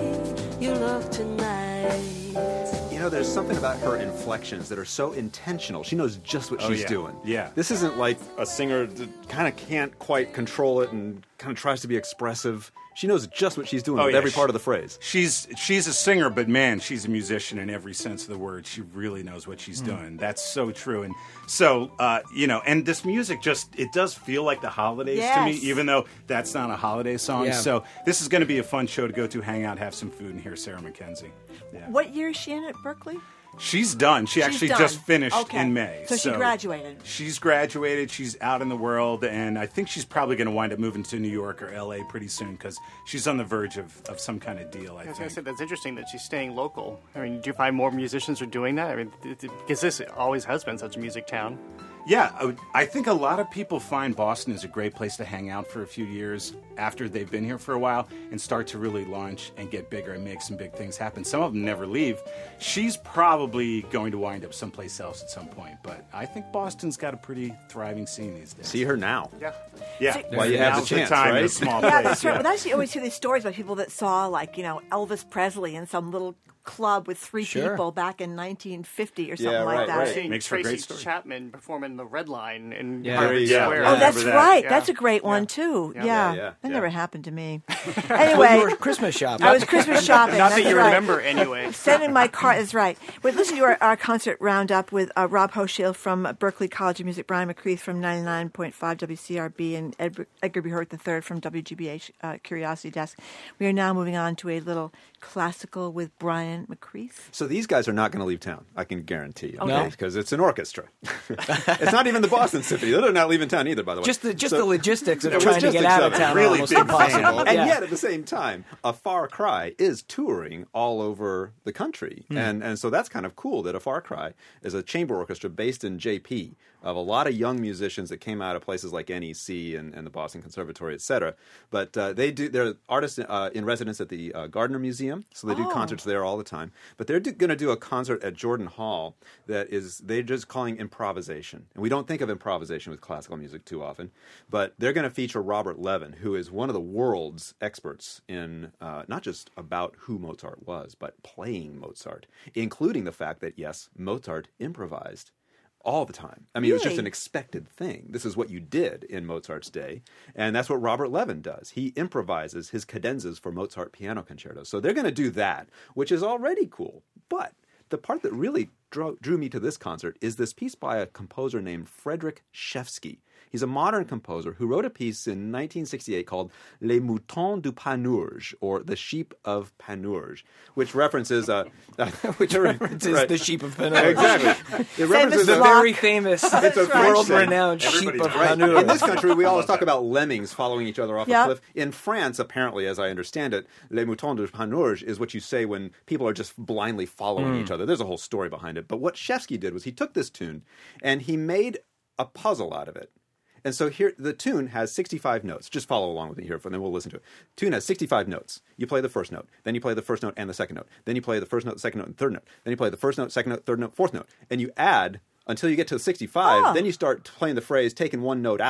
you look tonight. You know, there's something about her inflections that are so intentional. She knows just what Oh, she's yeah. doing. Yeah. This isn't like a singer that kind of can't quite control it and kind of tries to be expressive. She knows just what she's doing Oh, with yeah. every part of the phrase. She's she's a singer, but man, she's a musician in every sense of the word. She really knows what she's Mm. doing. That's so true. And so, uh, you know, and this music just, it does feel like the holidays to me, Yes. even though that's not a holiday song. Yeah. So this is going to be a fun show to go to, hang out, have some food, and hear Sarah Mackenzie. Yeah. What year is she in at Berkeley? She's done. She She's actually done. just finished Okay. in May. So she graduated. She's graduated. She's out in the world, and I think she's probably going to wind up moving to New York or L A pretty soon because she's on the verge of, of some kind of deal, I I was going think. to say, that's interesting that she's staying local. I mean, do you find more musicians are doing that? I mean, because this always has been such a music town. Yeah, I would- I think a lot of people find Boston is a great place to hang out for a few years after they've been here for a while and start to really launch and get bigger and make some big things happen. Some of them never leave. She's probably going to wind up someplace else at some point, but I think Boston's got a pretty thriving scene these days. See her now. Yeah. Yeah. See- While you have the Now's chance, time in right? a small Yeah, place. that's right. yeah. Well, that's you always hear these stories about people that saw, like, you know, Elvis Presley in some little club with three Sure. people back in nineteen fifty or something Yeah, like right, that. right. Seeing Makes for a Tracy great story. Chapman performing the Red Line in Yeah. Harvard Yeah. Square. Yeah. Oh, that's Remember that? right. Yeah. That's a great one too. Yeah, Yeah, yeah, that yeah. never happened to me. Well, Anyway, you were Christmas shopping. I was Christmas shopping. Not that's that you right. remember anyway. Sending my card is right. We're listening to our, our concert roundup with uh, Rob Hochschild from Berkeley College of Music, Brian McCreath from ninety-nine point five W C R B, and Ed, Edgar B. Hurt the third from W G B H uh, Curiosity Desk. We are now moving on to a little classical with Brian McCreath. So these guys are not going to leave town, I can guarantee you. Okay. Because it's an orchestra. It's not even the Boston Symphony. They're not leaving town either, by the way. Just the just So- the logistics of the trying to get logistics out of of it. town are Really almost big impossible. And Yeah. yet, at the same time, A Far Cry is touring all over the country. Hmm. And and so that's kind of cool that A Far Cry is a chamber orchestra based in J P of a lot of young musicians that came out of places like N E C and, and the Boston Conservatory, et cetera. But uh, they do, they're artists uh, in residence at the uh, Gardner Museum, so they do Oh. concerts there all the time. But they're do, going to do a concert at Jordan Hall that is, they're just calling improvisation. And we don't think of improvisation with classical music too often. But they're going to feature Robert Levin, who is one of the world's experts in uh, not just about who Mozart was, but playing Mozart, including the fact that, yes, Mozart improvised all the time. I mean, it was just Really? an expected thing. This is what you did in Mozart's day. And that's what Robert Levin does. He improvises his cadenzas for Mozart piano concertos. So they're going to do that, which is already cool. But the part that really drew, drew me to this concert is this piece by a composer named Frederick Shevsky. He's a modern composer who wrote a piece in nineteen sixty-eight called Les Moutons du Panurge, or The Sheep of Panurge, which references... Uh, Which references right. the sheep of Panurge. Exactly. It references the a- very famous, It's a French world-renowned thing. sheep of Right. Panurge. In this country, we always talk about lemmings following each other off Yep. a cliff. In France, apparently, as I understand it, Les Moutons de Panurge is what you say when people are just blindly following Mm. each other. There's a whole story behind it. But what Shevsky did was he took this tune and he made a puzzle out of it. And so here, the tune has sixty-five notes. Just follow along with me here, and then we'll listen to it. Tune has sixty-five notes. You play the first note. Then you play the first note and the second note. Then you play the first note, the second note, and third note. Then you play the first note, second note, third note, fourth note. And you add until you get to the sixty-five. Oh. Then you start playing the phrase, taking one note out.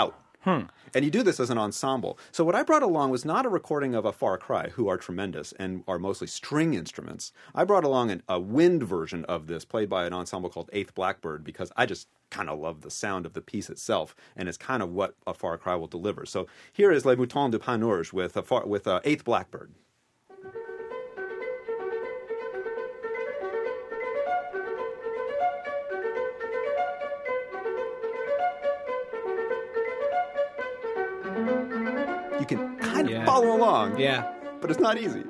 Hmm. And you do this as an ensemble. So what I brought along was not a recording of A Far Cry, who are tremendous and are mostly string instruments. I brought along an, a wind version of this, played by an ensemble called Eighth Blackbird, because I just kind of love the sound of the piece itself, and it's kind of what A Far Cry will deliver. So here is Les Moutons de Panurge with, a far, with uh, Eighth Blackbird. You can kind of Yeah. follow along. Yeah. But it's not easy.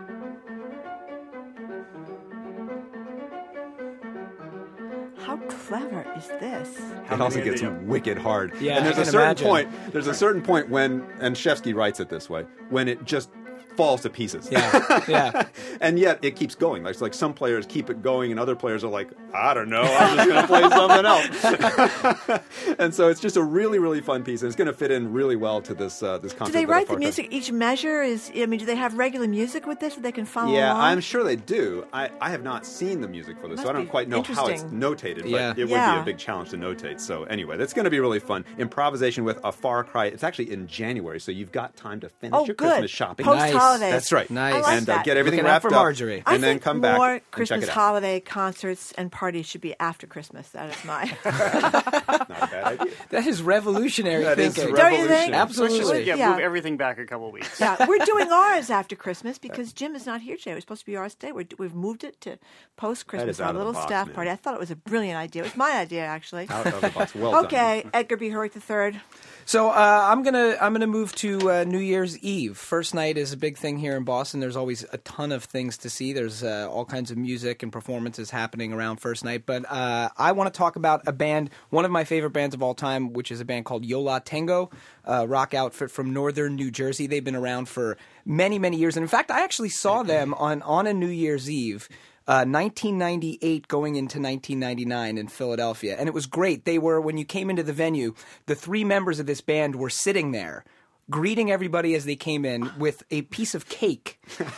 How clever is this? It also gets wicked hard. Yeah, and there's I a can certain imagine. point. There's a certain point when, and Shevsky writes it this way, when it just falls to pieces. Yeah, yeah. And yet it keeps going. Like, it's like some players keep it going, and other players are like, I don't know, I'm just going to play something else. And so it's just a really, really fun piece, and it's going to fit in really well to this uh, this concert. Do they with write A Far the Cry. music? Each measure is. I mean, do they have regular music with this that they can follow Yeah, along? I'm sure they do. I, I have not seen the music for this, Must so I don't be quite know how it's interesting. notated, but Yeah. it would be Yeah. a big challenge to notate. So anyway, that's going to be really fun. Improvisation with A Far Cry. It's actually in January, so you've got time to finish Oh, your good. Christmas shopping. Post-holidays. That's right. Nice. I like and uh, that. get everything Looking out wrapped for up, Marjorie. and I then think come more back and check Christmas it out. holiday concerts and parties should be after Christmas. That is my. Not a bad idea. That is revolutionary That is thinking. Don't you think? Absolutely. Yeah, Yeah. move everything back a couple weeks. Yeah, we're doing ours after Christmas because Jim is not here today. It was supposed to be ours today. We're, we've moved it to post That Christmas, is our out of the little box, staff man. party. I thought it was a brilliant idea. It was my idea, actually. Out of the box. Well done. Okay, Edgar B. Hurwitz the third. So uh, I'm gonna I'm gonna move to uh, New Year's Eve. First night is a big thing here in Boston. There's always a ton of things to see. There's uh, all kinds of music and performances happening around first night. But uh, I want to talk about a band, one of my favorite bands of all time, which is a band called Yo La Tengo, a rock outfit from northern New Jersey. They've been around for many many years, and in fact, I actually saw them on on a New Year's Eve. Uh, nineteen ninety-eight going into nineteen ninety-nine in Philadelphia. And it was great. They were, when you came into the venue, the three members of this band were sitting there, greeting everybody as they came in with a piece of cake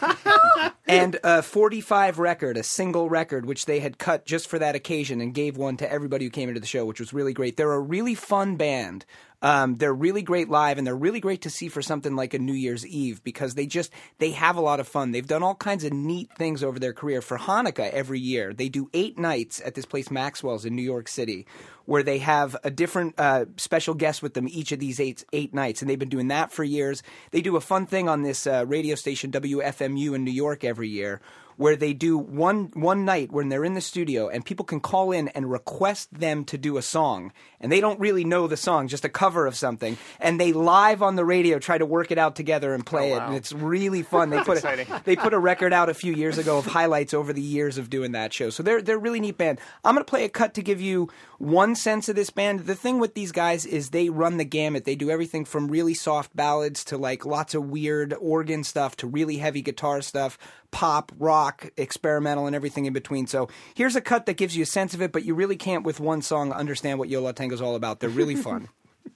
and a forty-five record, a single record, which they had cut just for that occasion and gave one to everybody who came into the show, which was really great. They're a really fun band. Um, they're really great live, and they're really great to see for something like a New Year's Eve because they just they have a lot of fun. They've done all kinds of neat things over their career. For Hanukkah every year, they do eight nights at this place Maxwell's in New York City, where they have a different uh, special guest with them each of these eight eight nights, and they've been doing that for years. They do a fun thing on this uh, radio station W F M U in New York every year, where they do one one night when they're in the studio and people can call in and request them to do a song. And they don't really know the song, just a cover of something. And they live on the radio try to work it out together and play Oh, it. wow. And it's really fun. They put exciting. a, they put a record out a few years ago of highlights over the years of doing that show. So they're they're a really neat band. I'm going to play a cut to give you one sense of this band. The thing with these guys is they run the gamut. They do everything from really soft ballads to like lots of weird organ stuff to really heavy guitar stuff, pop, rock, experimental, and everything in between. So here's a cut that gives you a sense of it, but you really can't with one song understand what Yo La Tengo's all about. They're really fun.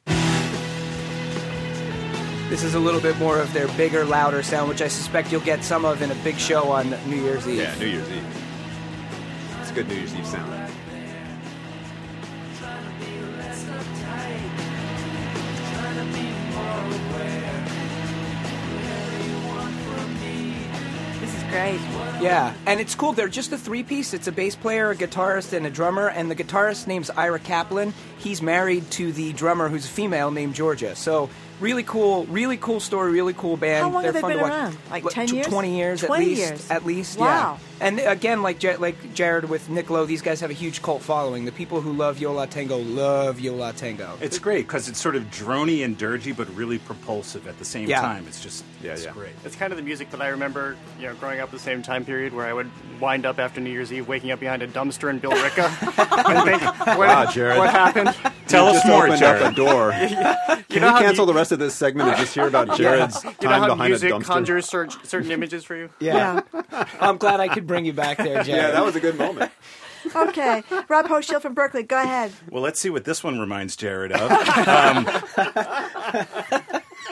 This is a little bit more of their bigger, louder sound, which I suspect you'll get some of in a big show on New Year's Eve. Yeah, New Year's Eve. It's a good New Year's Eve sound. This is great. Yeah, and it's cool. They're just a three-piece. It's a bass player, a guitarist, and a drummer. And the guitarist name's Ira Kaplan. He's married to the drummer, who's a female, named Georgia. So really cool, really cool story, really cool band. How long They're have they fun been to watch. around? Like What, ten tw- years? Twenty years at twenty least. years. At least, Wow. yeah. And again, like Ja- like Jared with Nick Lowe, these guys have a huge cult following. The people who love Yo La Tengo love Yo La Tango. It's great because it's sort of drony and dirgy, but really propulsive at the same Yeah. time. It's just, Yeah, it's yeah. great. It's kind of the music that I remember, you know, growing up the same time period where I would wind up after New Year's Eve waking up behind a dumpster in Billerica and think, what, Wow, Jared. what happened? Tell You us just more, opened Jared. up a door. Can You know we how cancel mu- the rest of this segment and just hear about Jared's You know time how behind music a dumpster? conjures cer- certain images for you? Yeah. I'm glad I could bring you back there, Jared. Yeah, that was a good moment. Okay, Rob Hochschild from Berkeley, go ahead. Well, let's see what this one reminds Jared of. Um,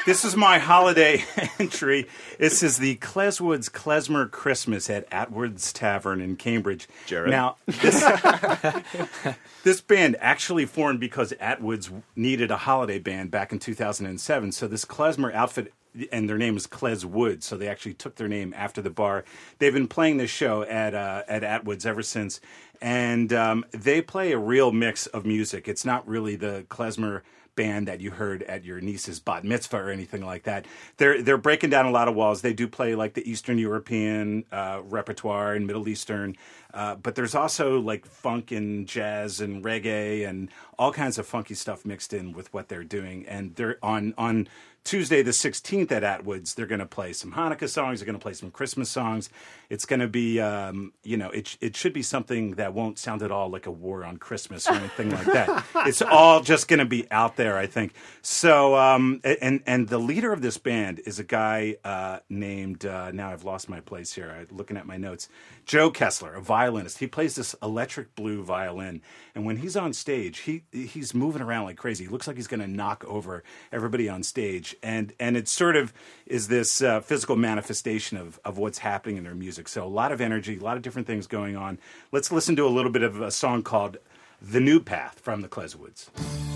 This is my holiday entry. This is the Kleswoods Klezmer Christmas at Atwood's Tavern in Cambridge. Jared. Now, this, this band actually formed because Atwood's needed a holiday band back in two thousand seven. So this Klezmer outfit, and their name is Kleswood, so they actually took their name after the bar. They've been playing this show at uh, at Atwood's ever since, and um, they play a real mix of music. It's not really the Klezmer band that you heard at your niece's bat mitzvah or anything like that. They're they're breaking down a lot of walls. They do play like the Eastern European uh, repertoire and Middle Eastern, uh, but there's also like funk and jazz and reggae and all kinds of funky stuff mixed in with what they're doing. And they're on on Tuesday the sixteenth at Atwood's. They're going to play some Hanukkah songs. They're going to play some Christmas songs. It's going to be, um, you know, it it should be something that won't sound at all like a war on Christmas or anything like that. It's all just going to be out there, I think. So, um, and and the leader of this band is a guy uh, named, uh, now I've lost my place here, I'm looking at my notes, Joe Kessler, a violinist. He plays this electric blue violin, and when he's on stage, he he's moving around like crazy. He looks like he's going to knock over everybody on stage, and and it sort of is this uh, physical manifestation of, of what's happening in their music. So a lot of energy, a lot of different things going on. Let's listen to a little bit of a song called The New Path from the Kleswoods.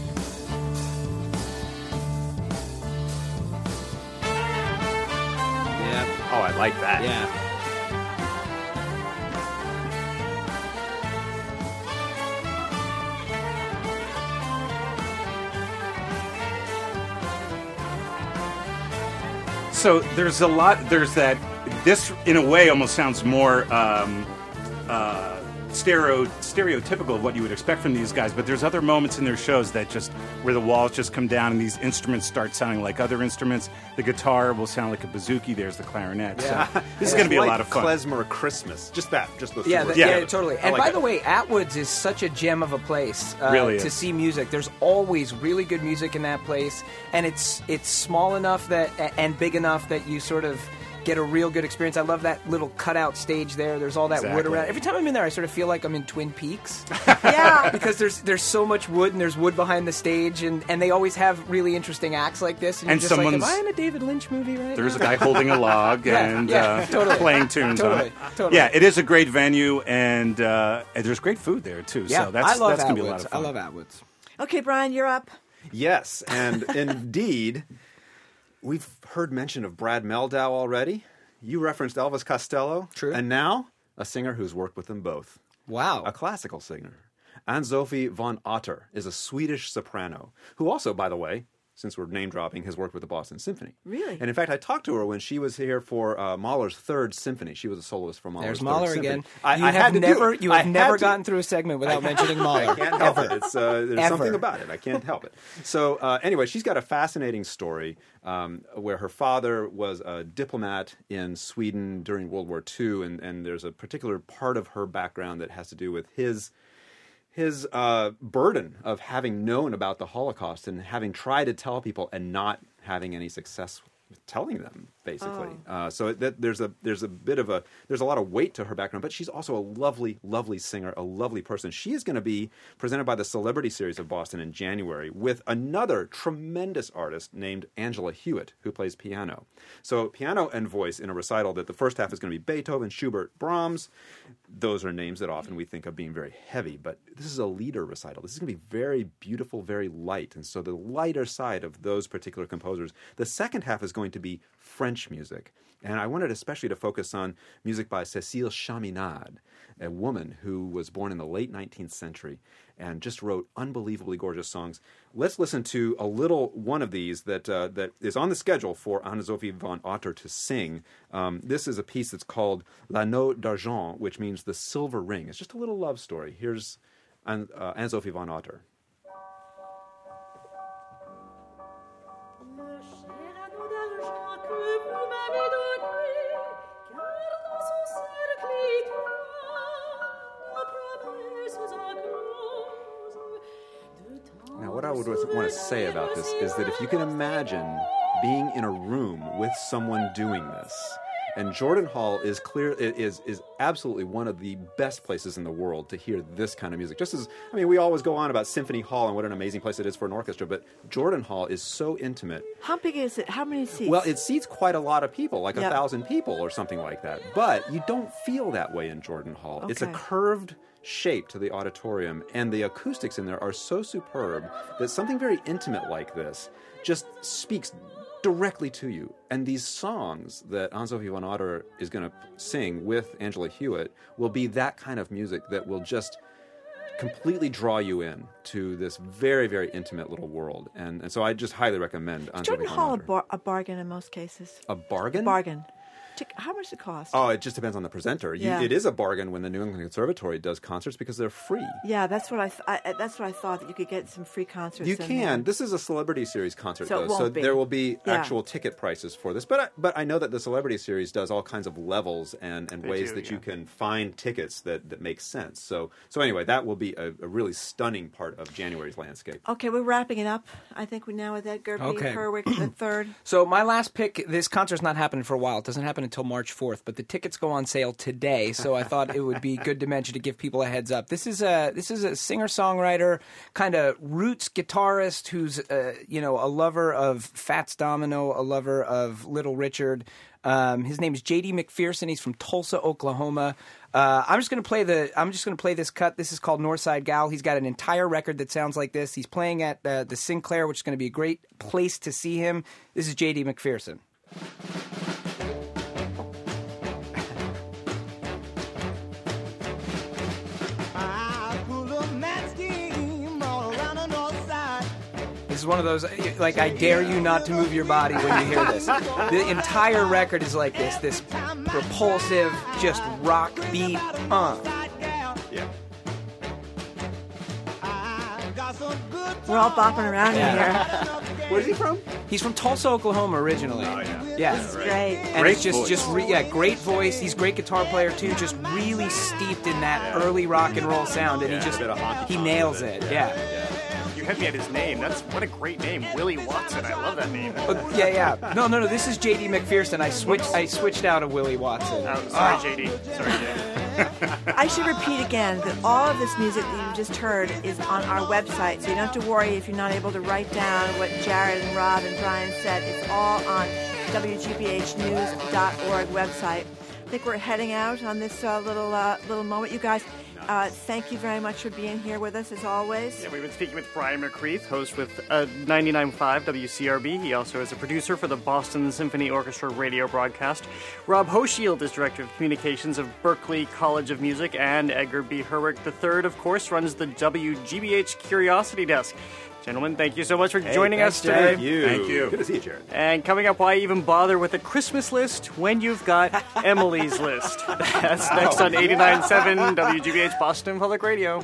Yeah. Oh, I like that. Yeah. So there's a lot, there's that, this in a way almost sounds more um, uh, stereo, stereotypical of what you would expect from these guys, but there's other moments in their shows that just, where the walls just come down and these instruments start sounding like other instruments. The guitar will sound like a bouzouki, there's the clarinet. Yeah. So this is going to be like a lot of fun. Klezmer Christmas. Just that, just those two Yeah, words. the, yeah, yeah, totally. And like by that. the way, Atwood's is such a gem of a place uh, Really to is. see music. There's always really good music in that place, and it's it's small enough that and big enough that you sort of get a real good experience. I love that little cutout stage there. There's all that wood Exactly. around. Every time I'm in there, I sort of feel like I'm in Twin Peaks. Yeah. Because there's there's so much wood, and there's wood behind the stage, and, and they always have really interesting acts like this. And, And you're just like, am someone's- I in a David Lynch movie right There's a now? guy holding a log Yeah, and yeah, uh, totally. playing tunes on Totally, it. totally. Yeah, it is a great venue, and, uh, and there's great food there, too. Yeah, so that's, I love that's going to be a lot Atwood's. of I fun. love Atwood's. Okay, Brian, you're up. Yes, and indeed, we've heard mention of Brad Meldau already. You referenced Elvis Costello. True. And now, a singer who's worked with them both. Wow. A classical singer. Anne-Sophie von Otter is a Swedish soprano, who also, by the way, since we're name-dropping, has worked with the Boston Symphony. Really? And in fact, I talked to her when she was here for uh, Mahler's Third Symphony. She was a soloist for Mahler's There's Third Mahler Symphony. again. I, you I have had to do never it. you I have had never to. gotten through a segment without mentioning Mahler. I can't help Ever. it. It's, uh, there's Ever. something about it. I can't help it. So uh, anyway, she's got a fascinating story um, where her father was a diplomat in Sweden during World War Two, and, and there's a particular part of her background that has to do with his his uh, burden of having known about the Holocaust and having tried to tell people and not having any success with telling them, basically. Oh. Uh, so that, there's a there's a bit of a there's a lot of weight to her background, but she's also a lovely, lovely singer, a lovely person. She is going to be presented by the Celebrity Series of Boston in January with another tremendous artist named Angela Hewitt, who plays piano. So piano and voice in a recital that the first half is going to be Beethoven, Schubert, Brahms. Those are names that often we think of being very heavy, but this is a lieder recital. This is going to be very beautiful, very light, and so the lighter side of those particular composers. The second half is going to be French music, and I wanted especially to focus on music by Cécile Chaminade, a woman who was born in the late nineteenth century and just wrote unbelievably gorgeous songs. Let's listen to a little one of these that uh, that is on the schedule for Anne-Sophie von Otter to sing. Um, this is a piece that's called L'Anneau d'Argent, which means the silver ring. It's just a little love story. Here's Anne, uh, Anne-Sophie von Otter. Now, what I would want to say about this is that if you can imagine being in a room with someone doing this, And Jordan Hall is clear is is absolutely one of the best places in the world to hear this kind of music. Just as I mean, we always go on about Symphony Hall and what an amazing place it is for an orchestra, but Jordan Hall is so intimate. How big is it? How many seats? Well, it seats quite a lot of people, like a Yep. thousand people or something like that. But you don't feel that way in Jordan Hall. It's a Okay. curved shape to the auditorium, and the acoustics in there are so superb that something very intimate like this just speaks directly to you. And these songs that Anne-Sophie von Otter is going to sing with Angela Hewitt will be that kind of music that will just completely draw you in to this very, very intimate little world. And, and so I just highly recommend Anne-Sophie Jordan von Hall a, Otter. bar- a bargain in most cases. A bargain? Bargain. Tic- How much does it cost? Oh, it just depends on the presenter. You, Yeah. It is a bargain when the New England Conservatory does concerts because they're free. Yeah, that's what I, th- I that's what I thought, that you could get some free concerts. You in can. there. This is a Celebrity Series concert, So it though, won't so be. there will be Yeah. actual ticket prices for this. But I, but I know that the Celebrity Series does all kinds of levels and, and They ways do, that yeah. you can find tickets that, that make sense. So so anyway, that will be a, a really stunning part of January's landscape. Okay, we're wrapping it up. I think we now with Edgar B. Okay. Herwick the third. So my last pick, this concert's not happening for a while. It doesn't happen until March fourth, but the tickets go on sale today, so I thought it would be good to mention to give people a heads up. This is a this is a singer-songwriter, kind of roots guitarist who's uh, you know, a lover of Fats Domino, a lover of Little Richard. Um, his name is J D McPherson. He's from Tulsa, Oklahoma. Uh, I'm just going to play the. I'm just going to play this cut. This is called Northside Gal. He's got an entire record that sounds like this. He's playing at uh, the Sinclair, which is going to be a great place to see him. This is J D McPherson. This is one of those, like, I dare you not to move your body when you hear this. The entire record is like this, this propulsive, just rock beat. Uh. Yeah. We're all bopping around in here. Where's he from? He's from Tulsa, Oklahoma, originally. Oh, yeah. Yeah. This is great. And Great it's just, voice. just re- yeah, great voice. He's a great guitar player too. Just really steeped in that early rock and roll sound, and Yeah, he just a bit of honky he tonk nails with it. it. Yeah. You had me at his name. That's what a great name, Willie Watson. I love that name. Uh, yeah, yeah. No, no, no. This is J D McPherson. I switched. I switched out of Willie Watson. Oh, sorry, Ah. J D. Sorry, J D. I should repeat again that all of this music that you just heard is on our website, so you don't have to worry if you're not able to write down what Jared and Rob and Brian said. It's all on W G B H news dot org website. I think we're heading out on this uh, little uh, little moment. You guys, uh, thank you very much for being here with us, as always. Yeah, we've been speaking with Brian McCreath, host with uh, ninety-nine point five W C R B. He also is a producer for the Boston Symphony Orchestra radio broadcast. Rob Hochschild is director of communications of Berklee College of Music, and Edgar B. Herwick the third, of course, runs the W G B H Curiosity Desk. Gentlemen, thank you so much for Hey, joining thanks, us today. Jared. Thank you. Thank you. Good to see you, Jared. And coming up, why even bother with a Christmas list when you've got Emily's List? That's next on eighty-nine point seven W G B H Boston Public Radio.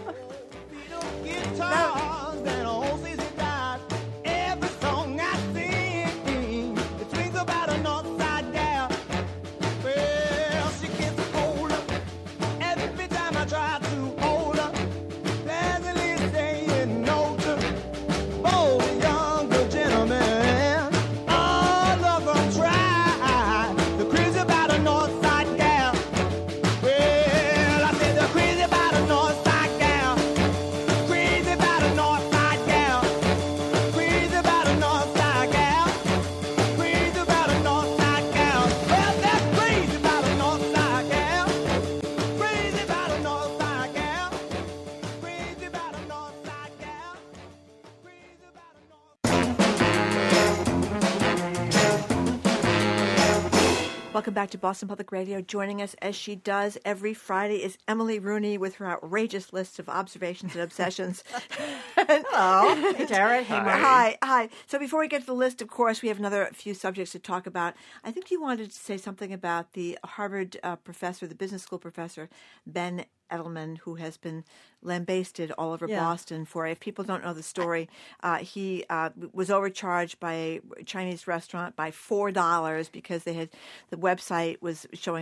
Welcome back to Boston Public Radio. Joining us as she does every Friday is Emily Rooney with her outrageous list of observations and obsessions. Hello. Hey, Jared. Hey, Marty. Hi. Hi. So before we get to the list, of course, we have another few subjects to talk about. I think you wanted to say something about the Harvard uh, professor, the business school professor, Ben Edelman, who has been lambasted all over Yeah. Boston for, if people don't know the story, uh, he uh, was overcharged by a Chinese restaurant by four dollars because they had the website was showing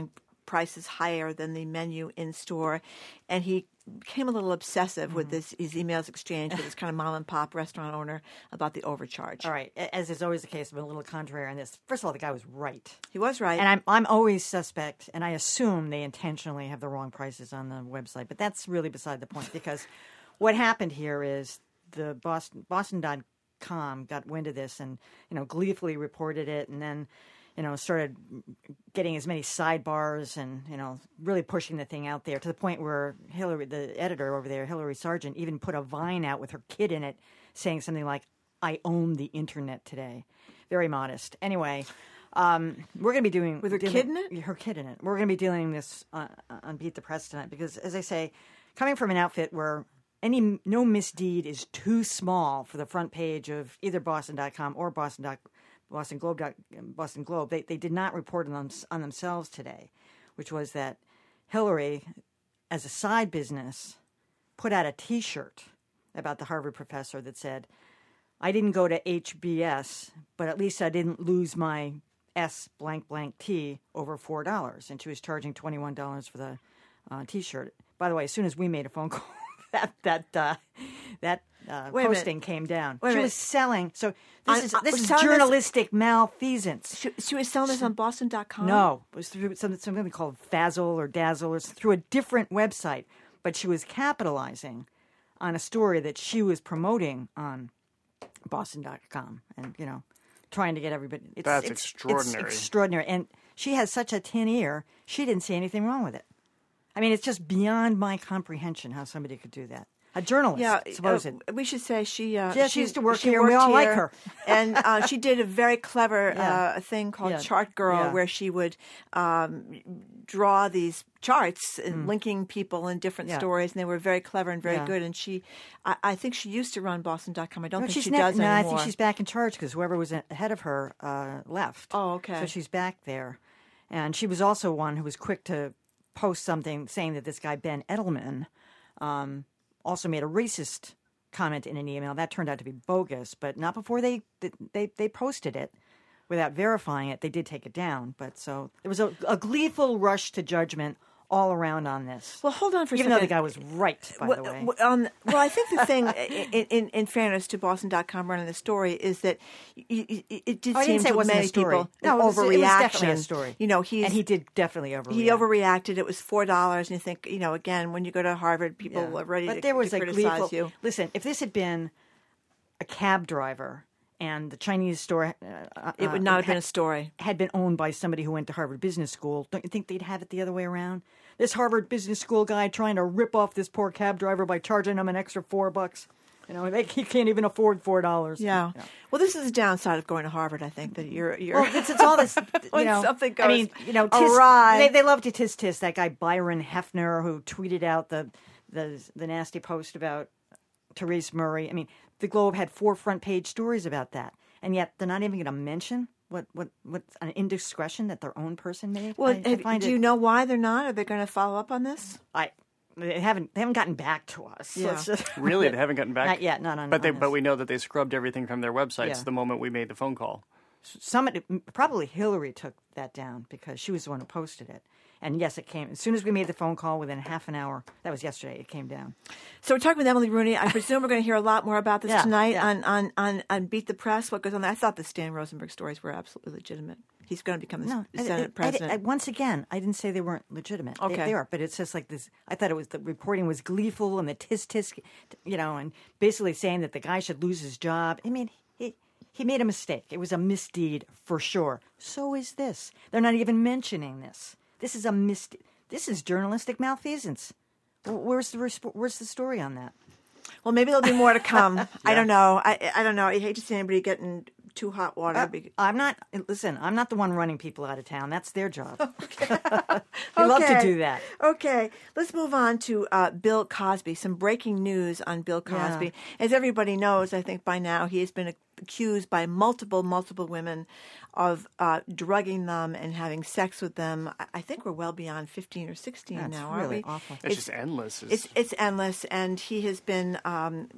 prices higher than the menu in store, and he became a little obsessive mm-hmm. with this, his emails exchange with this kind of mom and pop restaurant owner about the overcharge. All right, as is always the case, I'm a little contrary on this. First of all, the guy was right. He was right, and I'm I'm always suspect, and I assume they intentionally have the wrong prices on the website, but that's really beside the point because what happened here is the Boston Boston dot com got wind of this and you know gleefully reported it, and then. You know, started getting as many sidebars and, you know, really pushing the thing out there to the point where Hillary, the editor over there, Hillary Sargent, even put a Vine out with her kid in it saying something like, I own the internet today. Very modest. Anyway, um, we're going to be doing... With her dealing, kid in it? Her kid in it. We're going to be dealing this uh, on Beat the Press tonight because, as I say, coming from an outfit where any no misdeed is too small for the front page of either Boston dot com or Boston dot com, Boston Globe, Boston Globe, they they did not report on, them, on themselves today, which was that Hillary, as a side business, put out a T-shirt about the Harvard professor that said, I didn't go to H B S, but at least I didn't lose my S blank blank T over four dollars. And she was charging twenty-one dollars for the uh, T-shirt. By the way, as soon as we made a phone call, that, that, uh, that, Uh, posting came down. Wait she a was minute. selling. So this On- is uh, this was is selling this- journalistic malfeasance. She, she was selling this on Boston dot com? No, it was through something, something called Fazzle or Dazzle, or through a different website. But she was capitalizing on a story that she was promoting on Boston dot com, and you know, trying to get everybody. It's, That's it's, extraordinary. It's extraordinary, and she has such a tin ear. She didn't see anything wrong with it. I mean, it's just beyond my comprehension how somebody could do that. A journalist, yeah, supposed. uh, we should say she. Uh, Yeah, she used to work she here, and we worked all like here, her. and uh, she did a very clever Yeah. uh, thing called Yeah. Chart Girl, Yeah. where she would um, draw these charts and Mm. linking people in different Yeah. stories, and they were very clever and very Yeah. good. And she, I, I think she used to run Boston dot com. I don't No, think she's she ne- does no, anymore. I think she's back in charge because whoever was ahead of her uh, left. Oh, okay. So she's back there. And she was also one who was quick to post something saying that this guy, Ben Edelman, um, also made a racist comment in an email. That turned out to be bogus, but not before they they, they posted it. Without verifying it, they did take it down. But so there was a, a gleeful rush to judgment all around on this. Well, hold on for a Even second. though the guy was right, by well, the way. well, Um, well, I think the thing, in, in, in fairness to Boston dot com running the story, is that y- y- it did Oh, I seem didn't say to it wasn't many a story. people No, an it was, overreaction. it was definitely a story. You know, he's, and he did definitely overreact. He overreacted. It was four dollars, and you think, you know, again, when you go to Harvard, people Yeah. are ready but to, there was to a criticize gleeful, you. Listen, if this had been a cab driver and the Chinese store, uh, It would uh, not have had, been a story. Had been owned by somebody who went to Harvard Business School, don't you think they'd have it the other way around? This Harvard Business School guy trying to rip off this poor cab driver by charging him an extra four bucks. You know, they, he can't even afford four dollars. Yeah. Well, this is the downside of going to Harvard. I think that you're, you're Well, it's, it's all this, you when know. something goes I mean, you know, tis, awry. They, they love to tis tis that guy Byron Hefner who tweeted out the the the nasty post about Therese Murray. I mean, the Globe had four front page stories about that, and yet they're not even going to mention what what what's an indiscretion that their own person made. Well, I, I have- find do it, you know why they're not? Are they going to follow up on this? I they haven't they haven't gotten back to us. Yeah. Let's just- Really, they haven't gotten back. Not yet. Not on. But they, on but this. we know that they scrubbed everything from their websites Yeah. the moment we made the phone call. Somebody, probably Hillary took that down because she was the one who posted it. And yes, it came as soon as we made the phone call. Within half an hour, that was yesterday. It came down. So we're talking with Emily Rooney. I presume we're going to hear a lot more about this Yeah, tonight yeah. on, on, on, on Beat the Press. What goes on there? I thought the Stan Rosenberg stories were absolutely legitimate. He's going to become the No, s- I- Senate I- president. I- once again, I didn't say they weren't legitimate. They- Okay. they, are, but it's just like this. I thought it was the reporting was gleeful and the tis tis, you know, and basically saying that the guy should lose his job. I mean, he he made a mistake. It was a misdeed for sure. So is this. They're not even mentioning this. This is a misdeed. This is journalistic malfeasance. Wh- Where's the resp- where's the story on that? Well, maybe there'll be more to come. I don't know. I I don't know. I hate to see anybody getting too hot water. Uh, be- I'm not. Listen, I'm not the one running people out of town. That's their job. I love to Okay. do that. Okay, let's move on to uh, Bill Cosby. Some breaking news on Bill Cosby. Yeah. As everybody knows, I think by now, he has been accused by multiple, multiple women of uh, drugging them and having sex with them. I- I think we're well beyond fifteen or sixteen That's now, aren't really we? awful. It's, just endless. It's it's endless, and he has been um,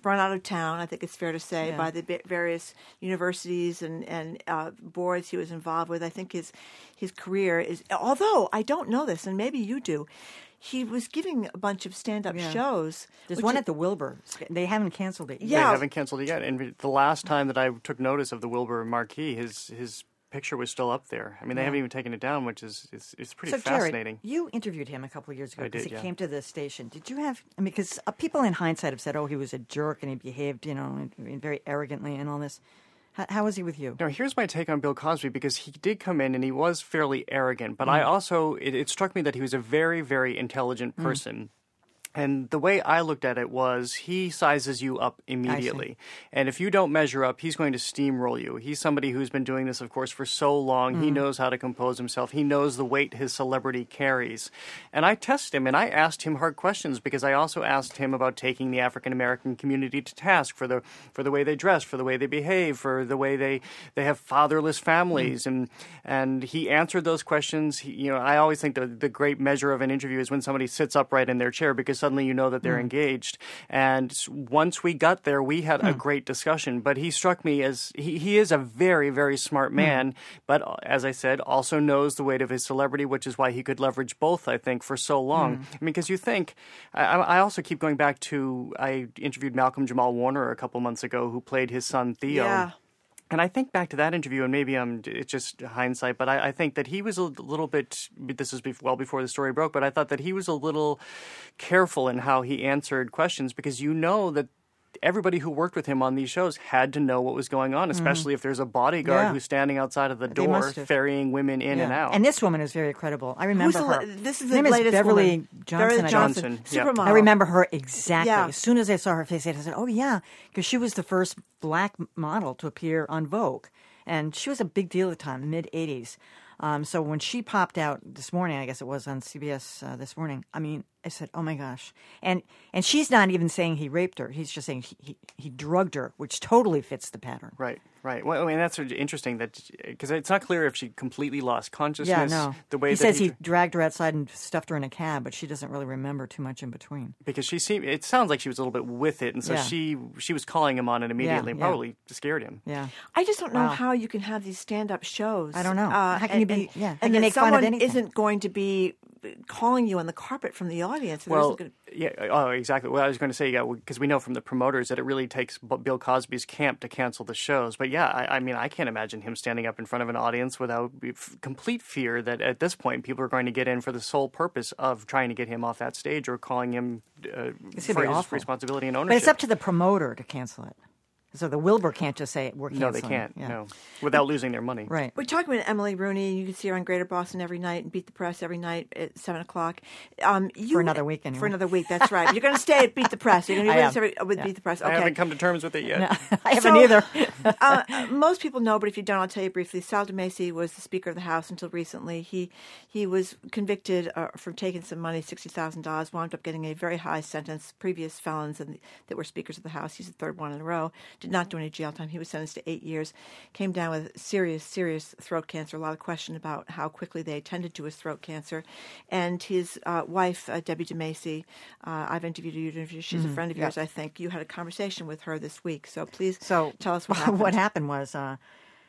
sprung out of town, I think it's fair to say, Yeah. by the ba- various universities and, and uh, boards he was involved with. I think his his career is, although I don't know this, and maybe you do, he was giving a bunch of stand-up Yeah. shows. There's which one is- at the Wilbur. They haven't canceled it yet. Yeah. They haven't canceled it yet. And the last time that I took notice of the Wilbur marquee, his his picture was still up there. I mean, they Yeah. haven't even taken it down, which is it's, it's pretty so, Jared, fascinating. you interviewed him a couple of years ago I because did, he yeah. came to the station. Did you have? I mean, because uh, people in hindsight have said, "Oh, he was a jerk and he behaved, you know, very arrogantly and all this." How, how was he with you? Now, here's my take on Bill Cosby, because he did come in and he was fairly arrogant, but I Mm. also, it, it struck me that he was a very, very intelligent Mm. person. And the way I looked at it was he sizes you up immediately. And if you don't measure up, he's going to steamroll you. He's somebody who's been doing this, of course, for so long. He Mm. knows how to compose himself. He knows the weight his celebrity carries. And I tested him, and I asked him hard questions, because I also asked him about taking the African-American community to task for the for the way they dress, for the way they behave, for the way they, they have fatherless families. Mm. And and he answered those questions. He, you know, I always think the, the great measure of an interview is when somebody sits upright in their chair, because suddenly you know that they're Mm. engaged. And s- once we got there, we had a Mm. great discussion. But he struck me as he, he is a very, very smart man, but uh, as I said, also knows the weight of his celebrity, which is why he could leverage both, I think, for so long. Mm. I mean, because you think, I, I also keep going back to, I interviewed Malcolm Jamal Warner a couple months ago, who played his son Theo. Yeah. And I think back to that interview, and maybe um, it's just hindsight, but I, I think that he was a little bit, this is bef- well before the story broke, but I thought that he was a little careful in how he answered questions, because you know that everybody who worked with him on these shows had to know what was going on, especially if there's a bodyguard Yeah. who's standing outside of the They door must have. ferrying women in Yeah. and out. And this woman is very credible. I remember Who's the her. la- this is Her the name latest Beverly woman. Johnson. Beverly I Johnson, think. supermodel. I remember her exactly. Yeah. As soon as I saw her face, I said, "Oh yeah," because she was the first black model to appear on Vogue, and she was a big deal at the time, mid eighties. Um, so when she popped out this morning, I guess it was on C B S uh, this morning. I mean, I said, "Oh my gosh!" And and she's not even saying he raped her. He's just saying he he, he drugged her, which totally fits the pattern. Right, right. Well, I mean, that's interesting that, because it's not clear if she completely lost consciousness. Yeah, no. The way he that says he, he dragged her outside and stuffed her in a cab, but she doesn't really remember too much in between. because she seemed, it sounds like she was a little bit with it, and so Yeah. she she was calling him on it immediately, and yeah. probably scared him. Yeah. I just don't know Wow. how you can have these stand-up shows. I don't know. Uh, How can and, you be- and- yeah, how and can you that make fun of someone anything? isn't going to be calling you on the carpet from the audience. There Well, isn't gonna- yeah, oh, exactly. Well, I was going to say, yeah, because we know from the promoters that it really takes B- Bill Cosby's camp to cancel the shows. But yeah, I, I mean, I can't imagine him standing up in front of an audience without f- complete fear that at this point people are going to get in for the sole purpose of trying to get him off that stage or calling him uh, It's for gonna be his awful. responsibility and ownership. But it's up to the promoter to cancel it. So the Wilbur can't just say we're No, canceling. they can't. Yeah. No, without losing their money. Right. We're talking about Emily Rooney. You can see her on Greater Boston every night and Beat the Press every night at seven o'clock. Um, you, For another week, anyway. For another week, that's right. You're going to stay at Beat the Press. You're going to be I with, us am. every, with Yeah. Beat the Press. I Okay. haven't come to terms with it yet. I haven't So, either. uh, most people know, but if you don't, I'll tell you briefly. Sal DeMacy was the Speaker of the House until recently. He he was convicted uh, for taking some money, sixty thousand dollars, wound up getting a very high sentence. Previous felons in the, that were Speakers of the House, he's the third one in a row, did not do any jail time. He was sentenced to eight years. Came down with serious, serious throat cancer. A lot of question about how quickly they attended to his throat cancer. And his uh, wife, uh, Debbie DeMacy, uh, I've interviewed her. You've interviewed- She's Mhm, a friend of yeah. yours, I think. You had a conversation with her this week. So please So tell us what happened. what happened was uh,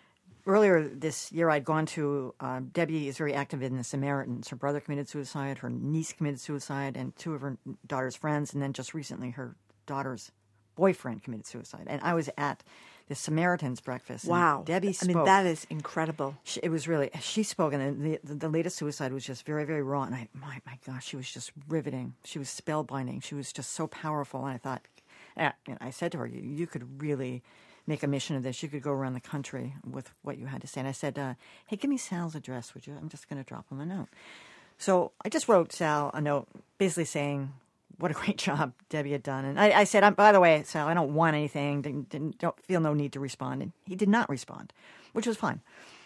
earlier this year I'd gone to uh, Debbie is very active in the Samaritans. Her brother committed suicide, her niece committed suicide, and two of her daughter's friends, and then just recently her daughter's boyfriend committed suicide. And I was at the Samaritans breakfast. and Wow. Debbie I spoke. mean, that is incredible. She, it was really, she spoke, and the, the, the latest suicide was just very, very raw. And I, my, my gosh, she was just riveting. She was spellbinding. She was just so powerful. And I thought, yeah, and I said to her, you, you could really make a mission of this. You could go around the country with what you had to say. And I said, uh, hey, give me Sal's address, would you? I'm just going to drop him a note. So I just wrote Sal a note basically saying what a great job Debbie had done. And I, I said, by the way, Sal, I don't want anything. Didn't, didn't, don't feel no need to respond. And he did not respond, which was fine.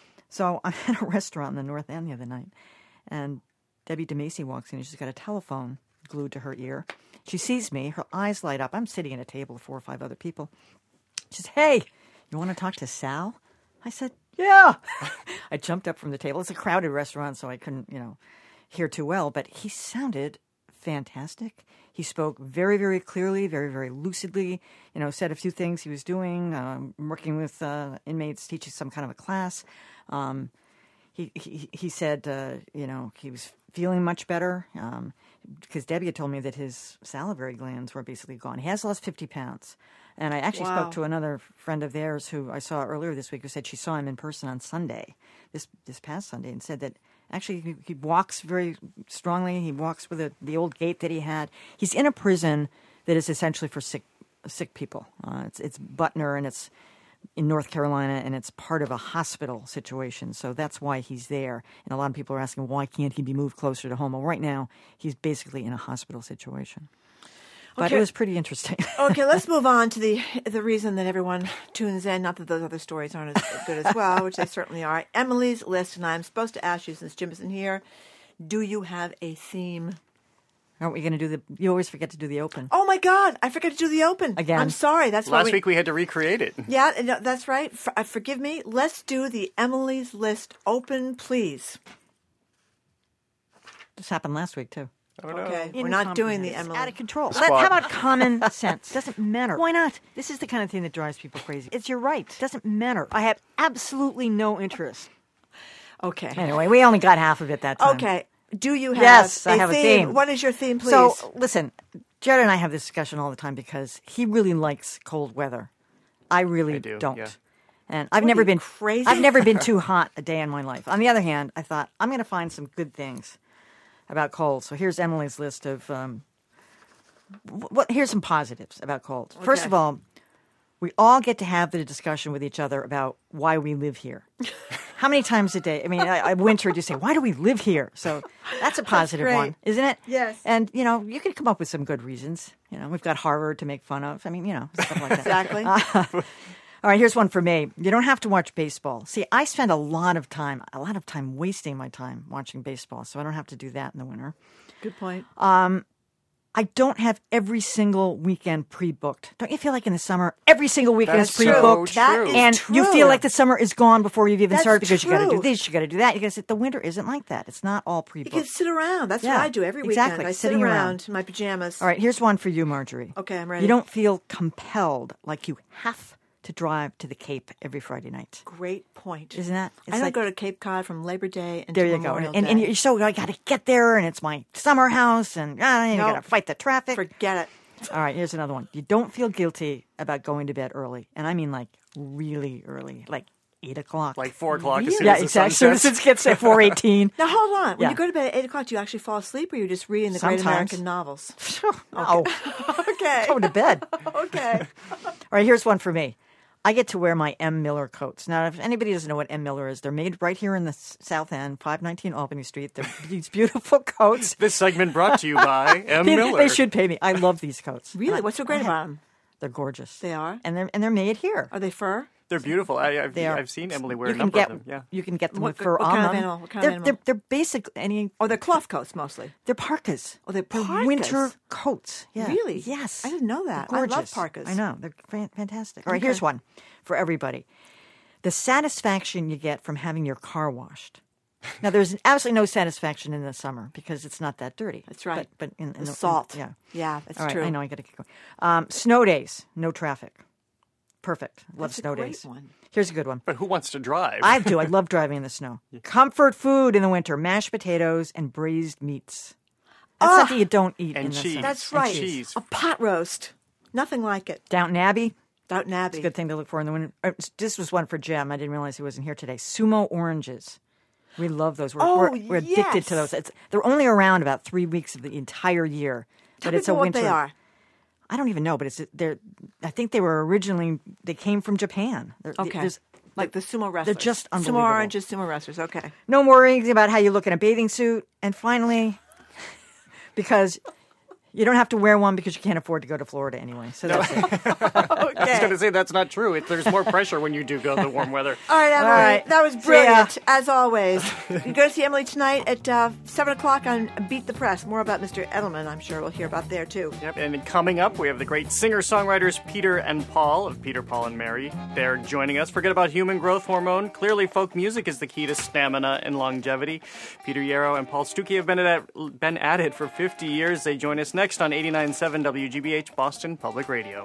So I'm at a restaurant in the North End the other night, and Debbie DeMacy walks in, and she's got a telephone glued to her ear. She sees me. Her eyes light up. I'm sitting at a table with four or five other people. She says, hey, you want to talk to Sal? I said, yeah. I jumped up from the table. It's a crowded restaurant, so I couldn't, you know, hear too well. But he sounded fantastic. He spoke very, very clearly, very, very lucidly. You know, said a few things he was doing, um, working with uh, inmates, teaching some kind of a class. Um, he, he he said, uh, you know, he was feeling much better um, because Debbie had told me that his salivary glands were basically gone. He has lost fifty pounds. And I actually Wow. spoke to another friend of theirs who I saw earlier this week who said she saw him in person on Sunday, this this past Sunday, and said that actually he, he walks very strongly. He walks with a, the old gait that he had. He's in a prison that is essentially for sick sick people. Uh, it's it's Butner, and it's in North Carolina, and it's part of a hospital situation. So that's why he's there. And a lot of people are asking, why can't he be moved closer to home? Well, right now, he's basically in a hospital situation. But Okay. it was pretty interesting. Okay, let's move on to the the reason that everyone tunes in. Not that those other stories aren't as good as well, which they certainly are. Emily's List, and I'm supposed to ask you, since Jim isn't here, do you have a theme? Aren't we going to do the... You always forget to do the open. Oh, my God, I forgot to do the open. Again. I'm sorry. That's why Last we, week we had to recreate it. Yeah, no, that's right. For, uh, forgive me. Let's do the Emily's List open, please. This happened last week, too. Okay, we're not doing the Emily. Out of control. Squad. Let, how about common sense? Doesn't matter. Why not? This is the kind of thing that drives people crazy. It's your right. Doesn't matter. I have absolutely no interest. Okay. Anyway, we only got half of it that time. Okay. Do you have yes, a I have theme? a theme. What is your theme, please? So, listen, Jared and I have this discussion all the time because he really likes cold weather. I really I do, don't. yeah. And I've What, never are you been crazy? I've never been too hot a day in my life. On the other hand, I thought I'm going to find some good things about cold. So here's Emily's list of um, what. Here's some positives about cold. First Okay. of all, we all get to have the discussion with each other about why we live here. How many times a day? I mean, I, I winter, you say, why do we live here? So that's a positive great. one, isn't it? Yes. And, you know, you can come up with some good reasons. You know, we've got Harvard to make fun of. I mean, you know, stuff like that. Exactly. Uh, all right, here's one for me. You don't have to watch baseball. See, I spend a lot of time, a lot of time wasting my time watching baseball, so I don't have to do that in the winter. Good point. Um, I don't have every single weekend pre-booked. Don't you feel like in the summer, every single weekend That's is pre-booked? so That true. is and you true. feel like the summer is gone before you've even That's started because you got to do true. this, you got to do that. You got to The winter isn't like that. It's not all You pre-booked. can sit around. That's Yeah, what I do every weekend. exactly, I sit sitting around, around. in my pajamas. All right, here's one for you, Marjorie. Okay, I'm ready. You don't feel compelled like you have to drive to the Cape every Friday night. Great point. Isn't that? It's I don't like- go to Cape Cod from Labor Day until There you go. Memorial And, and Day. you're so, I got to get there, and it's my summer house, and uh, you Nope. got to fight the traffic. Forget it. All right, here's another one. You don't feel guilty about going to bed early. And I mean like really early, like eight o'clock. Like four o'clock as soon Yeah, as the exactly. sun As soon as sets. it gets at four eighteen. Now hold on. When Yeah. you go to bed at eight o'clock, do you actually fall asleep, or are you just reading the great Sometimes. American novels? No. Okay. Go to bed. Okay. All right, here's one for me. I get to wear my M. Miller coats. Now, if anybody doesn't know what M. Miller is, they're made right here in the s- South End, five nineteen Albany Street. They're these beautiful coats. This segment brought to you by M. They, Miller. they should pay me. I love these coats. Really? And I- What's so great I- about them? They're gorgeous. They are? And they're and they're made here. Are they fur? They're beautiful. I, I've, They are. I've seen Emily wear you a can number get, of them. Yeah. You can get them What- with fur what on kind of them. animal? What kind of they're, animal? They're, they're basic. Any, Oh, they're cloth coats mostly. they're parkas. Oh, they're They're parkas. winter coats. Yeah. Really? Yes. I didn't know that. They're I love gorgeous. parkas. I know. They're fan- fantastic. All right, Okay. here's one for everybody. The satisfaction you get from having your car washed. Now, there's absolutely no satisfaction in the summer because it's not that dirty. That's right. But, but in, in The in- salt. yeah. Yeah, that's All right, true. I know. I got to keep going. Um, snow days, no traffic. Perfect. Love That's a snow great days. one. Here's a good one. But who wants to drive? I do. I love driving in the snow. Comfort food in the winter: mashed potatoes and braised meats. That's Ah! something you don't eat And in the cheese. summer. That's And right. cheese. A pot roast. Nothing like it. Downton Abbey. Downton Abbey. It's a good thing to look for in the winter. Uh, This was one for Jem. I didn't realize he wasn't here today. Sumo oranges. We love those. We're, Oh, we're, we're addicted yes. to those. It's, they're only around about three weeks of the entire year. Tell but it's a people what winter. they are. I don't even know, but it's they're. I think they were originally they came from Japan. They're, Okay. there's- Like the sumo wrestlers. They're just Sumo unbelievable. oranges, sumo wrestlers. Okay. No worries about how you look in a bathing suit. And finally, because You don't have to wear one because you can't afford to go to Florida anyway. So that's it. I was going to say that's not true. It, there's more pressure when you do go to the warm weather. All right, Emily, All right. that was See ya. brilliant, as always. You go to see Emily tonight at uh, seven o'clock on Beat the Press. More about Mister Edelman, I'm sure we'll hear about there, too. Yep, and coming up, we have the great singer-songwriters Peter and Paul of Peter, Paul, and Mary. They're joining us. Forget about human growth hormone. Clearly, folk music is the key to stamina and longevity. Peter Yarrow and Paul Stuckey have been at, been at it for fifty years. They join us next on eighty-nine point seven W G B H Boston Public Radio.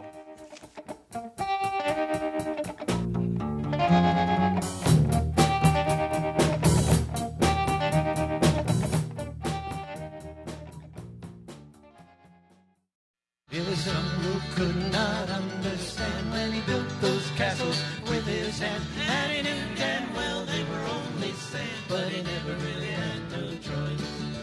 There was some who could not understand when he built those castles with his hands. And he knew damn well they were only sand, but he never really had no choice.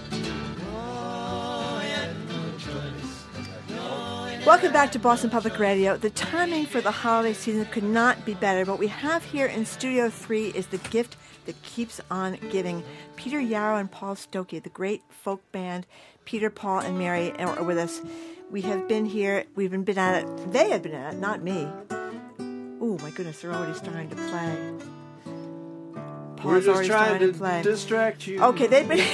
Oh, he had no choice. No, he Welcome back to Boston Public Radio. The timing for the holiday season could not be better. What we have here in Studio three is the gift that keeps on giving. Peter Yarrow and Paul Stuckey, the great folk band Peter, Paul, and Mary, are with us. We have been here. We've been, been at it. They have been at it, not me. Oh, my goodness, they're already starting to play. Paul's We're just already trying starting to, to play. distract you. Okay, they've been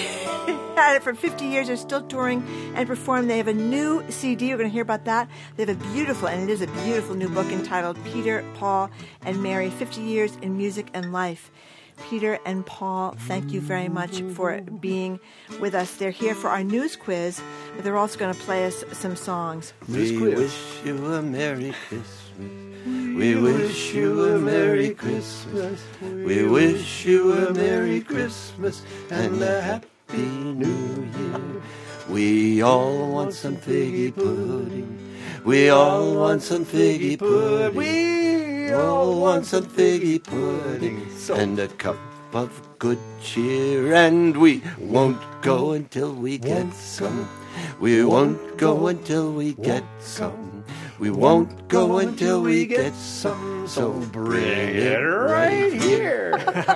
at it for fifty years. They're still touring and performing. They have a new C D. We're going to hear about that. They have a beautiful, and it is a beautiful new book entitled Peter, Paul, and Mary, fifty years in Music and Life. Peter and Paul, thank you very much for being with us. They're here for our news quiz, but they're also going to play us some songs. We wish you a Merry Christmas. We wish you a Merry Christmas. We wish you a Merry Christmas and a Happy New Year. We all want some figgy pudding. We all want some figgy pudding. We all want some figgy pudding and a cup of good cheer. And we won't go until we get some. We won't go until we get some. We won't go until we get some. So bring it right here.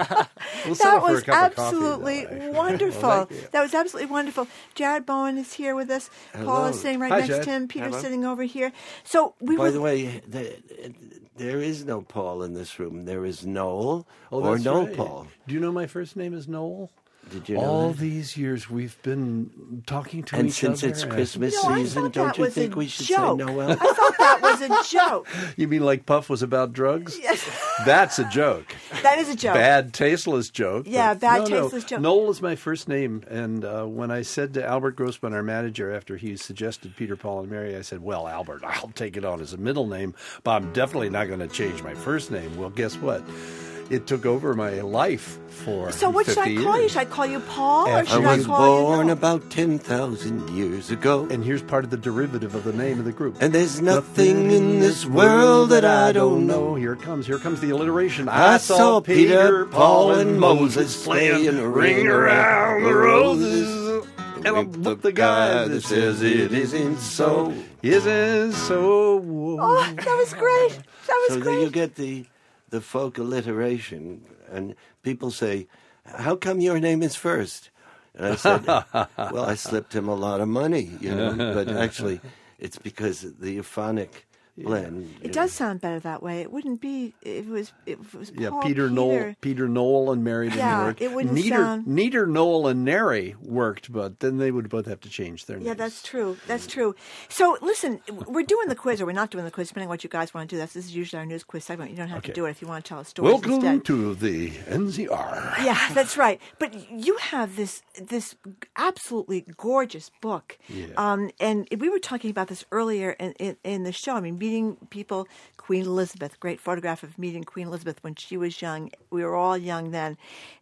That We'll settle for a was cup of coffee, absolutely though. wonderful. Well, thank you. That was absolutely wonderful. Jared Bowen is here with us. Paul Hello. is sitting right Hi, next Jared. to him. Peter's Hello. sitting over here. So we By were the way, the, there is no Paul in this room. There is Noel Oh, or that's no right. Paul. Do you know my first name is Noel? Did you know All that? these years we've been talking to And each since other. it's Christmas No, I season, thought don't that you was think a we should joke. say Noel? I thought that was a joke. You mean like Puff was about drugs? Yes. That's a joke. That is a joke. Bad, tasteless joke. Yeah, but bad, no, no. tasteless joke. Noel is my first name, and uh, when I said to Albert Grossman, our manager, after he suggested Peter, Paul, and Mary, I said, well, Albert, I'll take it on as a middle name, but I'm definitely not going to change my first name. Well, guess what? It took over my life for So what should I fifty call you? years. Should I call you Paul or I should I, was call born you about ten thousand years ago. And here's part of the derivative of the name of the group. And there's nothing in this world that I don't know. Here it comes. Here comes the alliteration. I saw Peter, Paul, and Moses playing a ring around the roses. And I'm the, the guy that says it isn't so. Isn't so. Oh, that was great. That was So great. then you get the the folk alliteration, and people say, "How come your name is first?" And I said, "Well, I slipped him a lot of money, you know." But actually, it's because of the euphonic blend. It does sound better that way. It wouldn't be if it was if it was Yeah, Paul, Peter, Noel, Peter Noel, and Mary didn't Yeah, work. it wouldn't neither, sound- neither Noel and Neri worked, but then they would both have to change their names. Yeah, that's true. That's true. So, listen, we're doing the quiz, or we're not doing the quiz, depending on what you guys want to do. That's, this is usually our news quiz segment. You don't have Okay. to do it if you want to tell a story Welcome instead. to the N Z R. Yeah, that's right. But you have this this absolutely gorgeous book. Yeah. Um, and we were talking about this earlier in, in, in the show. I mean, meeting people, Queen Elizabeth, great photograph of meeting Queen Elizabeth when she was young. We were all young then.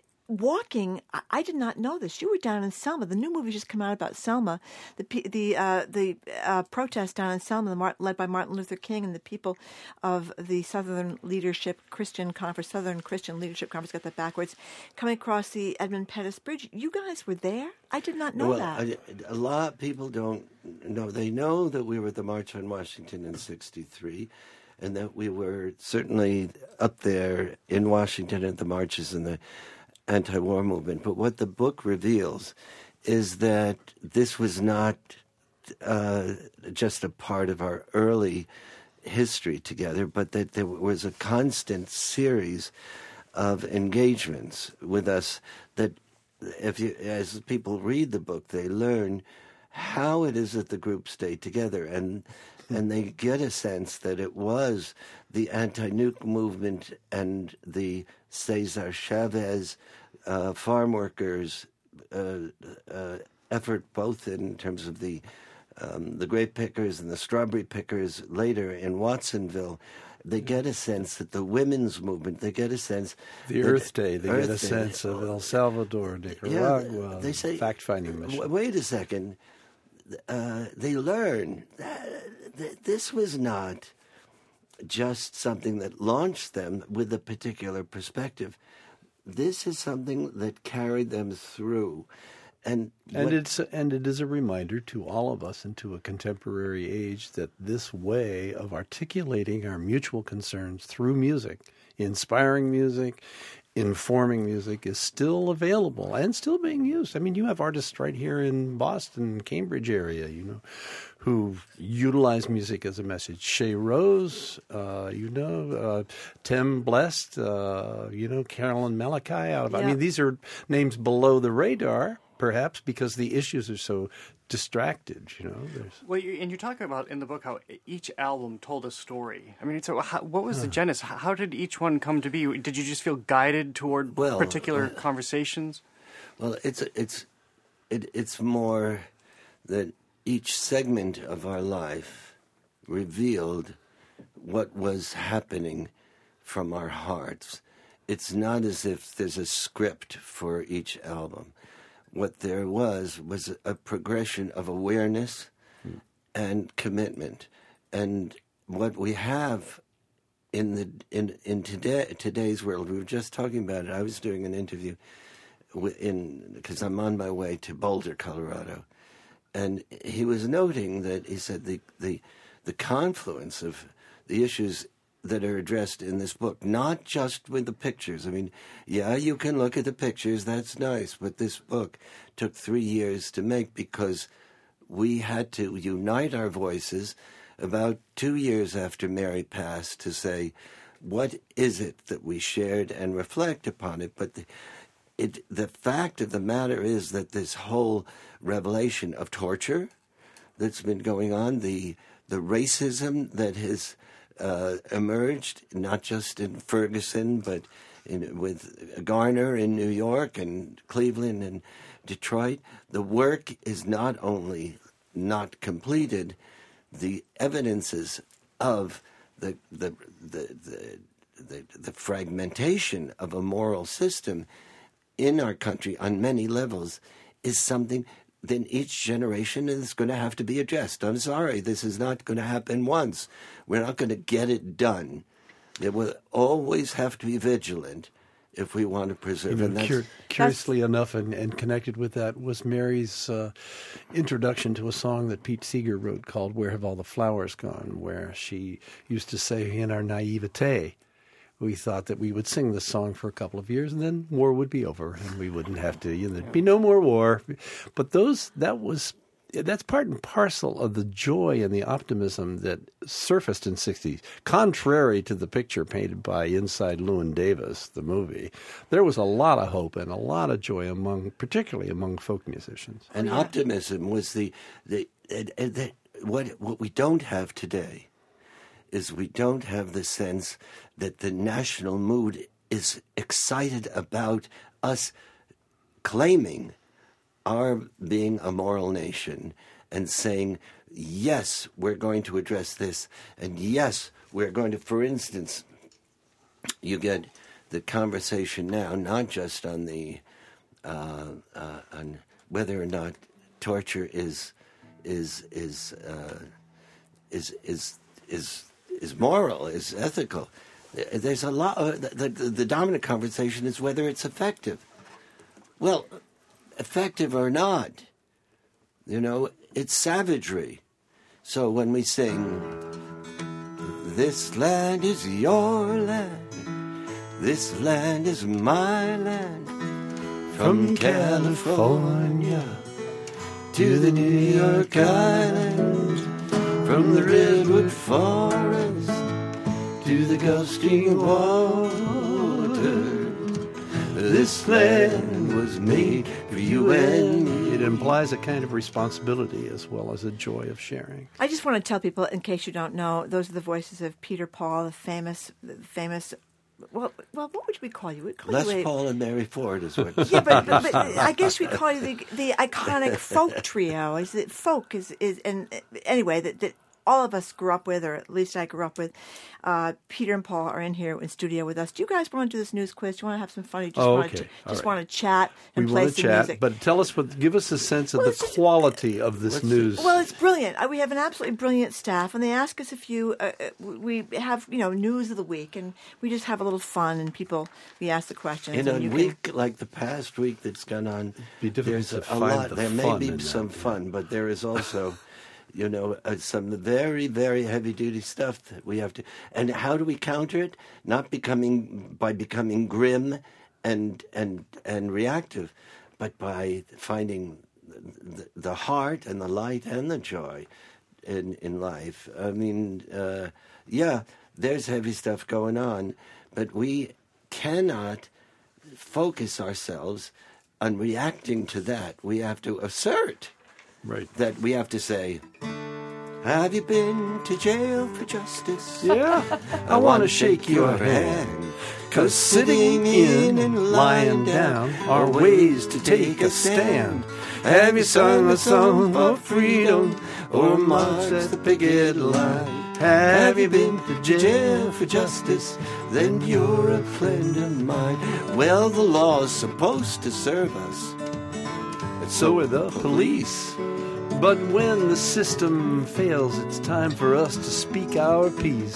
Walking, I, I did not know this. You were down in Selma. The new movie just came out about Selma, the pe- the uh, the uh, protest down in Selma, the Mar- led by Martin Luther King and the people of the Southern Leadership Christian Conference, Southern Christian Leadership Conference, got that backwards, coming across the Edmund Pettus Bridge. You guys were there? I did not know well, that. I, a lot of people don't know. They know that we were at the March on Washington in sixty-three, and that we were certainly up there in Washington at the marches and the anti-war movement. But what the book reveals is that this was not uh, just a part of our early history together, but that there was a constant series of engagements with us that if you, as people read the book, they learn how it is that the group stayed together, and and they get a sense that it was the anti-nuke movement and the Cesar Chavez uh, farm workers uh, uh, effort, both in terms of the um, the grape pickers and the strawberry pickers later in Watsonville. They get a sense that the women's movement, they get a sense... The that Earth Day, they Earth get a Day, sense of El Salvador, Nicaragua, yeah, they say, fact-finding mission. w- Wait a second. Uh, they learn that, that this was not just something that launched them with a particular perspective. This is something that carried them through. And, And what- it's and it is a reminder to all of us and to a contemporary age that this way of articulating our mutual concerns through music, inspiring music, informing music, is still available and still being used. I mean, you have artists right here in Boston, Cambridge area, you know, who utilize music as a message. Shay Rose, uh, you know, uh, Tim Blest, uh, you know, Carolyn Malachi. Out of, I Yeah. mean, these are names below the radar, perhaps because the issues are so distracted, you know. There's, Well, you, and you talk about in the book how each album told a story. I mean, so how, what was the genesis? How, how did each one come to be? Did you just feel guided toward Well, particular uh, conversations? Well, it's it's it, it's more that each segment of our life revealed what was happening from our hearts. It's not as if there's a script for each album. What there was was a progression of awareness and commitment. And what we have in the in in today today's world, we were just talking about it. I was doing an interview wi- in because I'm on my way to Boulder, Colorado, and he was noting that he said the the the confluence of the issues that are addressed in this book, not just with the pictures. I mean, yeah, you can look at the pictures, that's nice, but this book took three years to make because we had to unite our voices about two years after Mary passed to say, what is it that we shared and reflect upon it? But the, it, the fact of the matter is that this whole revelation of torture that's been going on, the the racism that has uh, emerged, not just in Ferguson, but in, with Garner in New York and Cleveland and Detroit, the work is not only not completed, the evidences of the the the the, the, the fragmentation of a moral system in our country on many levels is something then each generation is going to have to be addressed. I'm sorry, this is not going to happen once. We're not going to get it done. It will always have to be vigilant if we want to preserve. You and know, that's, cur- curiously enough, and, and connected with that was Mary's uh, introduction to a song that Pete Seeger wrote called "Where Have All the Flowers Gone," where she used to say, in our naivete, we thought that we would sing this song for a couple of years and then war would be over and we wouldn't have to, you know, there'd be no more war. But those, that was, that's part and parcel of the joy and the optimism that surfaced in sixties. Contrary to the picture painted by Inside Llewyn Davis, the movie, there was a lot of hope and a lot of joy among, particularly among folk musicians. and optimism was the, the, uh, uh, the what what we don't have today is we don't have the sense that the national mood is excited about us claiming our being a moral nation and saying, yes, we're going to address this, and yes, we're going to, for instance, you get the conversation now, not just on the uh, uh, on whether or not torture is is is uh, is is is is moral, is ethical. There's a lot. Uh, the, the, the dominant conversation is whether it's effective. Well, effective or not, you know, it's savagery. So when we sing, "This land is your land, this land is my land, from California to the New York Island, from the redwood forest to the Gulf Stream water. This land was made for you and me. It implies a kind of responsibility as well as a joy of sharing. I just want to tell people, in case you don't know, those are the voices of Peter Paul, the famous, the famous. Well, well, what would we call you? We'd call Les you a, Paul and Mary Ford is what. Yeah, but, but, but I guess we call you the, the iconic folk trio. Is it folk? Is is and anyway that that all of us grew up with, or at least I grew up with. Uh, Peter and Paul are in here in studio with us. Do you guys want to do this news quiz? Do you want to have some fun? You just Oh, want okay. to All just right. want to chat and We play want to some chat, music. but tell us what. Give us a sense of Well, the it's just- quality of this news. Well, it's brilliant. Uh, We have an absolutely brilliant staff, and they ask us if you. Uh, uh, we have you know news of the week, and we just have a little fun, and people we ask the questions. In and a you week like the past week that's gone on, there's to a find lot. the There may fun be in that, some fun, but there is also, you know, uh, some very, very heavy-duty stuff that we have to. And how do we counter it? Not becoming by becoming grim and and and reactive, but by finding the, the heart and the light and the joy in in life. I mean, uh, yeah, there's heavy stuff going on, but we cannot focus ourselves on reacting to that. We have to assert right. that we have to say, have you been to jail for justice? Yeah. I want to shake your hand. Cause sitting in and lying down are ways to take a stand. Have you sung a song for freedom or marched the picket line? Have you been to jail for justice? Then you're a friend of mine. Well, the law's supposed to serve us. And so are the police. But when the system fails, it's time for us to speak our piece.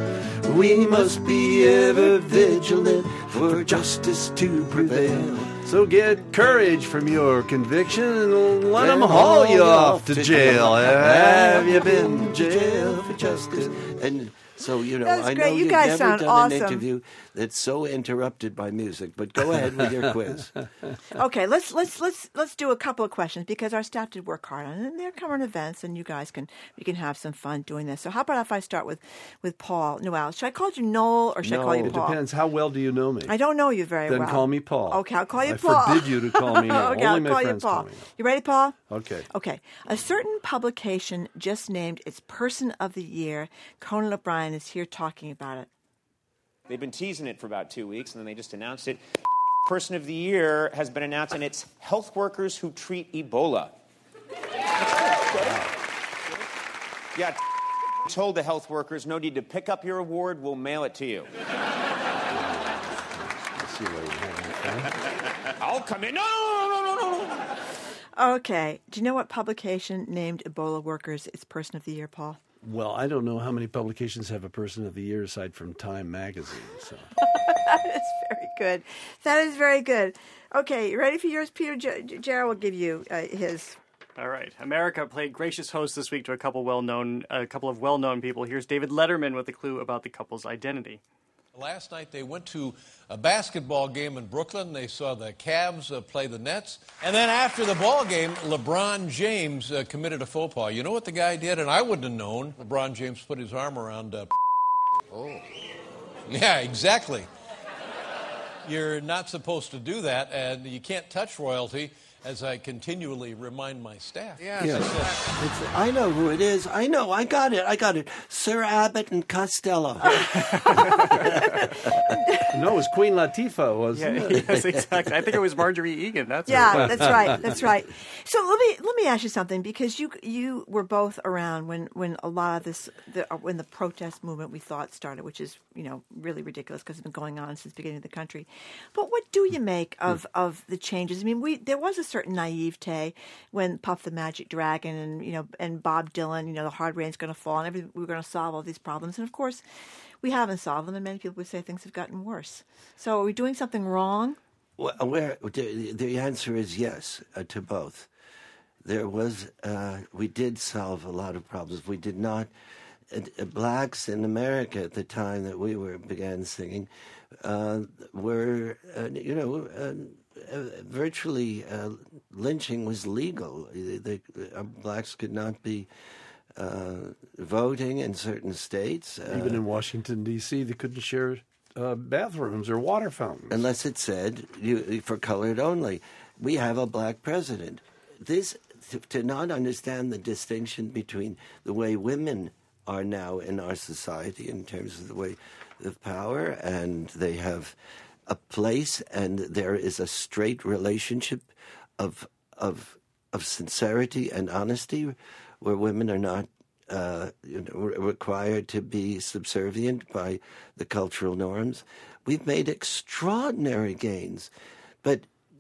We must be ever vigilant for justice to prevail. So get courage from your conviction and let them haul you off to jail. Have you been to jail for justice? And so, you know, That's I great. know You you've guys never sound done awesome. an interview that's so interrupted by music, but go ahead with your quiz. Okay, let's let's let's let's do a couple of questions because our staff did work hard on it, and they're current events, and you guys can we can have some fun doing this. So how about if I start with with Paul Noel? Should I call you Noel or should I call you it Paul? depends. How well do you know me? I don't know you very Then well. call me Paul. Okay, I'll call you I Paul. forbid you to call me Noel. Okay, Only I'll my call you friends Paul. call me Noel. You ready, Paul? Okay. Okay. A certain publication just named its Person of the Year. Conan O'Brien is here talking about it. They've been teasing it for about two weeks, and then they just announced it. Person of the Year has been announced, and it's health workers who treat Ebola. Yeah, told the health workers, no need to pick up your award, we'll mail it to you. I'll come in. No, no, no, no, no, no. Okay. Do you know what publication named Ebola workers its Person of the Year, Paul? Well, I don't know how many publications have a Person of the Year aside from Time magazine. So That is very good. That is very good. Okay, you ready for yours, Peter? J- J- Jared will give you uh, his. All right. America played gracious host this week to a couple well-known, a couple of well-known people. Here's David Letterman with a clue about the couple's identity. Last night they went to a basketball game in Brooklyn. They saw the Cavs uh, play the Nets. And then after the ball game, LeBron James uh, committed a faux pas. You know what the guy did? And I wouldn't have known. LeBron James put his arm around... Uh, oh. Yeah, exactly. You're not supposed to do that, and you can't touch royalty, as I continually remind my staff. Yes. It's, I know who it is. I know. I got it. I got it. Sir Abbott and Costello. no, it was Queen Latifah, wasn't Yeah, it? yes, exactly. I think it was Marjorie Egan. That's Yeah, it. that's right. That's right. So let me let me ask you something because you you were both around when, when a lot of this the, when the protest movement we thought started, which is you know really ridiculous because it's been going on since the beginning of the country. But what do you make of, of the changes? I mean, we there was a certain naivete when Puff the Magic Dragon and you know and Bob Dylan, you know, the hard rain's going to fall and every, we're going to solve all these problems, and of course. We haven't solved them, and many people would say things have gotten worse. So are we doing something wrong? Well, where, the, the answer is yes uh, to both. There was, uh, we did solve a lot of problems. We did not, uh, blacks in America at the time that we were began singing uh, were, uh, you know, uh, uh, virtually uh, lynching was legal. They, uh, blacks could not be uh, voting in certain states. Uh, Even in Washington, D C, they couldn't share uh, bathrooms or water fountains. Unless it said you, for colored only. We have a black president. This to, to not understand the distinction between the way women are now in our society in terms of the way of power, and they have a place, and there is a straight relationship of of of sincerity and honesty, where women are not uh, you know, re- required to be subservient by the cultural norms. We've made extraordinary gains, but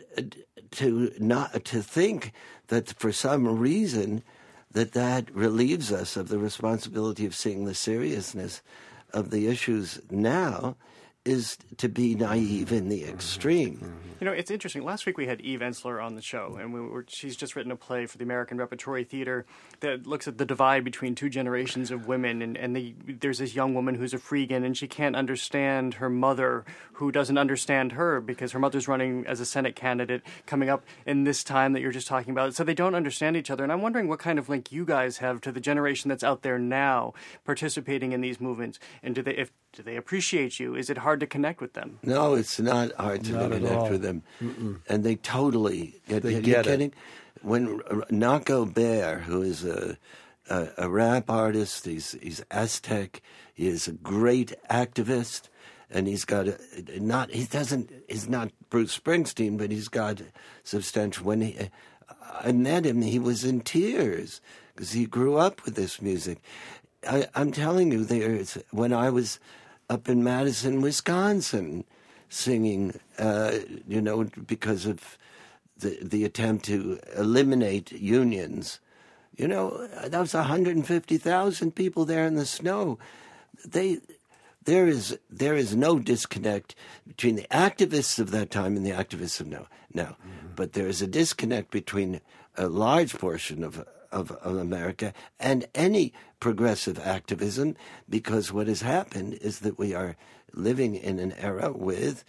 to not to think that for some reason that that relieves us of the responsibility of seeing the seriousness of the issues now is to be naive in the extreme. You know, it's interesting. Last week we had Eve Ensler on the show, and we were, she's just written a play for the American Repertory Theater that looks at the divide between two generations of women. And, and the, there's this young woman who's a freegan, and she can't understand her mother, who doesn't understand her because her mother's running as a Senate candidate coming up in this time that you're just talking about. So they don't understand each other. And I'm wondering what kind of link you guys have to the generation that's out there now participating in these movements. And do they, if, do they appreciate you? Is it hard to connect with them? No, it's not hard to Not at connect all. with them. Mm-mm. And they totally get, They are get you it. kidding? When Naco Bear, who is a, a a rap artist, he's he's Aztec, he is a great activist, and he's got a, not he doesn't he's not Bruce Springsteen, but he's got substantial. When he, I met him, he was in tears because he grew up with this music. I, I'm telling you, there's when I was up in Madison, Wisconsin, singing, uh, you know, because of the the attempt to eliminate unions. You know, that was one hundred fifty thousand people there in the snow. They, there is there is no disconnect between the activists of that time and the activists of now. Now, but there is a disconnect between a large portion of. Of, of America and any progressive activism, because what has happened is that we are living in an era with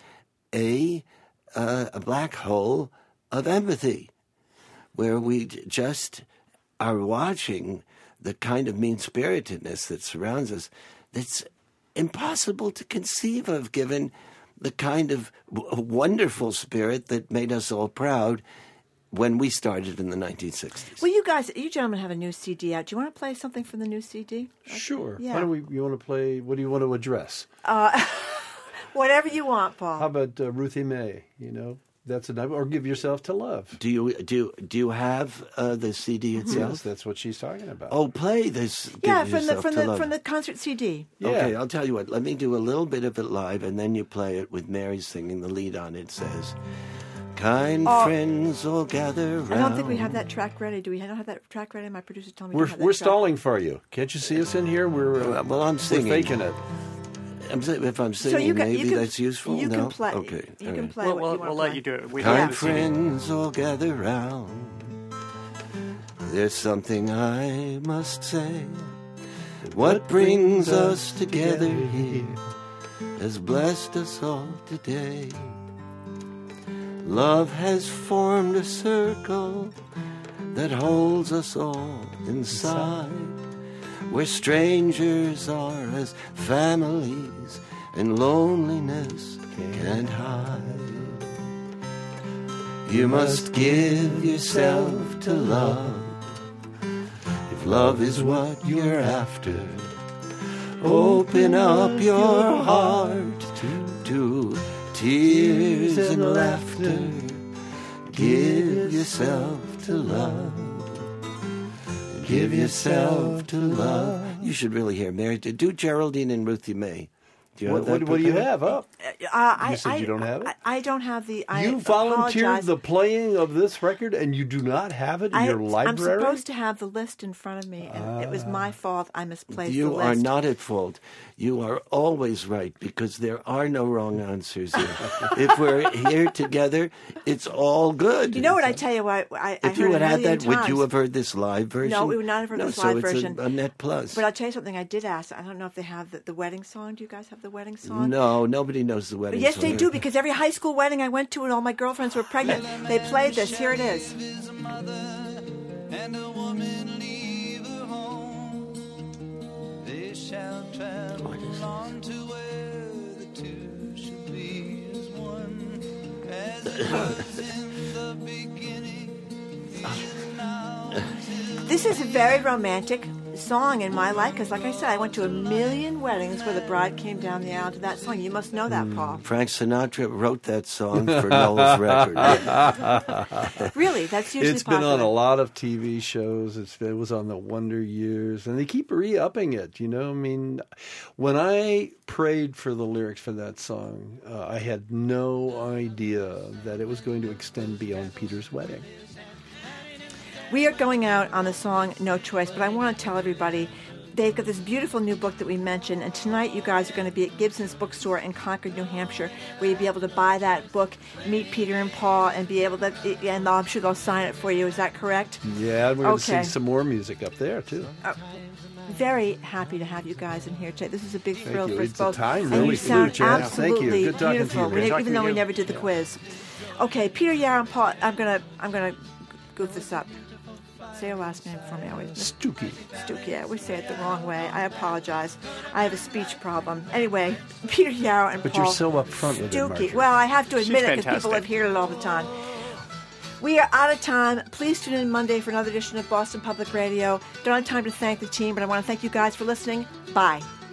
a uh, a black hole of empathy, where we just are watching the kind of mean-spiritedness that surrounds us that's impossible to conceive of, given the kind of w- wonderful spirit that made us all proud when we started in the nineteen sixties. Well, you guys, you gentlemen have a new C D out. Do you want to play something from the new C D? Sure. Yeah. Why don't we? You want to play? What do you want to address? Uh, whatever you want, Paul. How about uh, Ruthie May? You know, that's enough. Or Give Yourself to Love. Do you do do you have uh, the C D itself? Yes, that's what she's talking about. Oh, play this. Give Yeah, from the Yourself from to the Love. from the concert C D. Okay, I'll tell you what. Let me do a little bit of it live, and then you play it with Mary singing. The lead on it says, "Kind Oh. friends all gather round." I don't think we have that track ready. Do we not have that track ready? My producer told me We're to have that we're track. stalling for you. Can't you see us in here? We're uh, well, I'm singing. We're faking it. I'm, si- if I'm So singing, you can- you maybe can- that's useful. you no? can play- Okay. you all can right. play Well, what we'll, you wanna we'll let play. you do it. We Kind have the C D. friends all gather round. There's something I must say. What brings us together here has blessed us all today. Love has formed a circle that holds us all inside, where strangers are as families and loneliness can't hide. You must give yourself to love, if love is what you're after. Open up your heart to, to tears and laughter. Give yourself to love. Give yourself to love. You should really hear Mary. Do Geraldine and Ruthie May. Do you What, have that what, what do you prepared? have up? Uh, I, You said I, you don't have it? I, I don't have the. I You volunteered apologize. the playing of this record, and you do not have it in I, your library? I'm supposed to have the list in front of me, and it was my fault. I misplaced the You list. are not at fault. You are always right, because there are no wrong answers here. If we're here together, it's all good. You know what? I tell you what. I, I If you heard had it a had million that, would you times. have heard this live version? No, we would not have heard no, this so live it's version. A, a net plus. But I'll tell you something. I did ask. I don't know if they have the, the wedding song. Do you guys have the wedding song? No, nobody knows the wedding But yes, song. they do, because every high school wedding I went to and all my girlfriends were pregnant, they played this. Here it is. And a woman leave her home. They shall travel on to where the two shall be as one. As it was in the beginning, even now. This is a very romantic song in my life because, like I said, I went to a million weddings where the bride came down the aisle to that song. You must know that, Paul. Frank Sinatra wrote that song for Noel's record. Really? That's usually It's popular. been on a lot of T V shows. It's, it was on the Wonder Years, and they keep re-upping it. You know, I mean, when I prayed for the lyrics for that song, uh, I had no idea that it was going to extend beyond Peter's wedding. We are going out on the song No Choice, but I want to tell everybody they've got this beautiful new book that we mentioned, and tonight you guys are going to be at Gibson's Bookstore in Concord, New Hampshire, where you'll be able to buy that book, meet Peter and Paul, and be able to, and I'm sure they'll sign it for you. Is that correct? Yeah, and we're going to Okay. sing some more music up there, too. Uh, very happy to have you guys in here today. This is a big Thank thrill you. for us It's a both. time and really you flew, sound Jen. Thank you. absolutely Good talking to you, beautiful. man. We- Talking even to though we you. never did the quiz. Okay, Peter, Yarrow, and Paul. I'm gonna, I'm gonna goof this up. Say your last name for me. I always Stookie. Stookie. Yeah, we say it the wrong way. I apologize. I have a speech problem. Anyway, Peter Yarrow and But Paul. you're so upfront with it, Stookie. Marjorie. Well, I have to She's admit it because people fantastic. have heard it all the time. We are out of time. Please tune in Monday for another edition of Boston Public Radio. Don't have time to thank the team, but I want to thank you guys for listening. Bye.